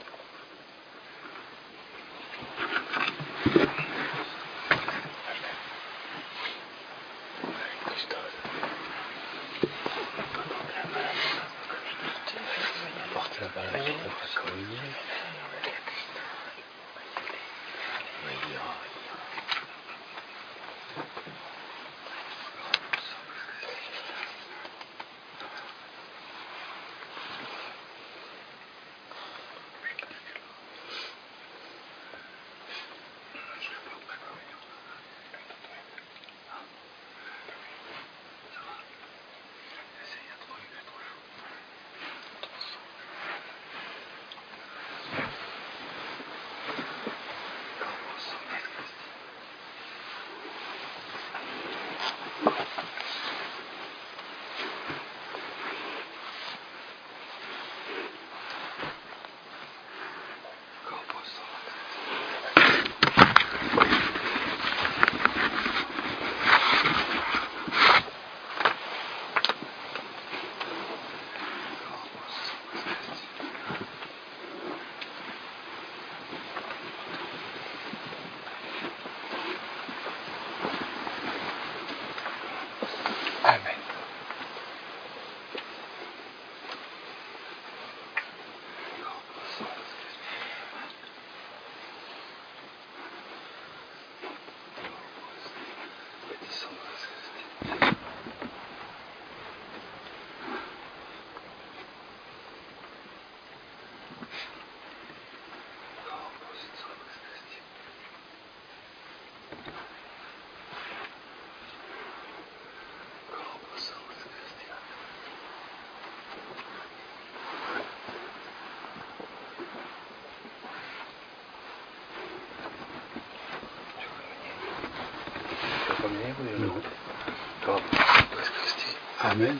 Amen.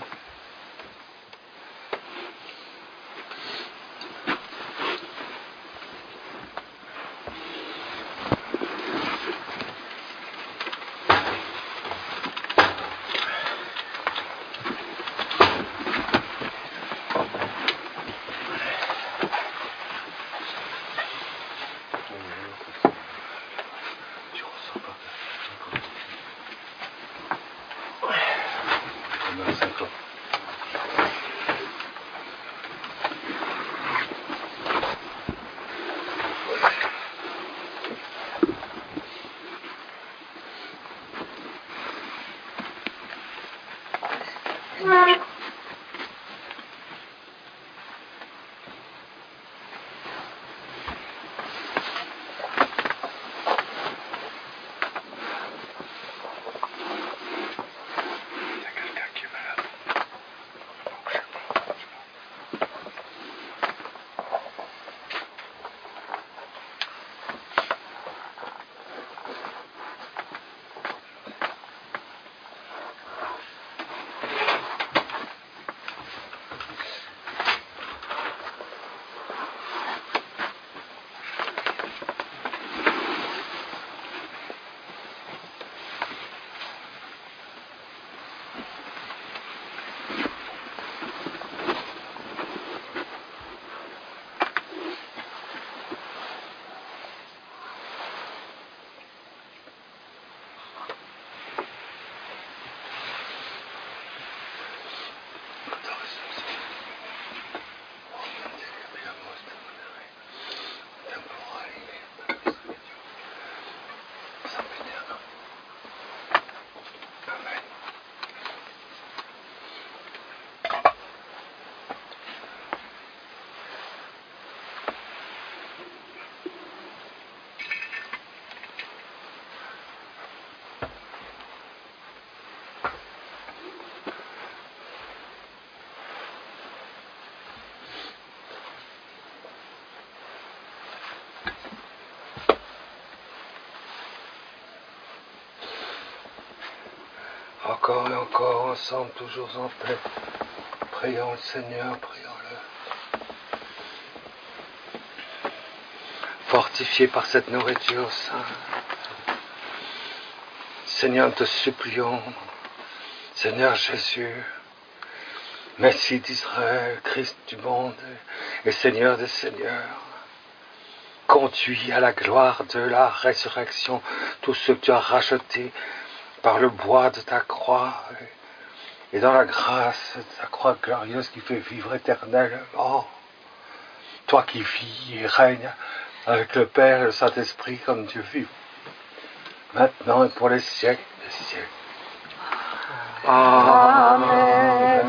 Encore et encore, ensemble, toujours en paix. Prions le Seigneur, prions-le. Fortifiés par cette nourriture sainte. Seigneur, nous te supplions, Seigneur Jésus, Messie d'Israël, Christ du monde et Seigneur des seigneurs, conduis à la gloire de la résurrection tous ceux que tu as rachetés par le bois de ta croix et dans la grâce de ta croix glorieuse qui fait vivre éternellement. Toi qui vis et règnes avec le Père et le Saint-Esprit comme Dieu vivant, maintenant et pour les siècles des siècles. Amen.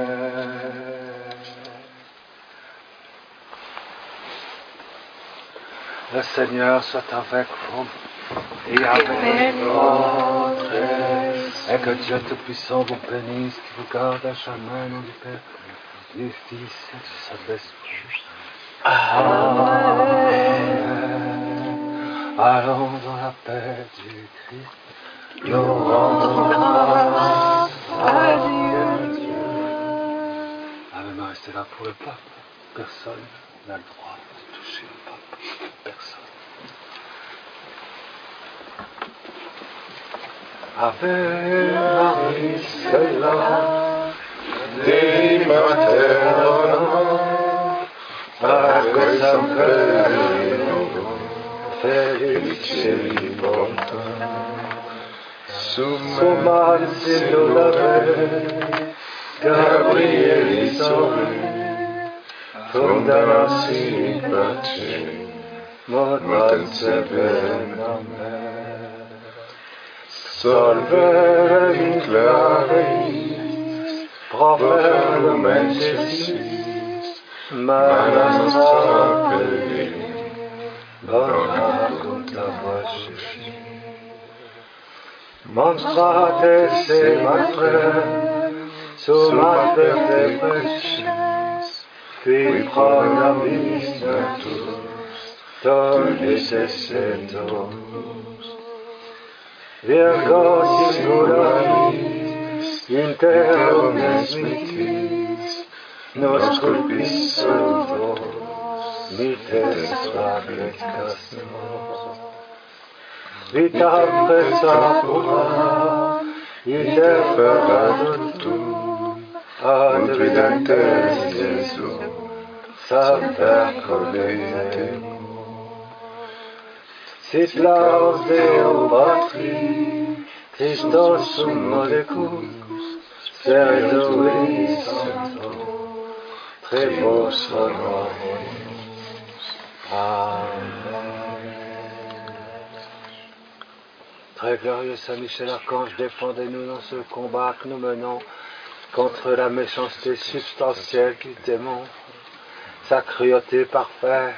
Le Seigneur soit avec vous et avec votre esprit. Et que Dieu Tout-Puissant vous bénisse, qui vous garde à jamais, au nom du Père, du Fils et du Saint-Esprit. Amen. Allons dans la paix du Christ. Nous rendons grâce à Dieu. Amen. Restez là pour le pape. Personne n'a le droit de toucher le pape. Personne. Ave Maria, Stella, Dei Materna, Agua Sampelino, Felice Rivolta, Summa Sidolare, Gabrieli Soli, Fondanasi Pace, Motan Sevenam. Solvere claris, proferum excelsis, mana nostra peri, bonacunt a voce. Monstrate se matre, sumat vertebracis, qui pronamis natus, tonis essentos. Virgo singularis, inter omnes mitis, nos culpis solvos, mites facet castos. Vita pressa pura, inter ferratum, ad videntes Iesu, saper coletemus. Sit laus Deo Patri, Christos sum molecus, Spiritus Sancto, Tribus honoris. Amen. Très glorieux Saint Michel Archange, défendez-nous dans ce combat que nous menons contre la méchanceté substantielle du démon, sa cruauté parfaite.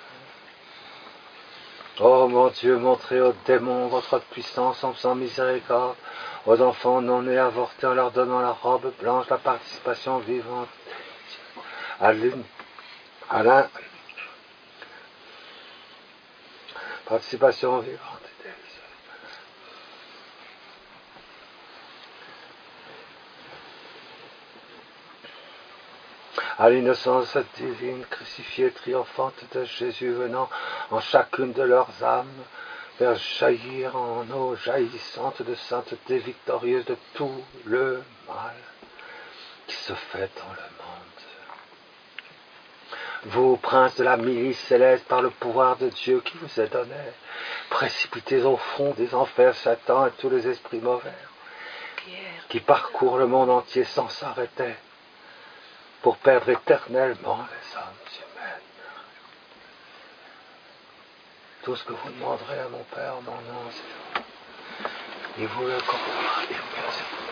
Oh mon Dieu, montrez aux démons votre puissance en faisant miséricorde aux enfants non nés avortés, en leur donnant la robe blanche, la participation vivante à l'une, à la participation vivante. À l'innocence divine, crucifiée, triomphante de Jésus, venant en chacune de leurs âmes, faire jaillir en eau jaillissante de sainteté victorieuse de tout le mal qui se fait dans le monde. Vous, princes de la milice céleste, par le pouvoir de Dieu qui vous est donné, précipitez au fond des enfers Satan et tous les esprits mauvais qui parcourent le monde entier sans s'arrêter, pour perdre éternellement les âmes humaines. Tout ce que vous demanderez à mon Père en mon nom, c'est il vous le accordera, et vous le servera.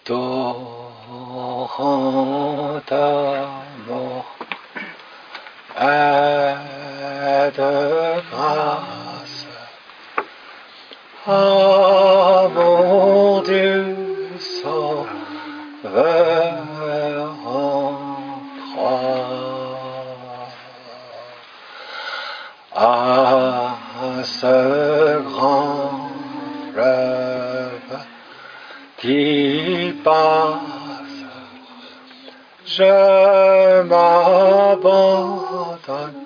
torrent d'amour et de grâce, amour du Sauveur en croix, à ce grand fleuve qui passe, je m'abandonne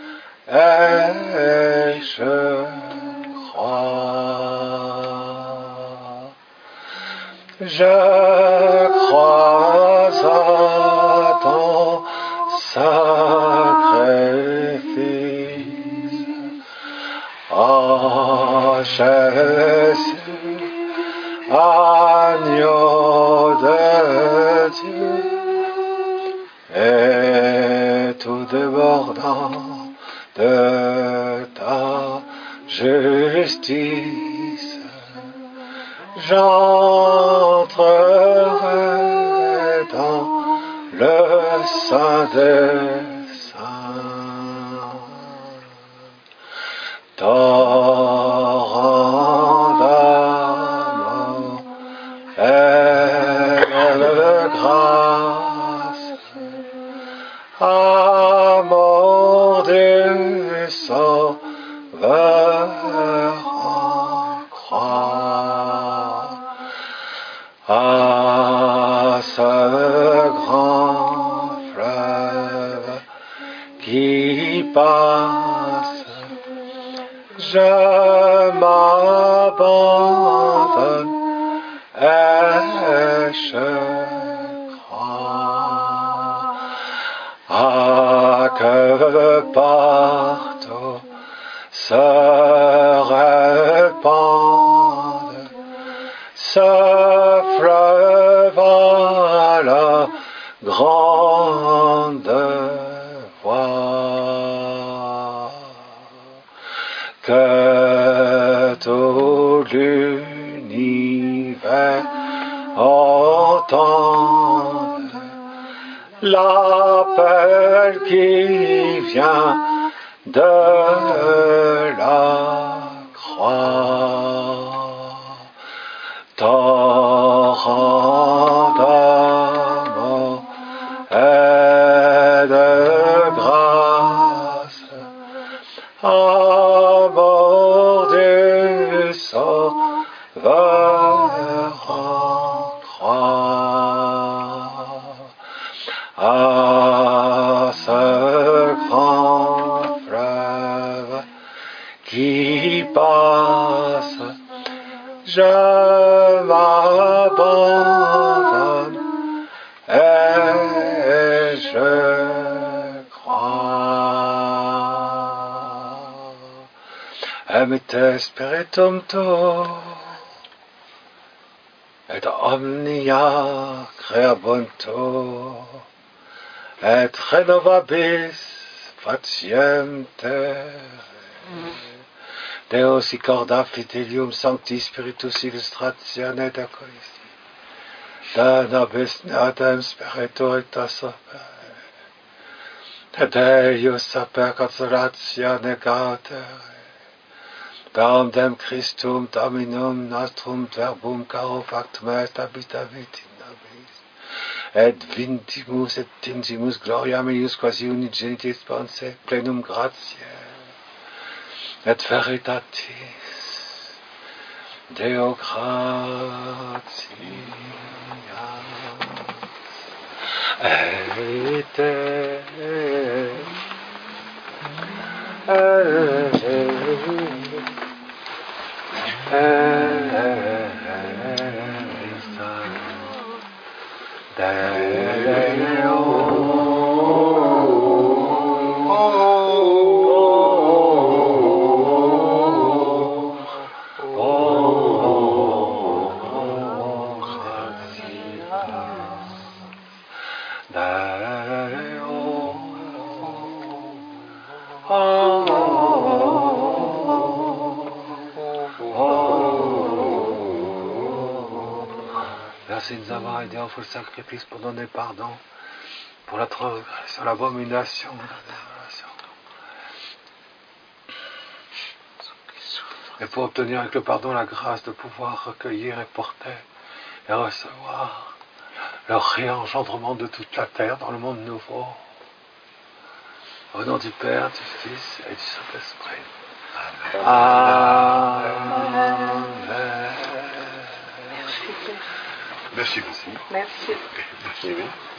et je crois. Je crois à ton sacrifice, oh Jésus, agneau de Dieu, et tout débordant de ta justice, j'entrerai dans le sein des saints. Torrent d'amour et de grâce, amour du Sauveur en croix, à ce grand fleuve qui passe, je m'abandonne et je crois. Ah, que partout se répande ce fleuve à la grande voix, que tout l'univers entende l'appel qui vient de la croix. Torrent d'amour et de grâce, amour du Sauveur en croix, à ce grand fleuve qui passe, je m'abandonne et je crois. Emite spiritum tuo, et omnia creabuntur, et renovabis faciem terrae. Deus corda fidelium sancti spiritus illustratione de coisti, da nobis natem spiritu et saper, Deus saper consolatione gautere, per dem Christum Dominum nostrum verbum caro factum est habitavit in nobis, et vindimus et tinsimus gloria meius quasi unigenitis sponse plenum gratiae, et veritatis Deo gratias et Merci de nous avoir aidés à offrir le sacrifice pour donner pardon, pour la transgression, l'abomination, la désolation. Et pour obtenir avec le pardon la grâce de pouvoir recueillir et porter et recevoir le réengendrement de toute la terre dans le monde nouveau. Au nom du Père, du Fils et du Saint-Esprit. Amen. Amen. Merci beaucoup. Merci. Merci.